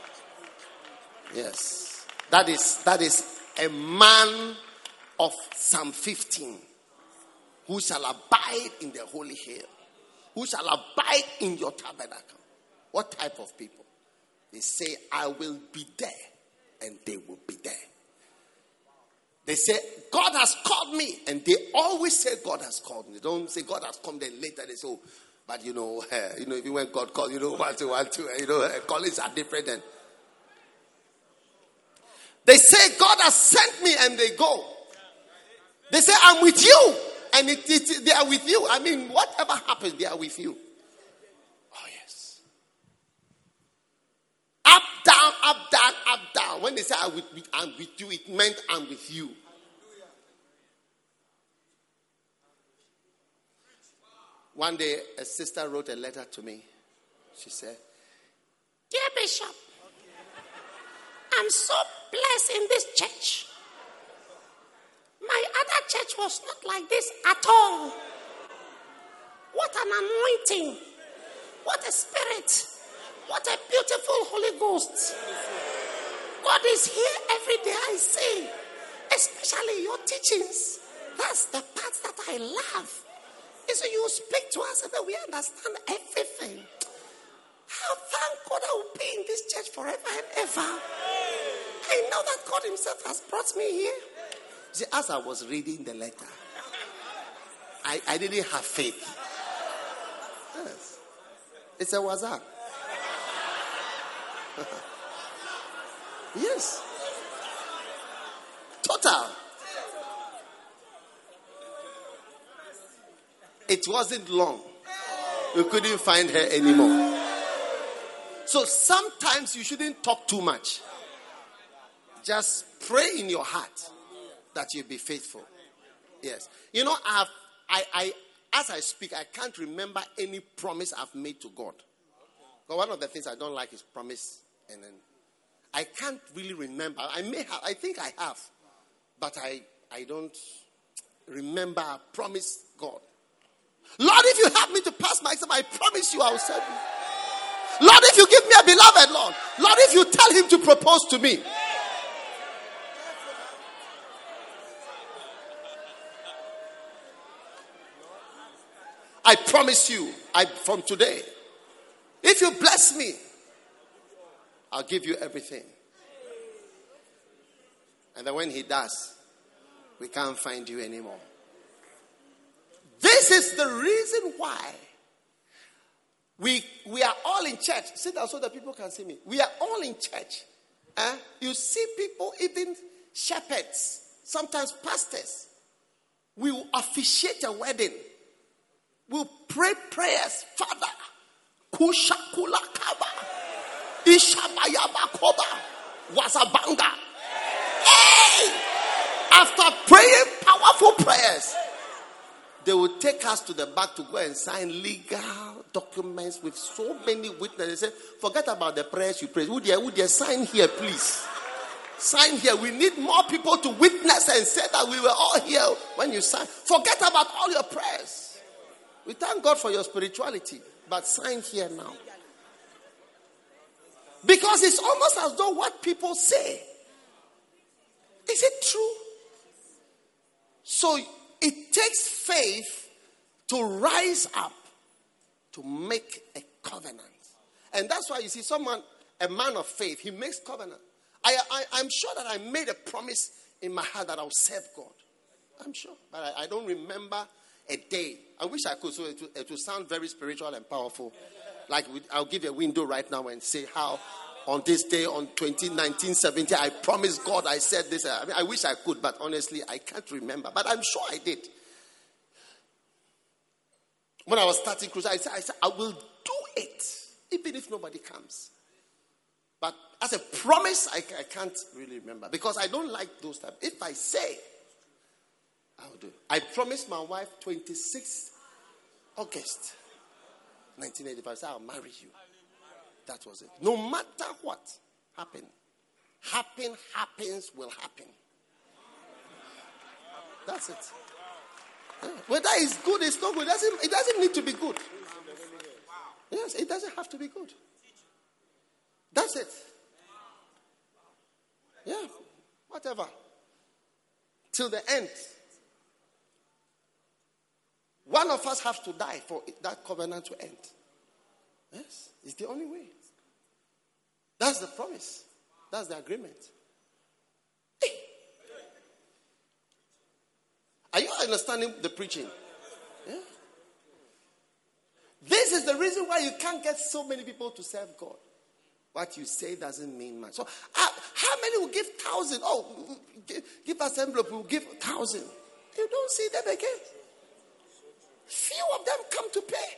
[SPEAKER 3] Yes. That is, that is a man of Psalm fifteen. Who shall abide in the holy hill? Who shall abide in your tabernacle? What type of people? They say, I will be there, and they will be there. They say, God has called me, and they always say, God has called me. They don't say, God has come, then later they say, oh, but you know, uh, you know, even when God calls, you know, one, two, one, two, you know, uh, callings are different. Then they say, God has sent me, and they go. They say, I'm with you. And it, it, they are with you. I mean, whatever happens, they are with you. Oh, yes. Up, down, up, down, up, down. When they say, I'm with, I'm with you, it meant I'm with you. One day, a sister wrote a letter to me. She said, Dear Bishop, I'm so blessed in this church. My other church was not like this at all. What an anointing. What a spirit. What a beautiful Holy Ghost. God is here every day, I see. Especially your teachings. That's the part that I love. So you speak to us and then we understand everything. How thank God I will be in this church forever and ever. I know that God himself has brought me here. See, as I was reading the letter, I, I didn't have faith. Yes. It's a WhatsApp. Yes. Total. It wasn't long. We couldn't find her anymore. So sometimes you shouldn't talk too much. Just pray in your heart that you be faithful. Yes. You know, I've, I, I, as I speak, I can't remember any promise I've made to God. But one of the things I don't like is promise. And then I can't really remember. I may have, I think I have. But I, I don't remember I promised God. Lord, if you help me to pass my exam, I promise you I will serve you. Lord, if you give me a beloved, Lord. Lord, if you tell him to propose to me. I promise you, I from today, if you bless me, I'll give you everything. And then when he does, we can't find you anymore. This is the reason why we we are all in church. Sit down so that people can see me. We are all in church. Eh? You see people, even shepherds, sometimes pastors, we will officiate a wedding. We'll pray prayers. Father, Kushakula Kaba, Ishabayaba Koba, Wasabanga. Hey! After praying powerful prayers, they will take us to the back to go and sign legal documents with so many witnesses. They say, forget about the prayers you pray. Would you, would you sign here, please? Sign here. We need more people to witness and say that we were all here when you sign. Forget about all your prayers. We thank God for your spirituality, but sign here now. Because it's almost as though what people say. Is it true? So it takes faith to rise up to make a covenant. And that's why you see someone, a man of faith, he makes covenant. I, I, I'm sure that I made a promise in my heart that I'll serve God. I'm sure. But I, I don't remember a day. I wish I could, so it will, it will sound very spiritual and powerful. Like we, I'll give you a window right now and say how on this day, on twenty nineteen seventy, I promised God I said this. I mean, I wish I could, but honestly, I can't remember. But I'm sure I did. When I was starting crusade, I said, I said, I will do it, even if nobody comes. But as a promise, I, I can't really remember. Because I don't like those types. If I say, I will do it. I promised my wife twenty-sixth August nineteen eighty-five. I said, I'll marry you. That was it. No matter what happened. Happen, happens, will happen. That's it. Yeah. Whether it's good, it's not good. It doesn't, it doesn't need to be good. Yes, it doesn't have to be good. That's it. Yeah, whatever. Till the end. One of us has to die for that covenant to end. Yes, it's the only way. That's the promise. That's the agreement. Hey. Are you understanding the preaching? Yeah. This is the reason why you can't get so many people to serve God. What you say doesn't mean much. So, how, how many will give thousand? Oh, give, give us envelope, we'll give thousand. You don't see them again. Few of them come to pay.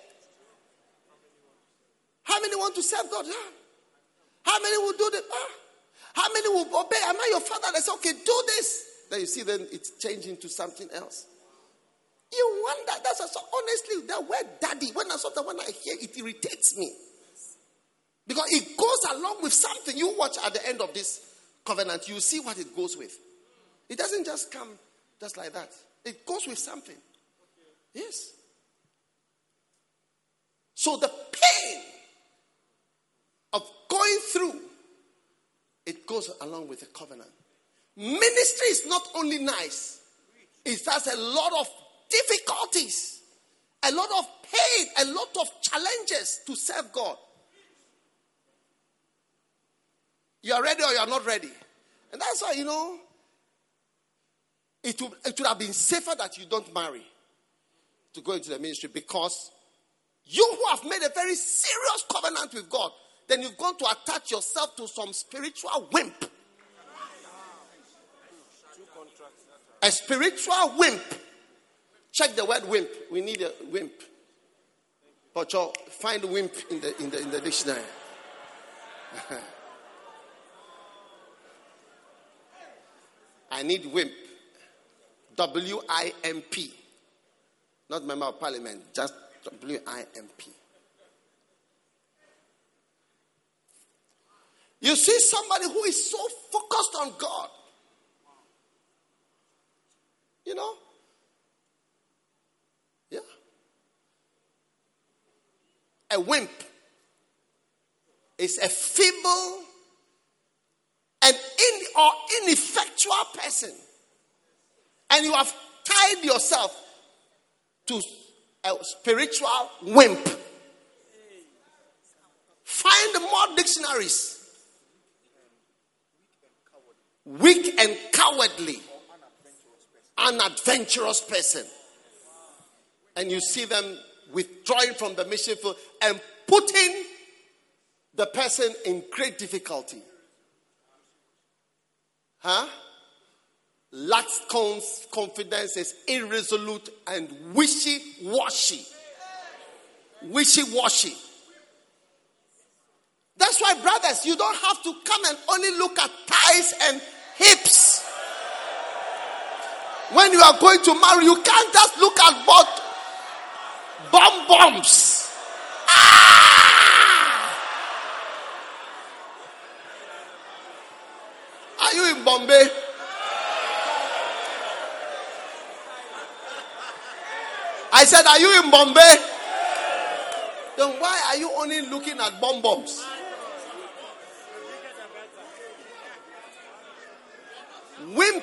[SPEAKER 3] How many want to serve God? Huh? How many will do this? Huh? How many will obey? Am I your father? They say, okay, do this. Then you see, then it's changing to something else. You wonder. That's also, honestly, that word daddy, when I saw that, when I hear it, irritates me. Because it goes along with something. You watch at the end of this covenant, you see what it goes with. It doesn't just come just like that. It goes with something. Yes. So the pain of going through, it goes along with the covenant. Ministry is not only nice, it has a lot of difficulties, a lot of pain, a lot of challenges to serve God. You are ready or you are not ready. And that's why, you know, it would, it would have been safer that you don't marry to go into the ministry, because you who have made a very serious covenant with God, then you've gone to attach yourself to some spiritual wimp. A spiritual wimp. Check the word wimp. We need a wimp. But you find wimp in the in the in the dictionary. I need wimp. W I M P. Not member of parliament, just W I M P. You see somebody who is so focused on God. You know? Yeah. A wimp is a feeble and in or ineffectual person. And you have tied yourself to a spiritual wimp. Find more dictionaries. Weak and cowardly. Unadventurous person. And you see them withdrawing from the mission field and putting the person in great difficulty. Huh? Lacks confidence, is irresolute and wishy-washy. Wishy-washy. That's why, brothers, you don't have to come and only look at thighs and hips. When you are going to marry, you can't just look at both bum bumps. Ah! Are you in Bombay? I said, are you in Bombay? Then why are you only looking at bum bumps? Wimp.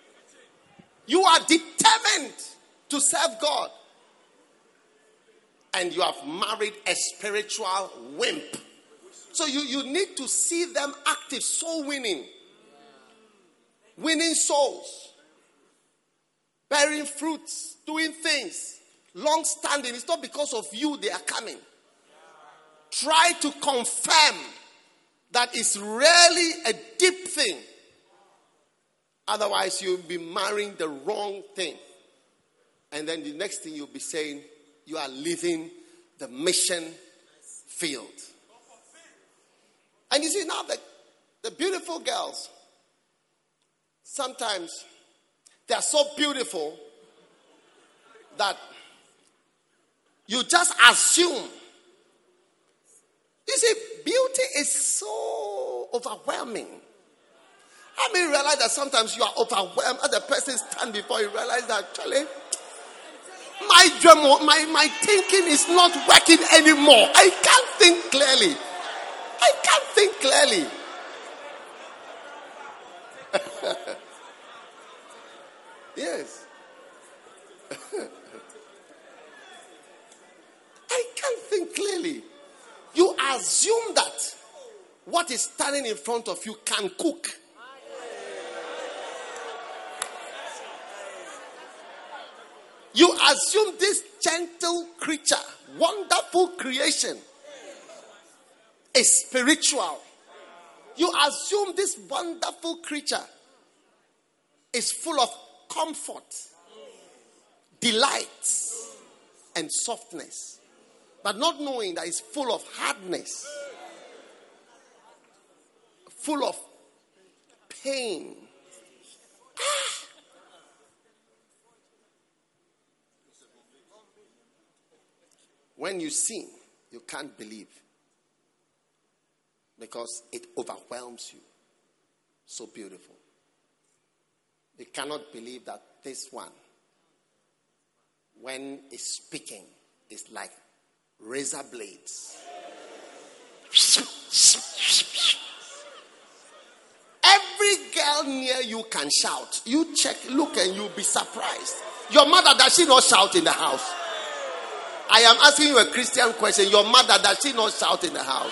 [SPEAKER 3] You are determined to serve God. and you have married a spiritual wimp. So you, you need to see them active, soul winning. Winning souls. Bearing fruits. Doing things. Long standing. It's not because of you they are coming. Try to confirm that it's really a deep thing. Otherwise, you'll be marrying the wrong thing. And then the next thing you'll be saying, you are leaving the mission field. And you see now the, the beautiful girls, sometimes they are so beautiful that you just assume. You see, beauty is so overwhelming. I mean, realize that sometimes you are overwhelmed as the person stands before you realize that actually my dream, my, my thinking is not working anymore. I can't think clearly. I can't think clearly. Yes. I can't think clearly. You assume that what is standing in front of you can cook. You assume this gentle creature, wonderful creation, is spiritual. You assume this wonderful creature is full of comfort, delight, and softness, but not knowing that it's full of hardness, full of pain. When you sing, you can't believe because it overwhelms you. So beautiful. You cannot believe that this one, when it's speaking, is like razor blades. Every girl near you can shout. You check, look, and you'll be surprised. Your mother, does she not shout in the house? I am asking you a Christian question. Your mother, does she not shout in the house?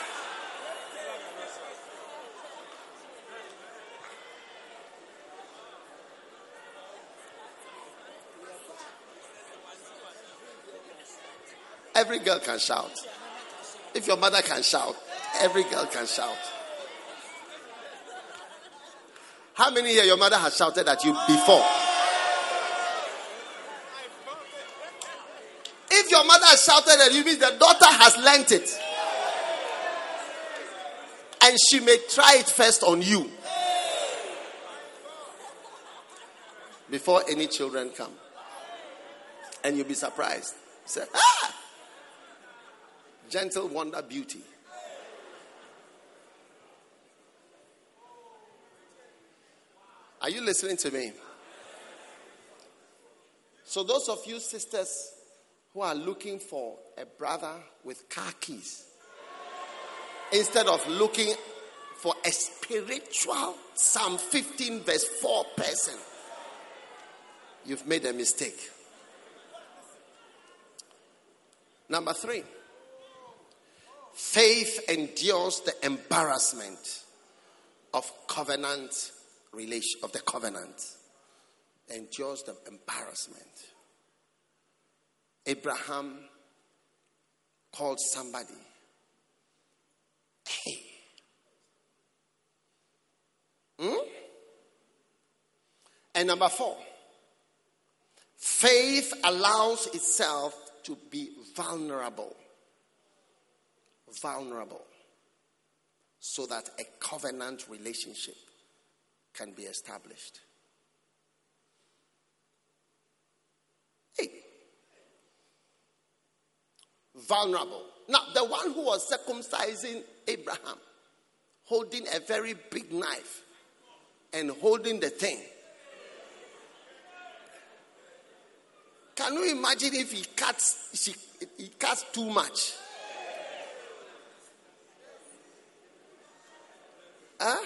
[SPEAKER 3] Every girl can shout. If your mother can shout, every girl can shout. How many here your mother has shouted at you before? If your mother has shouted at you, means the daughter has learnt it. And she may try it first on you. Before any children come. And you'll be surprised. Say, ah! Gentle wonder beauty. Are you listening to me? So those of you sisters who are looking for a brother with car keys, instead of looking for a spiritual Psalm fifteen verse four person, you've made a mistake. Number three, faith endures the embarrassment of covenant relation, of the covenant. Endures the embarrassment. Abraham called somebody. Hey. Hmm? And number four, faith allows itself to be vulnerable. Vulnerable. So that a covenant relationship can be established. Hey. Vulnerable. Now, the one who was circumcising Abraham, holding a very big knife and holding the thing. Can you imagine if he cuts, she, he cuts too much? Huh?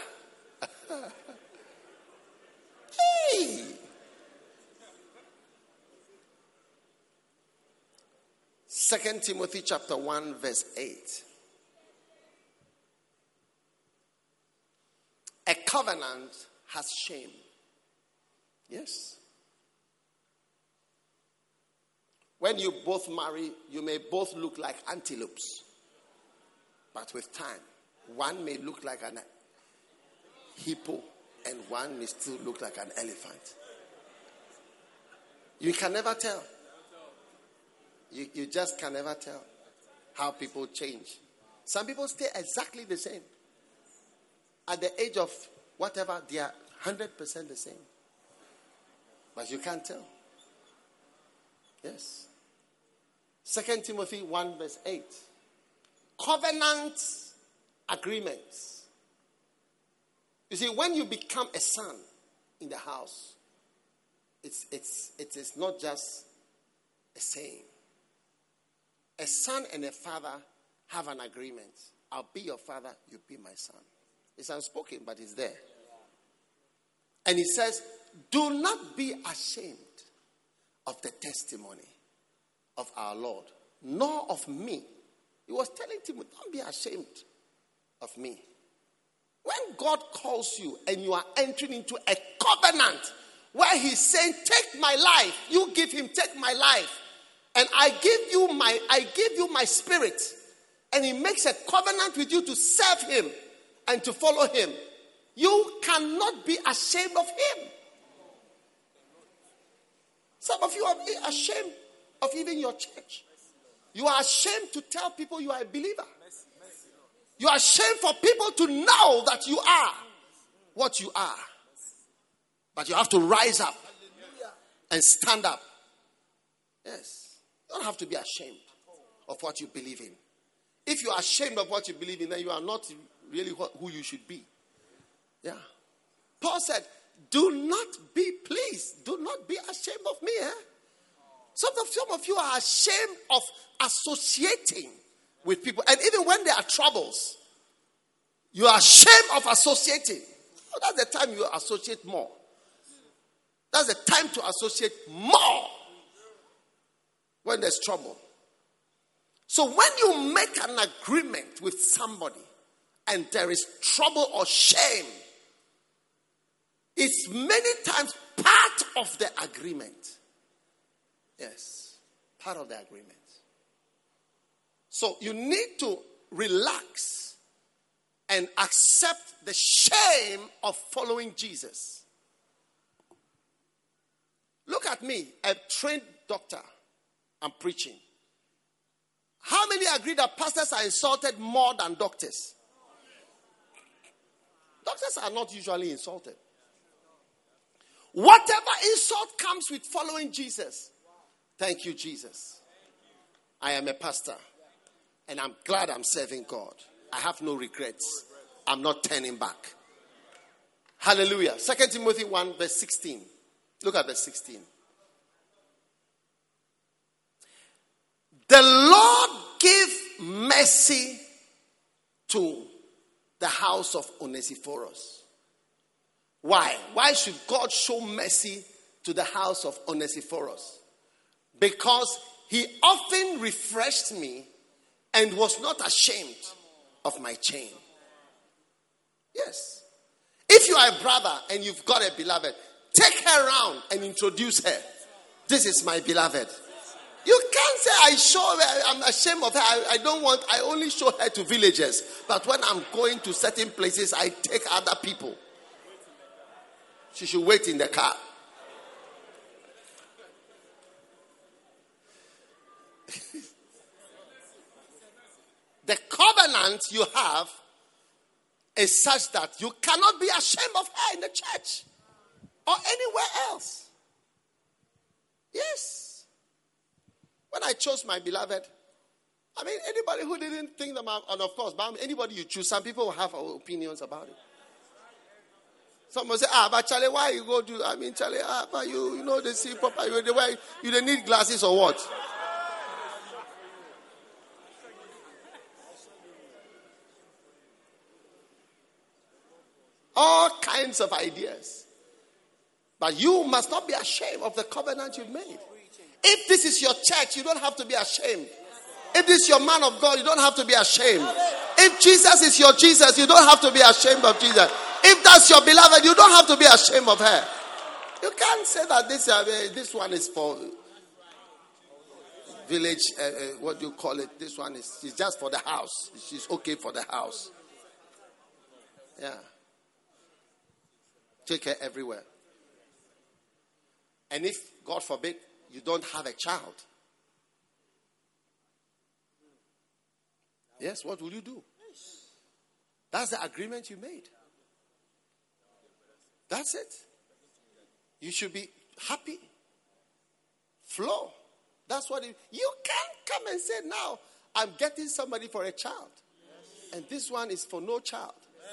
[SPEAKER 3] Hey! Second Timothy chapter one, verse eight. A covenant has shame. Yes. When you both marry, you may both look like antelopes. But with time, one may look like an hippo and one may still look like an elephant. You can never tell. You, you just can never tell how people change. Some people stay exactly the same. At the age of whatever, they are one hundred percent the same. But you can't tell. Yes. Second Timothy one verse eight. Covenant agreements. You see, when you become a son in the house, it's it's it is not just a saying. A son and a father have an agreement. I'll be your father, you be my son. It's unspoken, but it's there. And he says, do not be ashamed of the testimony of our Lord, nor of me. He was telling Timothy, don't be ashamed of me. When God calls you and you are entering into a covenant where he's saying, take my life, you give him, take my life, and I give you my, I give you my spirit, and he makes a covenant with you to serve him and to follow him, you cannot be ashamed of him. Some of you are ashamed of even your church. You are ashamed to tell people you are a believer. You are ashamed for people to know that you are what you are. But you have to rise up and stand up. Yes. You don't have to be ashamed of what you believe in. If you are ashamed of what you believe in, then you are not really who you should be. Yeah. Paul said, do not be, please, do not be ashamed of me. Eh? Some of, some of you are ashamed of associating with people. And even when there are troubles, you are ashamed of associating. Oh, that's the time you associate more. That's the time to associate more when there's trouble. So when you make an agreement with somebody and there is trouble or shame, it's many times part of the agreement. Yes, part of the agreement. So you need to relax and accept the shame of following Jesus. Look at me, a trained doctor. I'm preaching. How many agree that pastors are insulted more than doctors? Doctors are not usually insulted. Whatever insult comes with following Jesus. Thank you, Jesus. I am a pastor. And I'm glad I'm serving God. I have no regrets. I'm not turning back. Hallelujah. Second Timothy one verse sixteen. Look at verse sixteen. The Lord give mercy to the house of Onesiphorus. Why? Why should God show mercy to the house of Onesiphorus? Because he often refreshed me and was not ashamed of my chain. Yes. If you are a brother and you've got a beloved, take her around and introduce her. This is my beloved. You can't say I show her, I'm ashamed of her. I, I don't want, I only show her to villagers. But when I'm going to certain places, I take other people. She should wait in the car. The covenant you have is such that you cannot be ashamed of her in the church or anywhere else. Yes. When I chose my beloved, I mean, anybody who didn't think them out, and of course, anybody you choose, some people will have opinions about it. Some will say, ah, but Charlie, why you go do, I mean, Charlie, ah, but you, you know, they see, Papa, you, the way, you don't need glasses or what? All kinds of ideas. But you must not be ashamed of the covenant you've made. If this is your church, you don't have to be ashamed If this is your man of God, you don't have to be ashamed. If Jesus is your Jesus, you don't have to be ashamed of Jesus. If that's your beloved, you don't have to be ashamed of her. You can't say that this uh, this one is for village, uh, uh, what do you call it? This one is she's just for the house. She's okay for the house. Yeah. Take her everywhere. And if, God forbid, you don't have a child, yes, what will you do? That's the agreement you made. That's it. You should be happy. Flow. That's what it, you can't come and say, now I'm getting somebody for a child. And this one is for no child.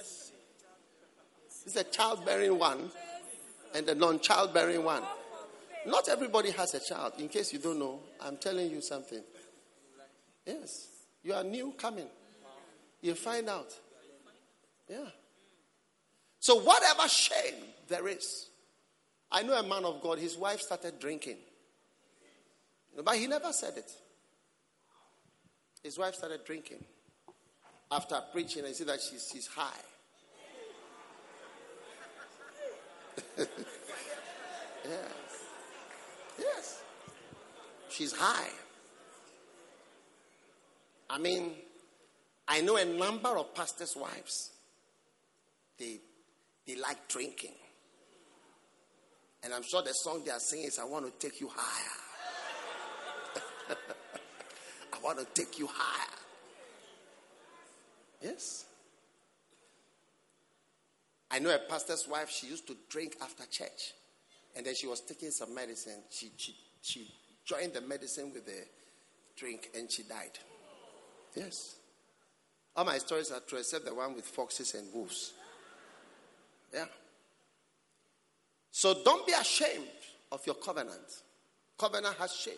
[SPEAKER 3] It's a childbearing one and a non-childbearing one. Not everybody has a child. In case you don't know, I'm telling you something. Yes. You are new coming. You'll find out. Yeah. So whatever shame there is. I know a man of God, his wife started drinking. But he never said it. His wife started drinking. After preaching, I see that she's, she's high. Yes. Yes. She's high. I mean, I know a number of pastors' wives. They they like drinking. And I'm sure the song they are singing is, I want to take you higher. I want to take you higher. Yes. I know a pastor's wife, she used to drink after church. And then she was taking some medicine. She, she, she joined the medicine with the drink and she died. Yes. All my stories are true except the one with foxes and wolves. Yeah. So don't be ashamed of your covenant. Covenant has shame.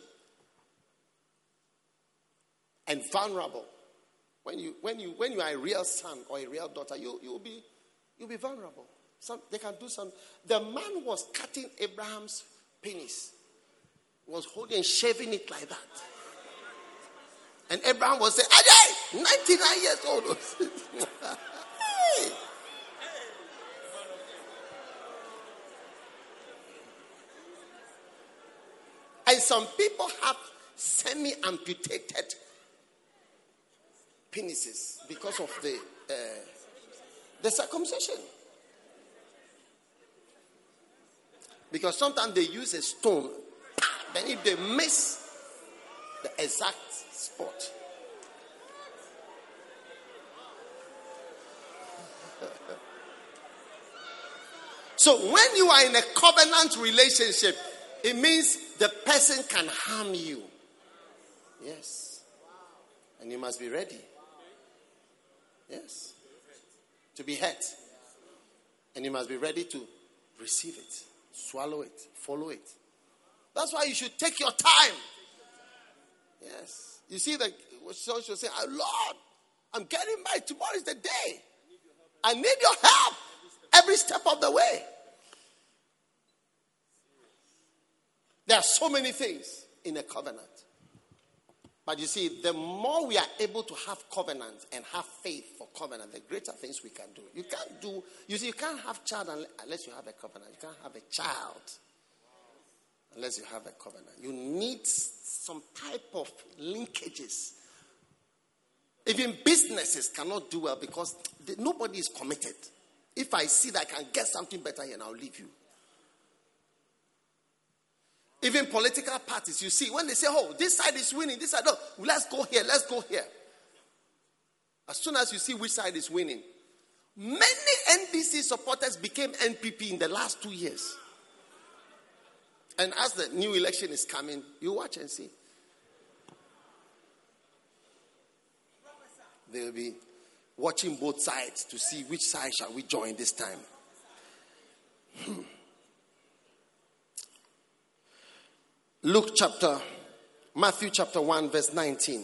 [SPEAKER 3] And vulnerable. When you when you when you are a real son or a real daughter, you you'll be you'll be vulnerable. Some they can do some. The man was cutting Abraham's penis, was holding and shaving it like that. And Abraham was saying, Ajay, ninety-nine years old. Hey. And some people have semi-amputated penises because of the uh, the circumcision. Because sometimes they use a stone, then if they miss the exact spot, so when you are in a covenant relationship, it means the person can harm you. Yes. And you must be ready. Yes. To be hurt. And you must be ready to receive it, swallow it, follow it. That's why you should take your time. Yes. You see, the church will say, oh, Lord, I'm getting by. Tomorrow is the day. I need your help every step of the way. There are so many things in a covenant. But you see, the more we are able to have covenant and have faith for covenant, the greater things we can do. You can't do, you see, you can't have child unless you have a covenant. You can't have a child unless you have a covenant. You need some type of linkages. Even businesses cannot do well because nobody is committed. If I see that I can get something better here, I'll leave you. Even political parties, you see, when they say, oh, this side is winning, this side, no, let's go here, let's go here. As soon as you see which side is winning, many N D C supporters became N P P in the last two years. And as the new election is coming, you watch and see. They'll be watching both sides to see which side shall we join this time. Hmm. Luke chapter, Matthew chapter one, verse nineteen.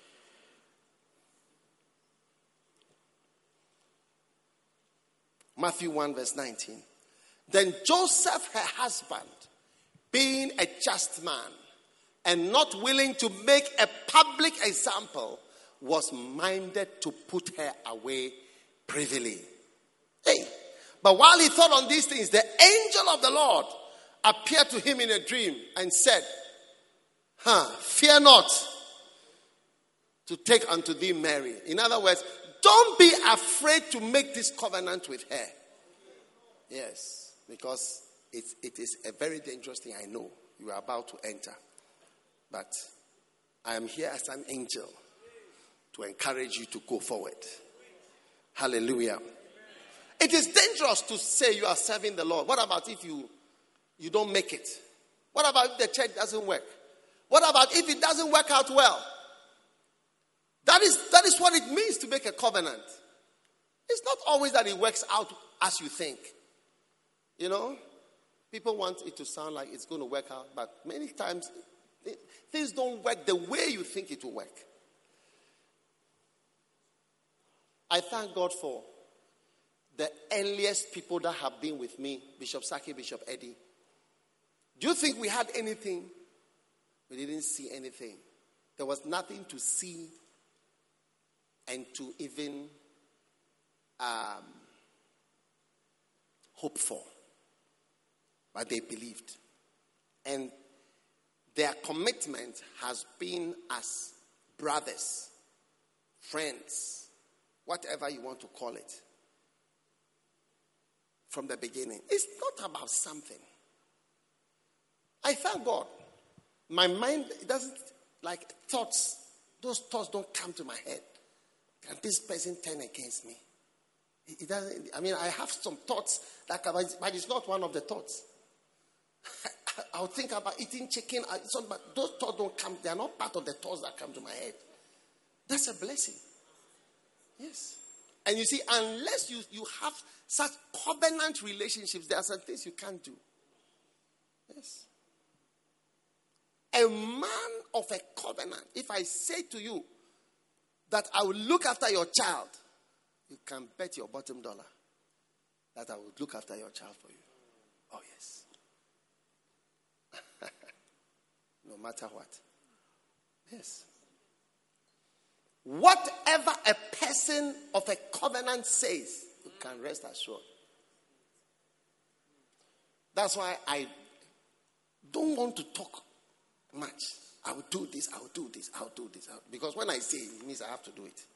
[SPEAKER 3] Matthew one, verse nineteen. Then Joseph, her husband, being a just man and not willing to make a public example, was minded to put her away privily. Hey, but while he thought on these things, the angel of the Lord appeared to him in a dream and said, huh, fear not to take unto thee Mary. In other words, don't be afraid to make this covenant with her. Yes, because it, it is a very dangerous thing. I know you are about to enter. But I am here as an angel to encourage you to go forward. Hallelujah. It is dangerous to say you are serving the Lord. What about if you, you don't make it? What about if the church doesn't work? What about if it doesn't work out well? That is, that is what it means to make a covenant. It's not always that it works out as you think. You know, people want it to sound like it's going to work out, but many times things don't work the way you think it will work. I thank God for the earliest people that have been with me, Bishop Saki, Bishop Eddie. Do you think we had anything? We didn't see anything. There was nothing to see and to even um, hope for. But they believed. And their commitment has been as brothers, friends, whatever you want to call it, from the beginning. It's not about something. I thank God. My mind, it doesn't, like thoughts, those thoughts don't come to my head. Can this person turn against me? It, it doesn't, I mean, I have some thoughts, that come, but it's not one of the thoughts. I'll think about eating chicken, but those thoughts don't come, they are not part of the thoughts that come to my head. That's a blessing. Yes. And you see, unless you, you have such covenant relationships, there are some things you can't do. Yes. A man of a covenant, if I say to you that I will look after your child, you can bet your bottom dollar that I will look after your child for you. Oh, yes. No matter what. Yes. Whatever a person of a covenant says, you can rest assured. That's why I don't want to talk much. I will do this, I will do this, I will do this. I'll, because when I say it, it means I have to do it.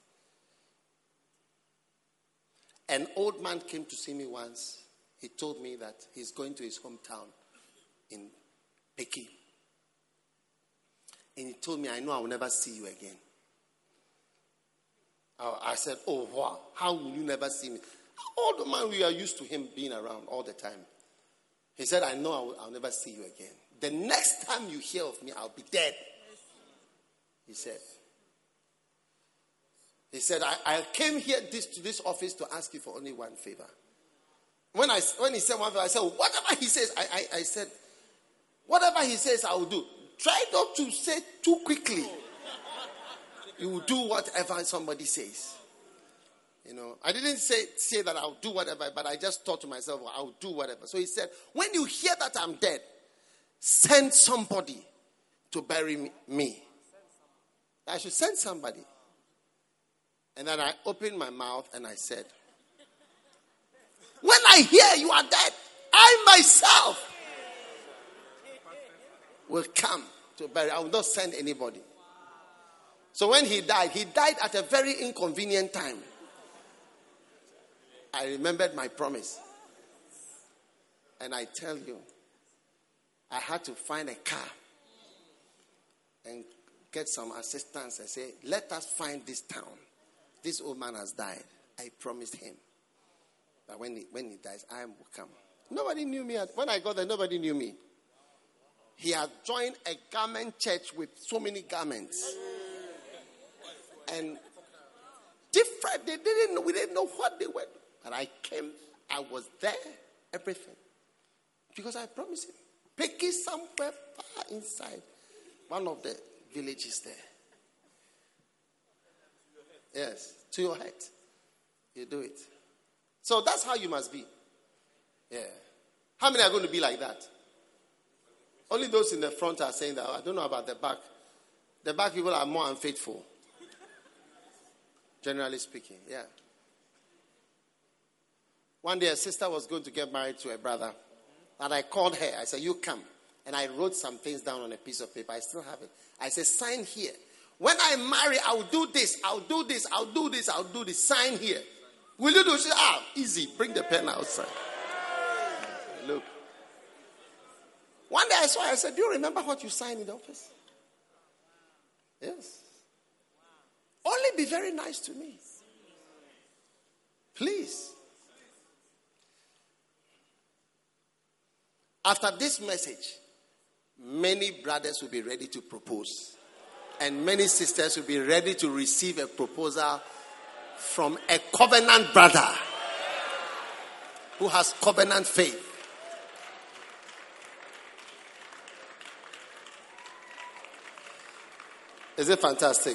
[SPEAKER 3] An old man came to see me once. He told me that he's going to his hometown in Peki. And he told me, I know I will never see you again. I said, oh, wow, how will you never see me? All the man, we are used to him being around all the time. He said, I know I will, I'll never see you again. The next time you hear of me, I'll be dead. He said. He said, I, I came here this, to this office to ask you for only one favor. When I when he said one favor, I said, whatever he says, I, I, I said, whatever he says, I will do. Try not to say too quickly. You will do whatever somebody says. You know, I didn't say, say that I'll do whatever, but I just thought to myself, well, I'll do whatever. So he said, when you hear that I'm dead, send somebody to bury me. I should send somebody. And then I opened my mouth and I said, when I hear you are dead, I myself will come to bury. I will not send anybody. So when he died, he died at a very inconvenient time. I remembered my promise. And I tell you, I had to find a car and get some assistance and say, let us find this town. This old man has died. I promised him that when he, when he dies, I will come. Nobody knew me. When I got there, nobody knew me. He had joined a garment church with so many garments. And different, they didn't know, we didn't know what they were. But I came, I was there, everything. Because I promised him. Pick it somewhere far inside one of the villages there. Yes, to your head. You do it. So that's how you must be. Yeah. How many are going to be like that? Only those in the front are saying that. I don't know about the back. The back people are more unfaithful. Generally speaking, yeah. One day a sister was going to get married to a brother. And I called her. I said, you come. And I wrote some things down on a piece of paper. I still have it. I said, sign here. When I marry, I'll do this. I'll do this. I'll do this. I'll do this. Sign here. Will you do? She said, ah, easy. Bring the pen outside. Look. One day I saw her. I said, do you remember what you signed in the office? Yes. Only be very nice to me. Please. After this message, many brothers will be ready to propose. And many sisters will be ready to receive a proposal from a covenant brother who has covenant faith. Is it fantastic?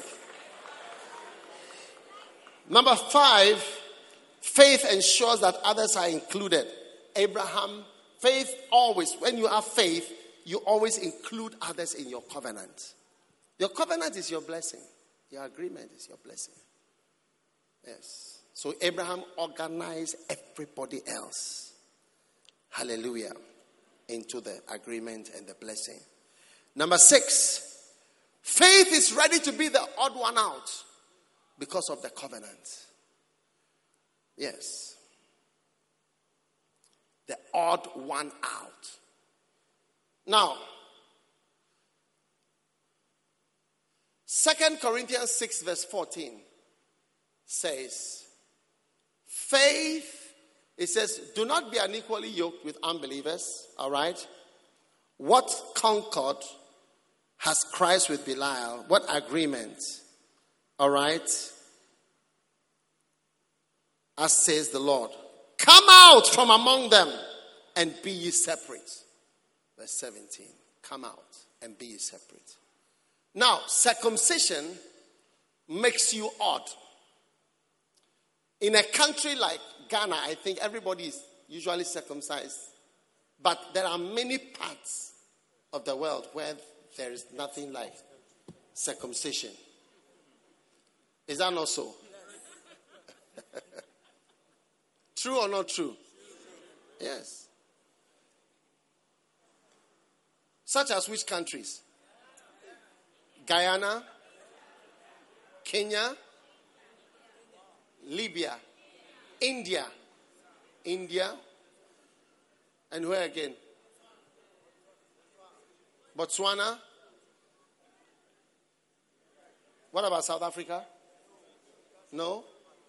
[SPEAKER 3] Number five, faith ensures that others are included. Abraham, faith always, when you have faith, you always include others in your covenant. Your covenant is your blessing. Your agreement is your blessing. Yes. So Abraham organized everybody else. Hallelujah. Into the agreement and the blessing. Number six, faith is ready to be the odd one out because of the covenant. Yes. The odd one out. Now, Second Corinthians six verse fourteen says, faith, it says, do not be unequally yoked with unbelievers, all right? What concord has Christ with Belial? What agreement? All right? As says the Lord, come out from among them and be ye separate. Verse seventeen, come out and be ye separate. Now, circumcision makes you odd. In a country like Ghana, I think everybody is usually circumcised. But there are many parts of the world where there is nothing like circumcision. Is that not so? True or not true? Yes. Such as which countries? Guyana, Kenya, Libya, India, India, and where again? Botswana. What about South Africa? No?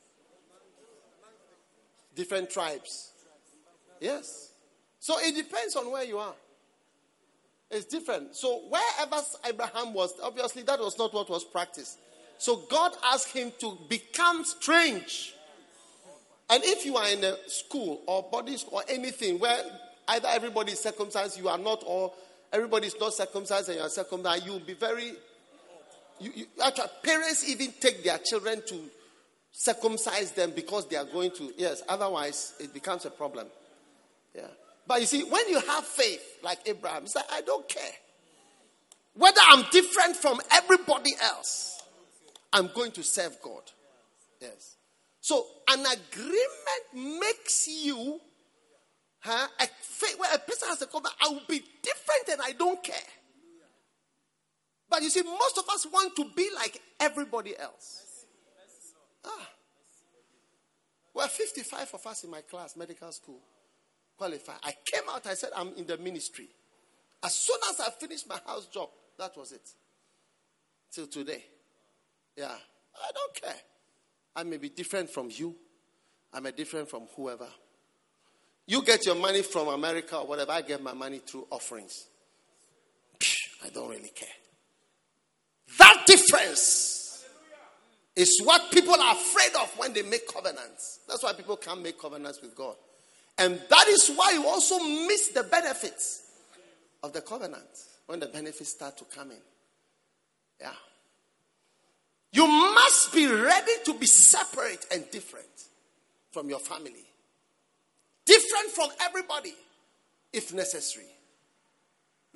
[SPEAKER 3] Different tribes. Yes. So it depends on where you are. It's different. So wherever Abraham was, obviously that was not what was practiced. So God asked him to become strange. And if you are in a school or body school or anything where either everybody is circumcised, you are not, or everybody is not circumcised and you are circumcised, you will be very... You, you, actually, parents even take their children to circumcise them because they are going to... Yes, otherwise it becomes a problem. Yeah. But you see, when you have faith, like Abraham, it's like, I don't care. Whether I'm different from everybody else, I'm going to serve God. Yes. So, an agreement makes you, huh, a faith, where a person has a covenant, I will be different and I don't care. But you see, most of us want to be like everybody else. Ah. Well, fifty-five of us in my class, medical school, qualified. I came out, I said, I'm in the ministry. As soon as I finished my house job, that was it. Till today. Yeah. I don't care. I may be different from you. I may be different from whoever. You get your money from America or whatever. I get my money through offerings. I don't really care. That difference is what people are afraid of when they make covenants. That's why people can't make covenants with God. And that is why you also miss the benefits of the covenant when the benefits start to come in. Yeah. You must be ready to be separate and different from your family. Different from everybody, if necessary.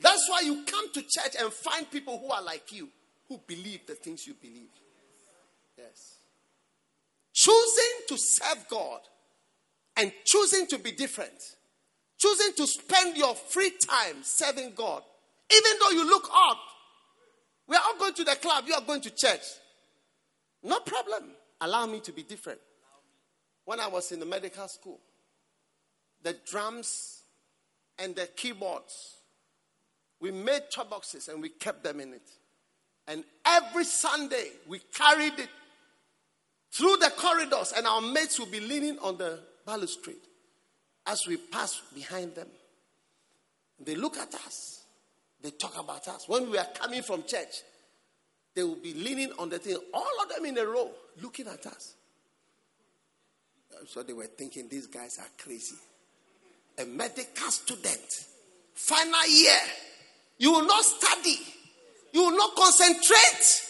[SPEAKER 3] That's why you come to church and find people who are like you, who believe the things you believe. Yes. Choosing to serve God and choosing to be different. Choosing to spend your free time serving God. Even though you look odd. We are all going to the club. You are going to church. No problem. Allow me to be different. When I was in the medical school, the drums and the keyboards, we made chop boxes and we kept them in it. And every Sunday, we carried it through the corridors, and our mates would be leaning on the balustrade as we pass behind them. They look at us. They talk about us. When we are coming from church, they will be leaning on the thing, all of them in a row, looking at us. So they were thinking, these guys are crazy. A medical student, final year, you will not study. You will not concentrate.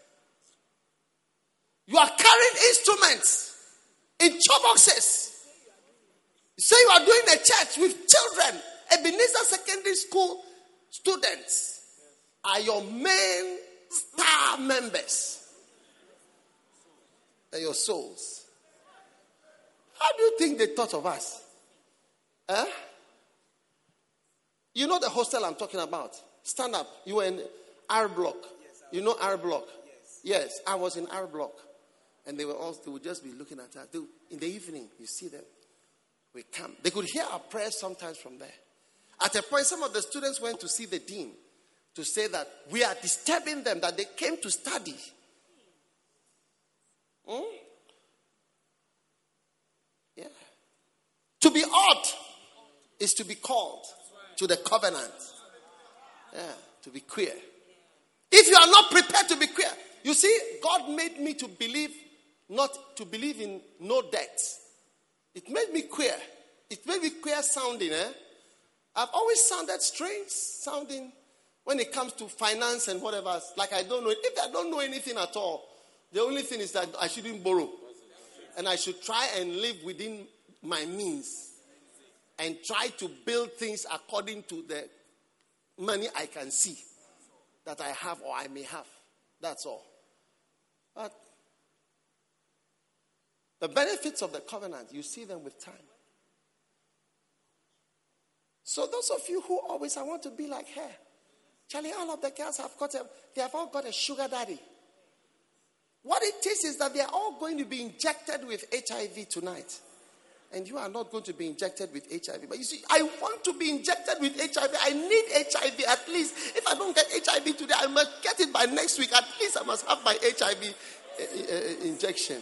[SPEAKER 3] You are carrying instruments in chop boxes. You say you are doing a church with children. Ebenezer Secondary School students are your main star members. They're your souls. How do you think they thought of us? Huh? You know the hostel I'm talking about. Stand up. You were in R Block. You know R Block? Yes, I was in R Block. And they were all, they would just be looking at us. They, in the evening, you see them. We come. They could hear our prayers sometimes from there. At a point, some of the students went to see the dean to say that we are disturbing them, that they came to study. Hmm? Yeah. To be odd is to be called to the covenant. Yeah, to be queer. If you are not prepared to be queer, you see, God made me to believe, not to believe in no debt. It made me queer. It made me queer sounding, eh? I've always sounded strange sounding when it comes to finance and whatever. Like I don't know. If I don't know anything at all, the only thing is that I shouldn't borrow. And I should try and live within my means. And try to build things according to the money I can see that I have or I may have. That's all. But the benefits of the covenant, you see them with time. So those of you who always, I want to be like her. Charlie, all of the girls have got a, they have all got a sugar daddy. What it is is that they are all going to be injected with H I V tonight. And you are not going to be injected with H I V. But you see, I want to be injected with H I V. I need H I V at least. If I don't get H I V today, I must get it by next week. At least I must have my H I V uh, uh, injection.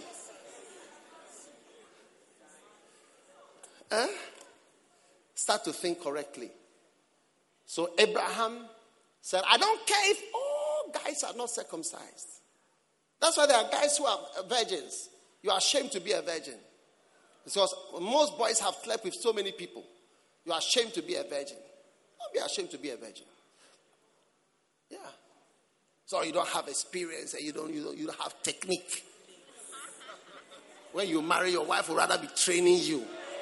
[SPEAKER 3] Huh? Start to think correctly. So Abraham said, I don't care if all guys are not circumcised. That's why there are guys who are virgins. You are ashamed to be a virgin. Because most boys have slept with so many people. You are ashamed to be a virgin. Don't be ashamed to be a virgin. Yeah. So you don't have experience and you don't, you don't, you don't have technique. When you marry, your wife will rather be training you.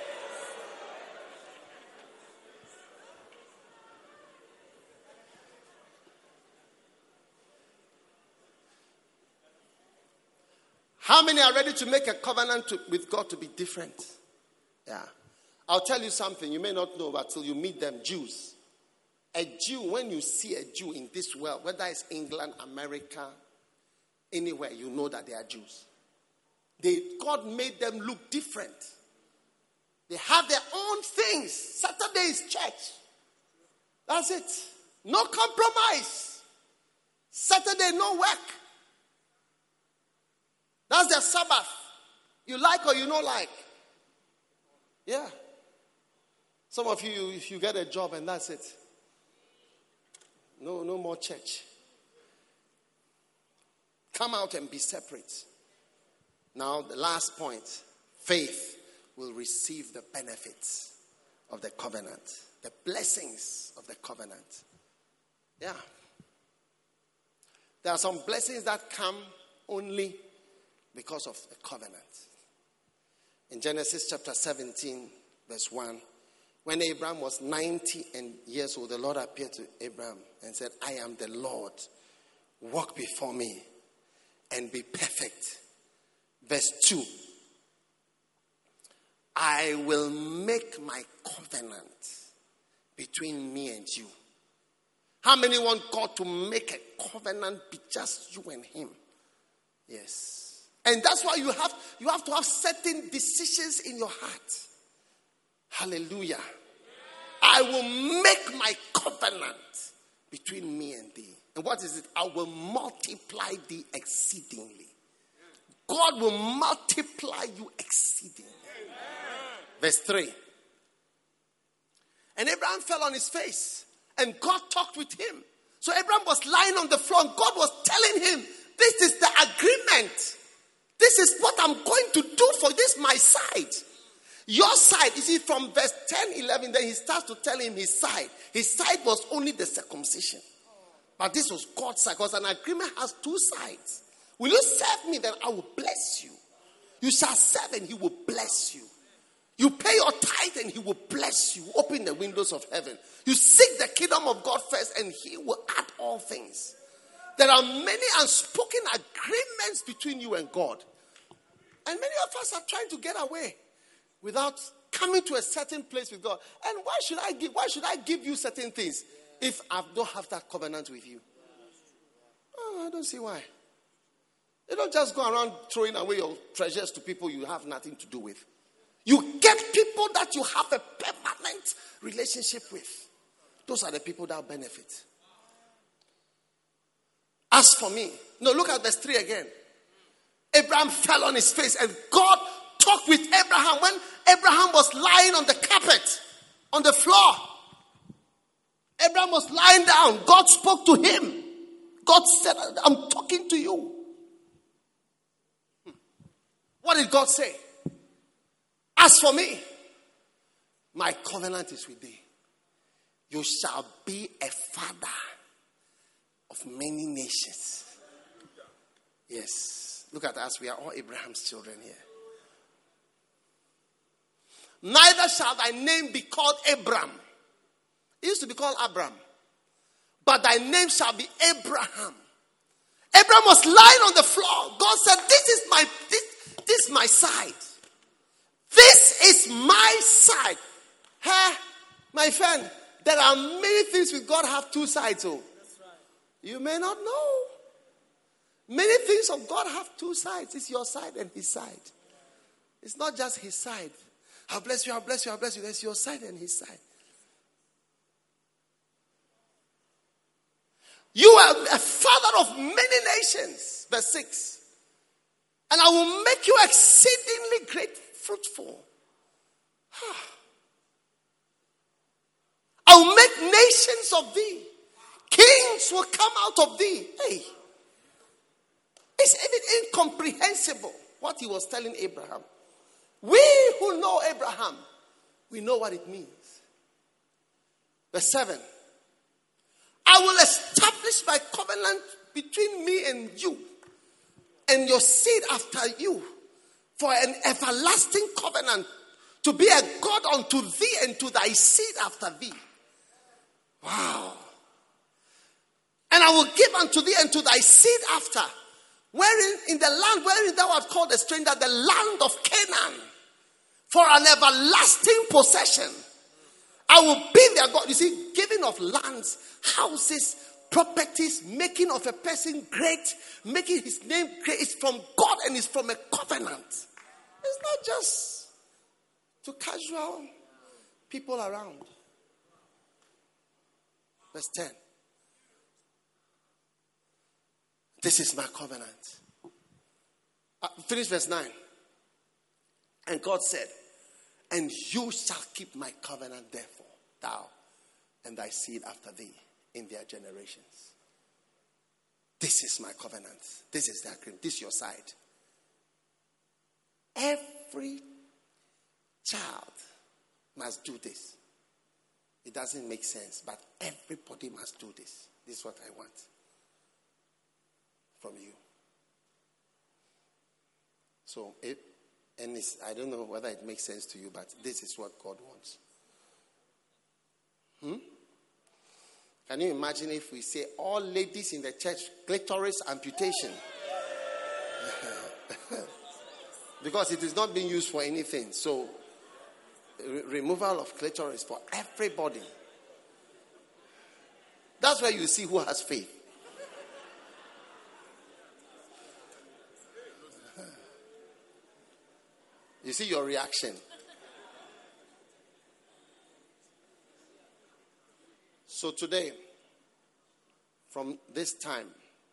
[SPEAKER 3] How many are ready to make a covenant to, with God to be different? Yeah. I'll tell you something you may not know until you meet them, Jews. A Jew, when you see a Jew in this world, whether it's England, America, anywhere, you know that they are Jews. They, God made them look different. They have their own things. Saturday is church. That's it. No compromise. Saturday, no work. That's their Sabbath. You like or you don't like. Yeah. Some of you, if you get a job and that's it. No, no more church. Come out and be separate. Now, the last point. Faith will receive the benefits of the covenant. The blessings of the covenant. Yeah. There are some blessings that come only because of the covenant. In Genesis chapter seventeen, verse one, When Abraham was ninety and years old, the Lord appeared to Abraham and said, I am the Lord. Walk before me and be perfect. Verse two. I will make my covenant between me and you. How many want God to make a covenant be just you and him? Yes. And that's why you have you have to have certain decisions in your heart. Hallelujah. I will make my covenant between me and thee. And what is it? I will multiply thee exceedingly. God will multiply you exceedingly. Verse three. And Abraham fell on his face, and God talked with him. So Abraham was lying on the floor, and God was telling him, this is the agreement. This is what I'm going to do for this, my side. Your side, you see, from verse ten, eleven, then he starts to tell him his side. His side was only the circumcision. But this was God's side, because an agreement has two sides. Will you serve me, then I will bless you. You shall serve, and he will bless you. You pay your tithe, and he will bless you. Open the windows of heaven. You seek the kingdom of God first, and he will add all things. There are many unspoken agreements between you and God. And many of us are trying to get away without coming to a certain place with God. And why should I give, why should I give you certain things if I don't have that covenant with you? Oh, I don't see why. You don't just go around throwing away your treasures to people you have nothing to do with. You get people that you have a permanent relationship with. Those are the people that benefit. As for me, no, look at verse three again. Abraham fell on his face, and God talked with Abraham when Abraham was lying on the carpet, on the floor. Abraham was lying down. God spoke to him. God said, I'm talking to you. What did God say? As for me, my covenant is with thee. You shall be a father of many nations. Yes. Look at us. We are all Abraham's children here. Neither shall thy name be called Abram. It used to be called Abram. But thy name shall be Abraham. Abraham was lying on the floor. God said, this is my, this, this is my side. This is my side. Hey, my friend, there are many things with God have two sides. Oh. That's right. You may not know. Many things of God have two sides. It's your side and his side. It's not just his side. I'll bless you, I'll bless you, I'll bless you. That's your side and his side. You are a father of many nations. Verse six. And I will make you exceedingly great, fruitful. I will make nations of thee. Kings will come out of thee. Hey. It's even incomprehensible what he was telling Abraham. We who know Abraham, we know what it means. Verse seven. I will establish my covenant between me and you and your seed after you for an everlasting covenant to be a God unto thee and to thy seed after thee. Wow. And I will give unto thee and to thy seed after, wherein in the land wherein thou art called a stranger, the land of Canaan, for an everlasting possession. I will be their God. You see, giving of lands, houses, properties, making of a person great, making his name great, is from God and is from a covenant. It's not just to casual people around. Verse ten. This is my covenant. Uh, finish verse nine. And God said, and you shall keep my covenant, therefore, thou and thy seed after thee in their generations. This is my covenant. This is the agreement. This is your side. Every child must do this. It doesn't make sense, but everybody must do this. This is what I want from you. So, it, and it's, I don't know whether it makes sense to you, but this is what God wants. Hmm? Can you imagine if we say all ladies in the church, clitoris amputation? Because it is not being used for anything. So, re- removal of clitoris for everybody. That's where you see who has faith. You see your reaction. So today, from this time,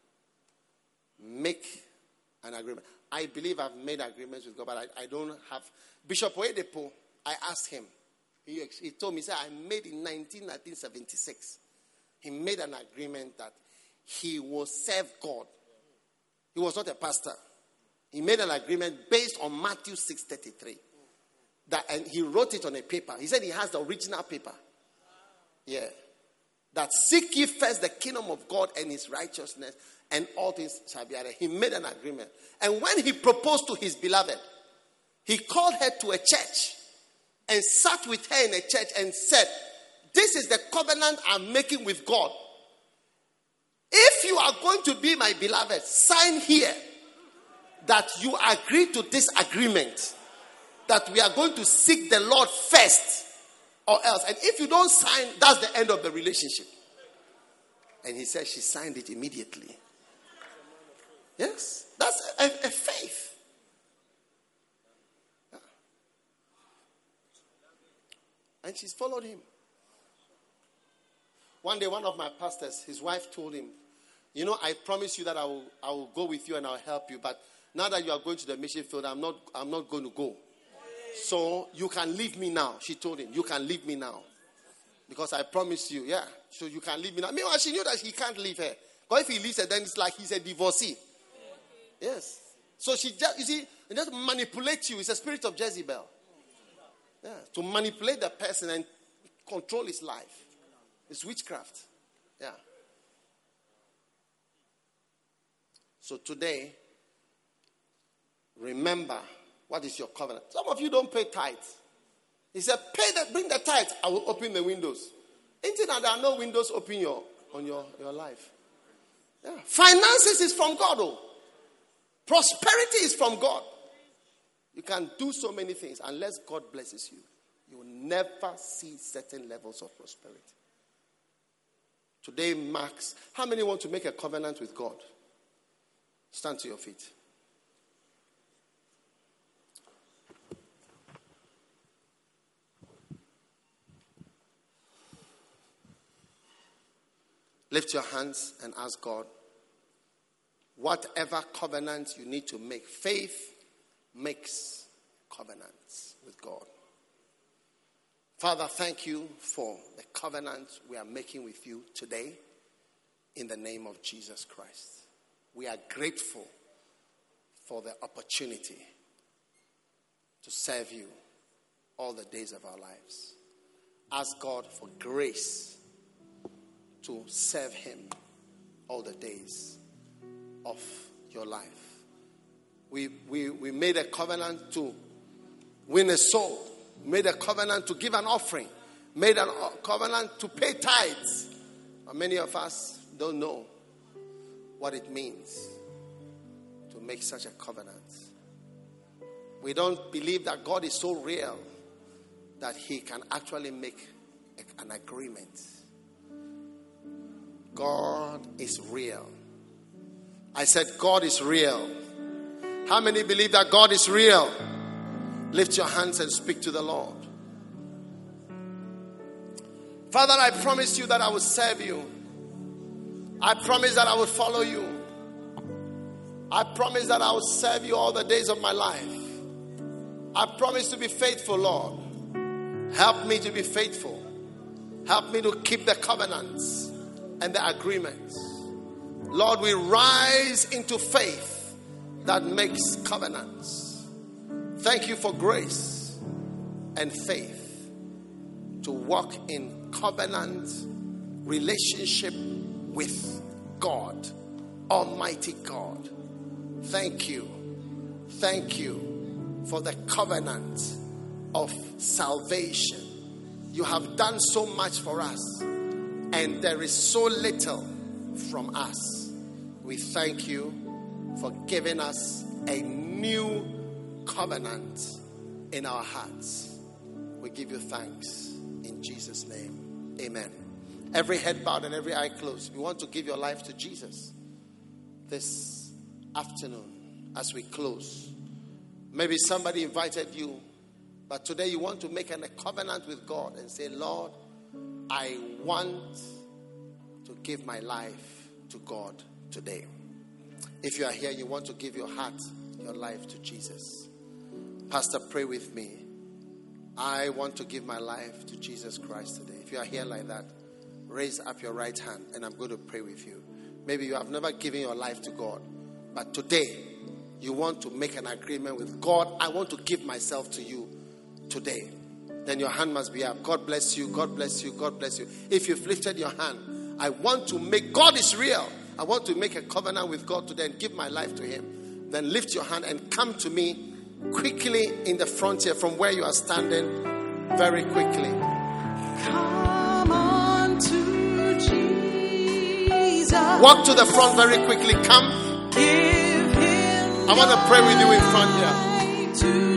[SPEAKER 3] make an agreement. I believe I've made agreements with God, but I, I don't have. Bishop Oyedepo, I asked him. He, he told me, he said, I made in nineteen seventy-six. He made an agreement that he will serve God. He was not a pastor. He made an agreement based on Matthew six thirty-three. That, and he wrote it on a paper. He said he has the original paper. Yeah. That seek ye first the kingdom of God and his righteousness, and all things shall be added. He made an agreement. And when he proposed to his beloved, he called her to a church and sat with her in a church and said, this is the covenant I'm making with God. If you are going to be my beloved, sign here that you agree to this agreement, that we are going to seek the Lord first or else. And if you don't sign, that's the end of the relationship. And he said she signed it immediately. Yes, that's a, a faith. Yeah. And she's followed him. One day, one of my pastors, his wife told him, you know, I promise you that I will, I will go with you and I'll help you. But now that you are going to the mission field, I'm not, I'm not going to go. So you can leave me now. She told him, you can leave me now. Because I promised you, yeah. So you can leave me now. Meanwhile, she knew that he can't leave her. But if he leaves her, then it's like he's a divorcee. Yes. So she just, you see, it just manipulates you. It's a spirit of Jezebel. Yeah. To manipulate the person and control his life. It's witchcraft. Yeah. So today, remember, what is your covenant? Some of you don't pay tithes. He said, pay the, bring the tithes. I will open the windows. Ain't it that there are no windows open your, on your, your life? Yeah. Finances is from God. Oh. Prosperity is from God. You can do so many things. Unless God blesses you, you will never see certain levels of prosperity. Today marks, how many want to make a covenant with God? Stand to your feet. Lift your hands and ask God, whatever covenant you need to make. Faith makes covenants with God. Father, thank you for the covenant we are making with you today in the name of Jesus Christ. We are grateful for the opportunity to serve you all the days of our lives. Ask God for grace to serve him all the days of your life. We, we, we made a covenant to win a soul. Made a covenant to give an offering. Made a covenant to pay tithes. But many of us don't know what it means to make such a covenant. We don't believe that God is so real that he can actually make an agreement. God is real. I said God is real. How many believe that God is real? Lift your hands and speak to the Lord. Father, I promise you that I will serve you. I promise that I will follow you. I promise that I will serve you all the days of my life. I promise to be faithful, Lord. Help me to be faithful. Help me to keep the covenants and the agreements. Lord, we rise into faith that makes covenants. Thank you for grace and faith to walk in covenant relationship with God, Almighty God. Thank you. Thank you for the covenant of salvation You have done so much for us, and there is so little from us. We thank you for giving us a new covenant in our hearts. We give you thanks in Jesus' name. Amen. Every head bowed and every eye closed. You want to give your life to Jesus this afternoon as we close. Maybe somebody invited you, but today you want to make an, a covenant with God and say, Lord, I want to give my life to God today. If you are here, you want to give your heart, your life to Jesus. Pastor, pray with me. I want to give my life to Jesus Christ today. If you are here like that, raise up your right hand and I'm going to pray with you. Maybe you have never given your life to God, but today you want to make an agreement with God. I want to give myself to you today. Then your hand must be up. God bless you. God bless you. God bless you. If you've lifted your hand, I want to make, God is real. I want to make a covenant with God today and give my life to Him. Then lift your hand and come to me quickly in the front here from where you are standing. Very quickly.
[SPEAKER 7] Come on to Jesus.
[SPEAKER 3] Walk to the front very quickly. Come.
[SPEAKER 7] Give Him.
[SPEAKER 3] I want to pray with you in front here.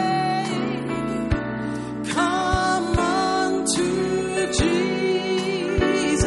[SPEAKER 7] Today. Come on to Jesus.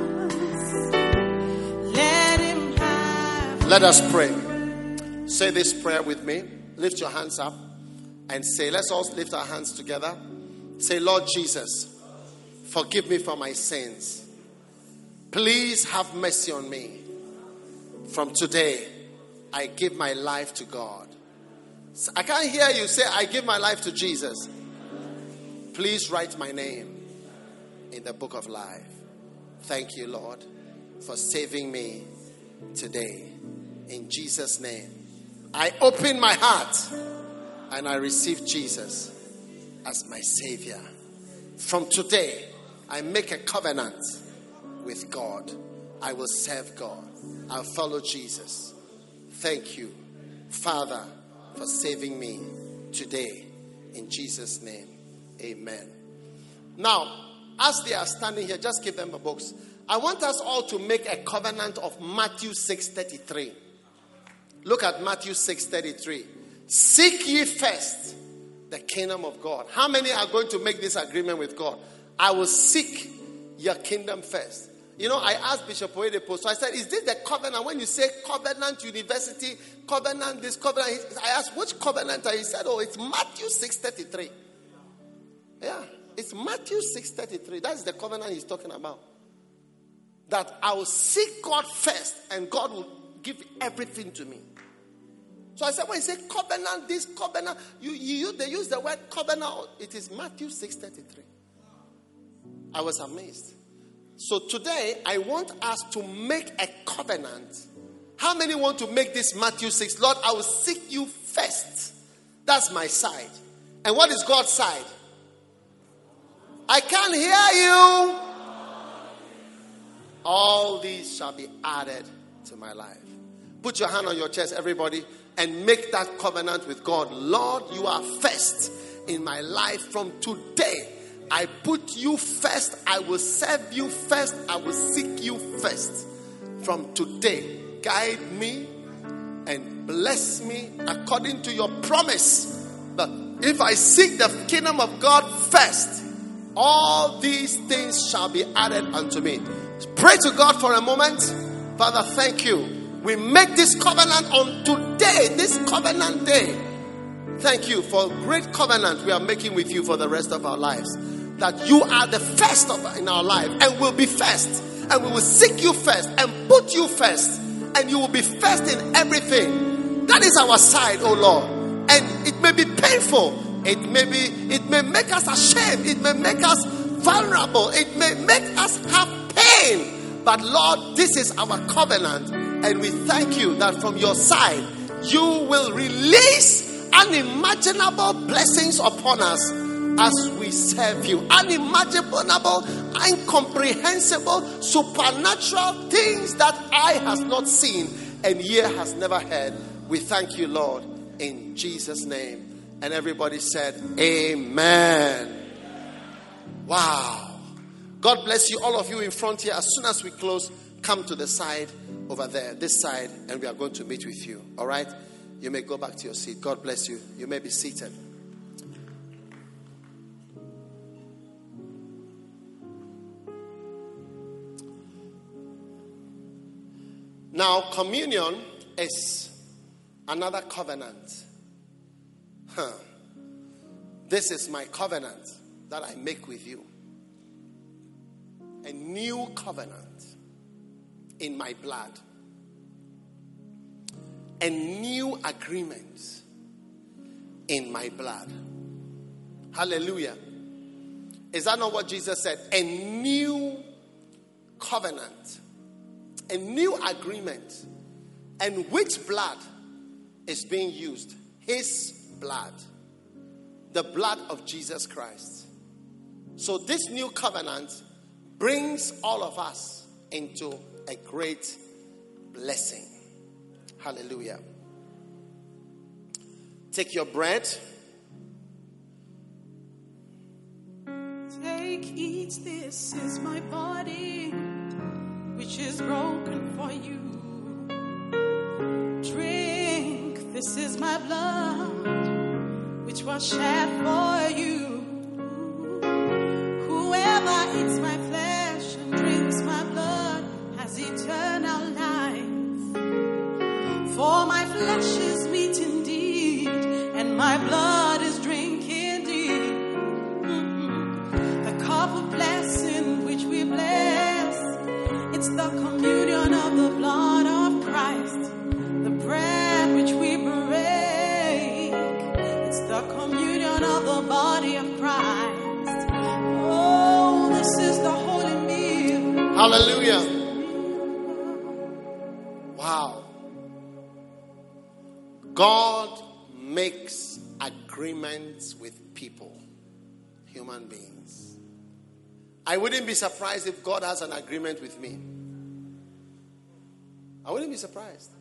[SPEAKER 7] Let Him have.
[SPEAKER 3] Let us pray. Say this prayer with me. Lift your hands up and say, let's all lift our hands together. Say, Lord Jesus, forgive me for my sins. Please have mercy on me. From today, I give my life to God. I can't hear you say, I give my life to Jesus. Please write my name in the book of life. Thank you, Lord, for saving me today. In Jesus' name, I open my heart and I receive Jesus as my Savior. From today, I make a covenant with God. I will serve God. I'll follow Jesus. Thank you, Father, for saving me today. In Jesus' name, amen. Now, as they are standing here, just give them a box. I want us all to make a covenant of Matthew six thirty-three. Look at Matthew six thirty-three. Seek ye first the kingdom of God. How many are going to make this agreement with God? I will seek your kingdom first. You know, I asked Bishop Oyedepo, so I said, is this the covenant? When you say covenant university, covenant this, covenant, I asked, which covenant? He said, oh, it's Matthew six thirty-three. Yeah, it's Matthew six thirty-three. That's the covenant he's talking about. That I will seek God first and God will give everything to me. So I said, when you say covenant, this covenant, you, you they use the word covenant. It is Matthew six thirty-three. I was amazed. So today, I want us to make a covenant. How many want to make this Matthew six? Lord, I will seek you first. That's my side. And what is God's side? I can't hear you. All these shall be added to my life. Put your hand on your chest, everybody, and make that covenant with God. Lord, you are first in my life. From today, I put you first. I will serve you first. I will seek you first. From today, guide me and bless me according to your promise. That if I seek the kingdom of God first, all these things shall be added unto me. Pray to God for a moment. Father, thank you. We make this covenant on today, this covenant day. Thank you for a great covenant we are making with you for the rest of our lives. That you are the first of in our life and will be first. And we will seek you first and put you first. And you will be first in everything. That is our side, oh Lord. And it may be painful. It may be, it may make us ashamed. It may make us vulnerable. It may make us have pain. But Lord, this is our covenant. And we thank you that from your side, you will release unimaginable blessings upon us as we serve you. Unimaginable, incomprehensible, supernatural things that eye has not seen and ear has never heard. We thank you, Lord, in Jesus' name. And everybody said, amen. Wow. God bless you, all of you in front here. As soon as we close, come to the side over there, this side, and we are going to meet with you. All right? You may go back to your seat. God bless you. You may be seated. Now, communion is another covenant. Huh. This is my covenant that I make with you. A new covenant in my blood. A new agreement in my blood. Hallelujah. Is that not what Jesus said? A new covenant. A new agreement. And which blood is being used? His blood. The blood of Jesus Christ. So this new covenant brings all of us into a great blessing. Hallelujah. Take your bread.
[SPEAKER 7] Take, eat, this is my body, which is broken for you. Drink, this is my blood, which was shed for you. Whoever eats my flesh and drinks my blood has eternal life. For my flesh is meat indeed, and my blood is drink indeed. Mm-hmm. The cup of blessing which we bless, it's the communion of the blood of Christ. The bread which we break, it's the communion of the body of Christ. Oh, this is the holy meal.
[SPEAKER 3] Hallelujah. Wow. God makes agreements with people, human beings. I wouldn't be surprised if God has an agreement with me. I wouldn't be surprised.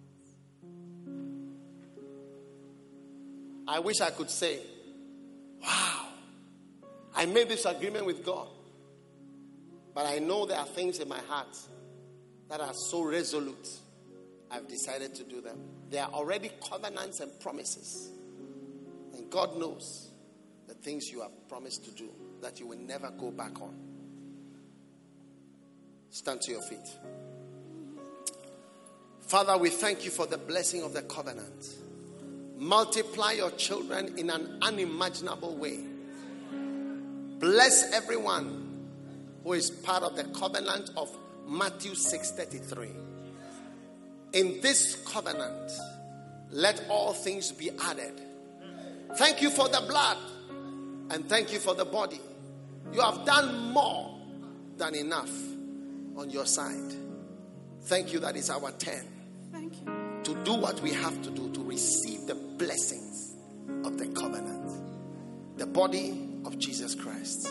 [SPEAKER 3] I wish I could say, wow, I made this agreement with God. But I know there are things in my heart that are so resolute. I've decided to do them. They are already covenants and promises. And God knows the things you have promised to do that you will never go back on. Stand to your feet. Father, we thank you for the blessing of the covenant. Multiply your children in an unimaginable way. Bless everyone who is part of the covenant of Matthew six thirty-three. In this covenant, let all things be added. Thank you for the blood and thank you for the body. You have done more than enough on your side. Thank you that it's our turn
[SPEAKER 7] Thank you.
[SPEAKER 3] to do what we have to do to receive the blessings of the covenant. The body of Jesus Christ.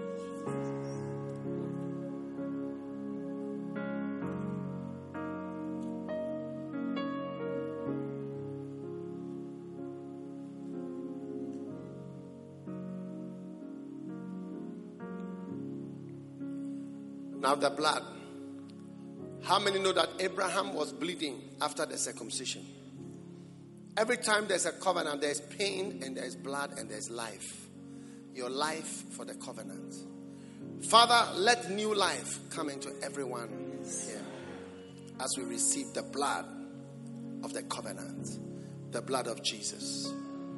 [SPEAKER 3] Now the blood. How many know that Abraham was bleeding after the circumcision? Every time there's a covenant, there's pain and there's blood and there's life. Your life for the covenant. Father, let new life come into everyone here as we receive the blood of the covenant, the blood of Jesus.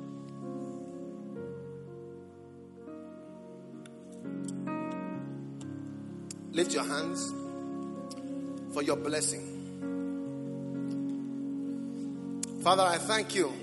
[SPEAKER 3] Lift your hands for your blessing. Father, I thank you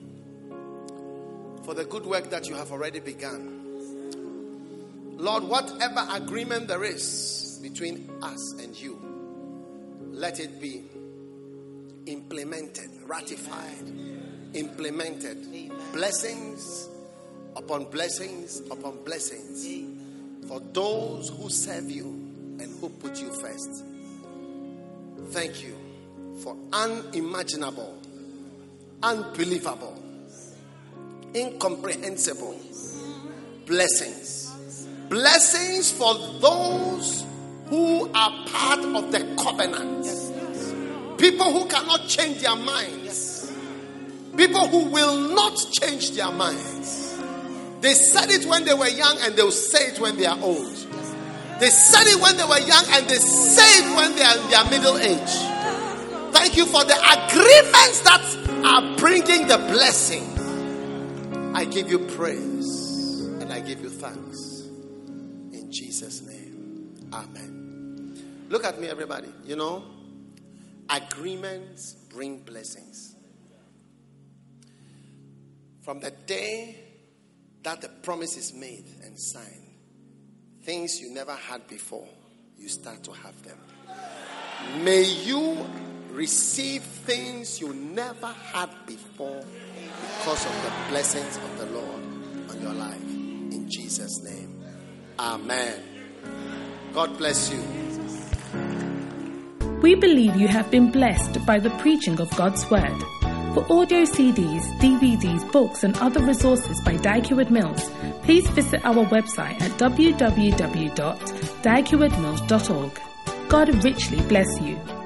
[SPEAKER 3] for the good work that you have already begun. Lord, whatever agreement there is between us and you, let it be implemented, ratified, implemented. Amen. Blessings upon blessings upon blessings. Amen. For those who serve you and who put you first. Thank you for unimaginable, unbelievable, incomprehensible blessings Blessings for those who are part of the covenant. People who cannot change their minds. People who will not change their minds. They said it when they were young and they'll say it when they are old. They said it when they were young and they say it when they are in their middle age. Thank you for the agreements that are bringing the blessing. I give you praise and I give you thanks. In Jesus' name, amen. Look at me, everybody. You know, agreements bring blessings. From the day that the promise is made and signed, things you never had before, you start to have them. May you receive things you never had before because of the blessings of the Lord on your life. In Jesus' name, amen. God bless you.
[SPEAKER 1] We believe you have been blessed by the preaching of God's Word. For audio C Ds, D V Ds, books and other resources by Dyke Edward Mills, please visit our website at w w w dot dyke edward mills dot org. God richly bless you.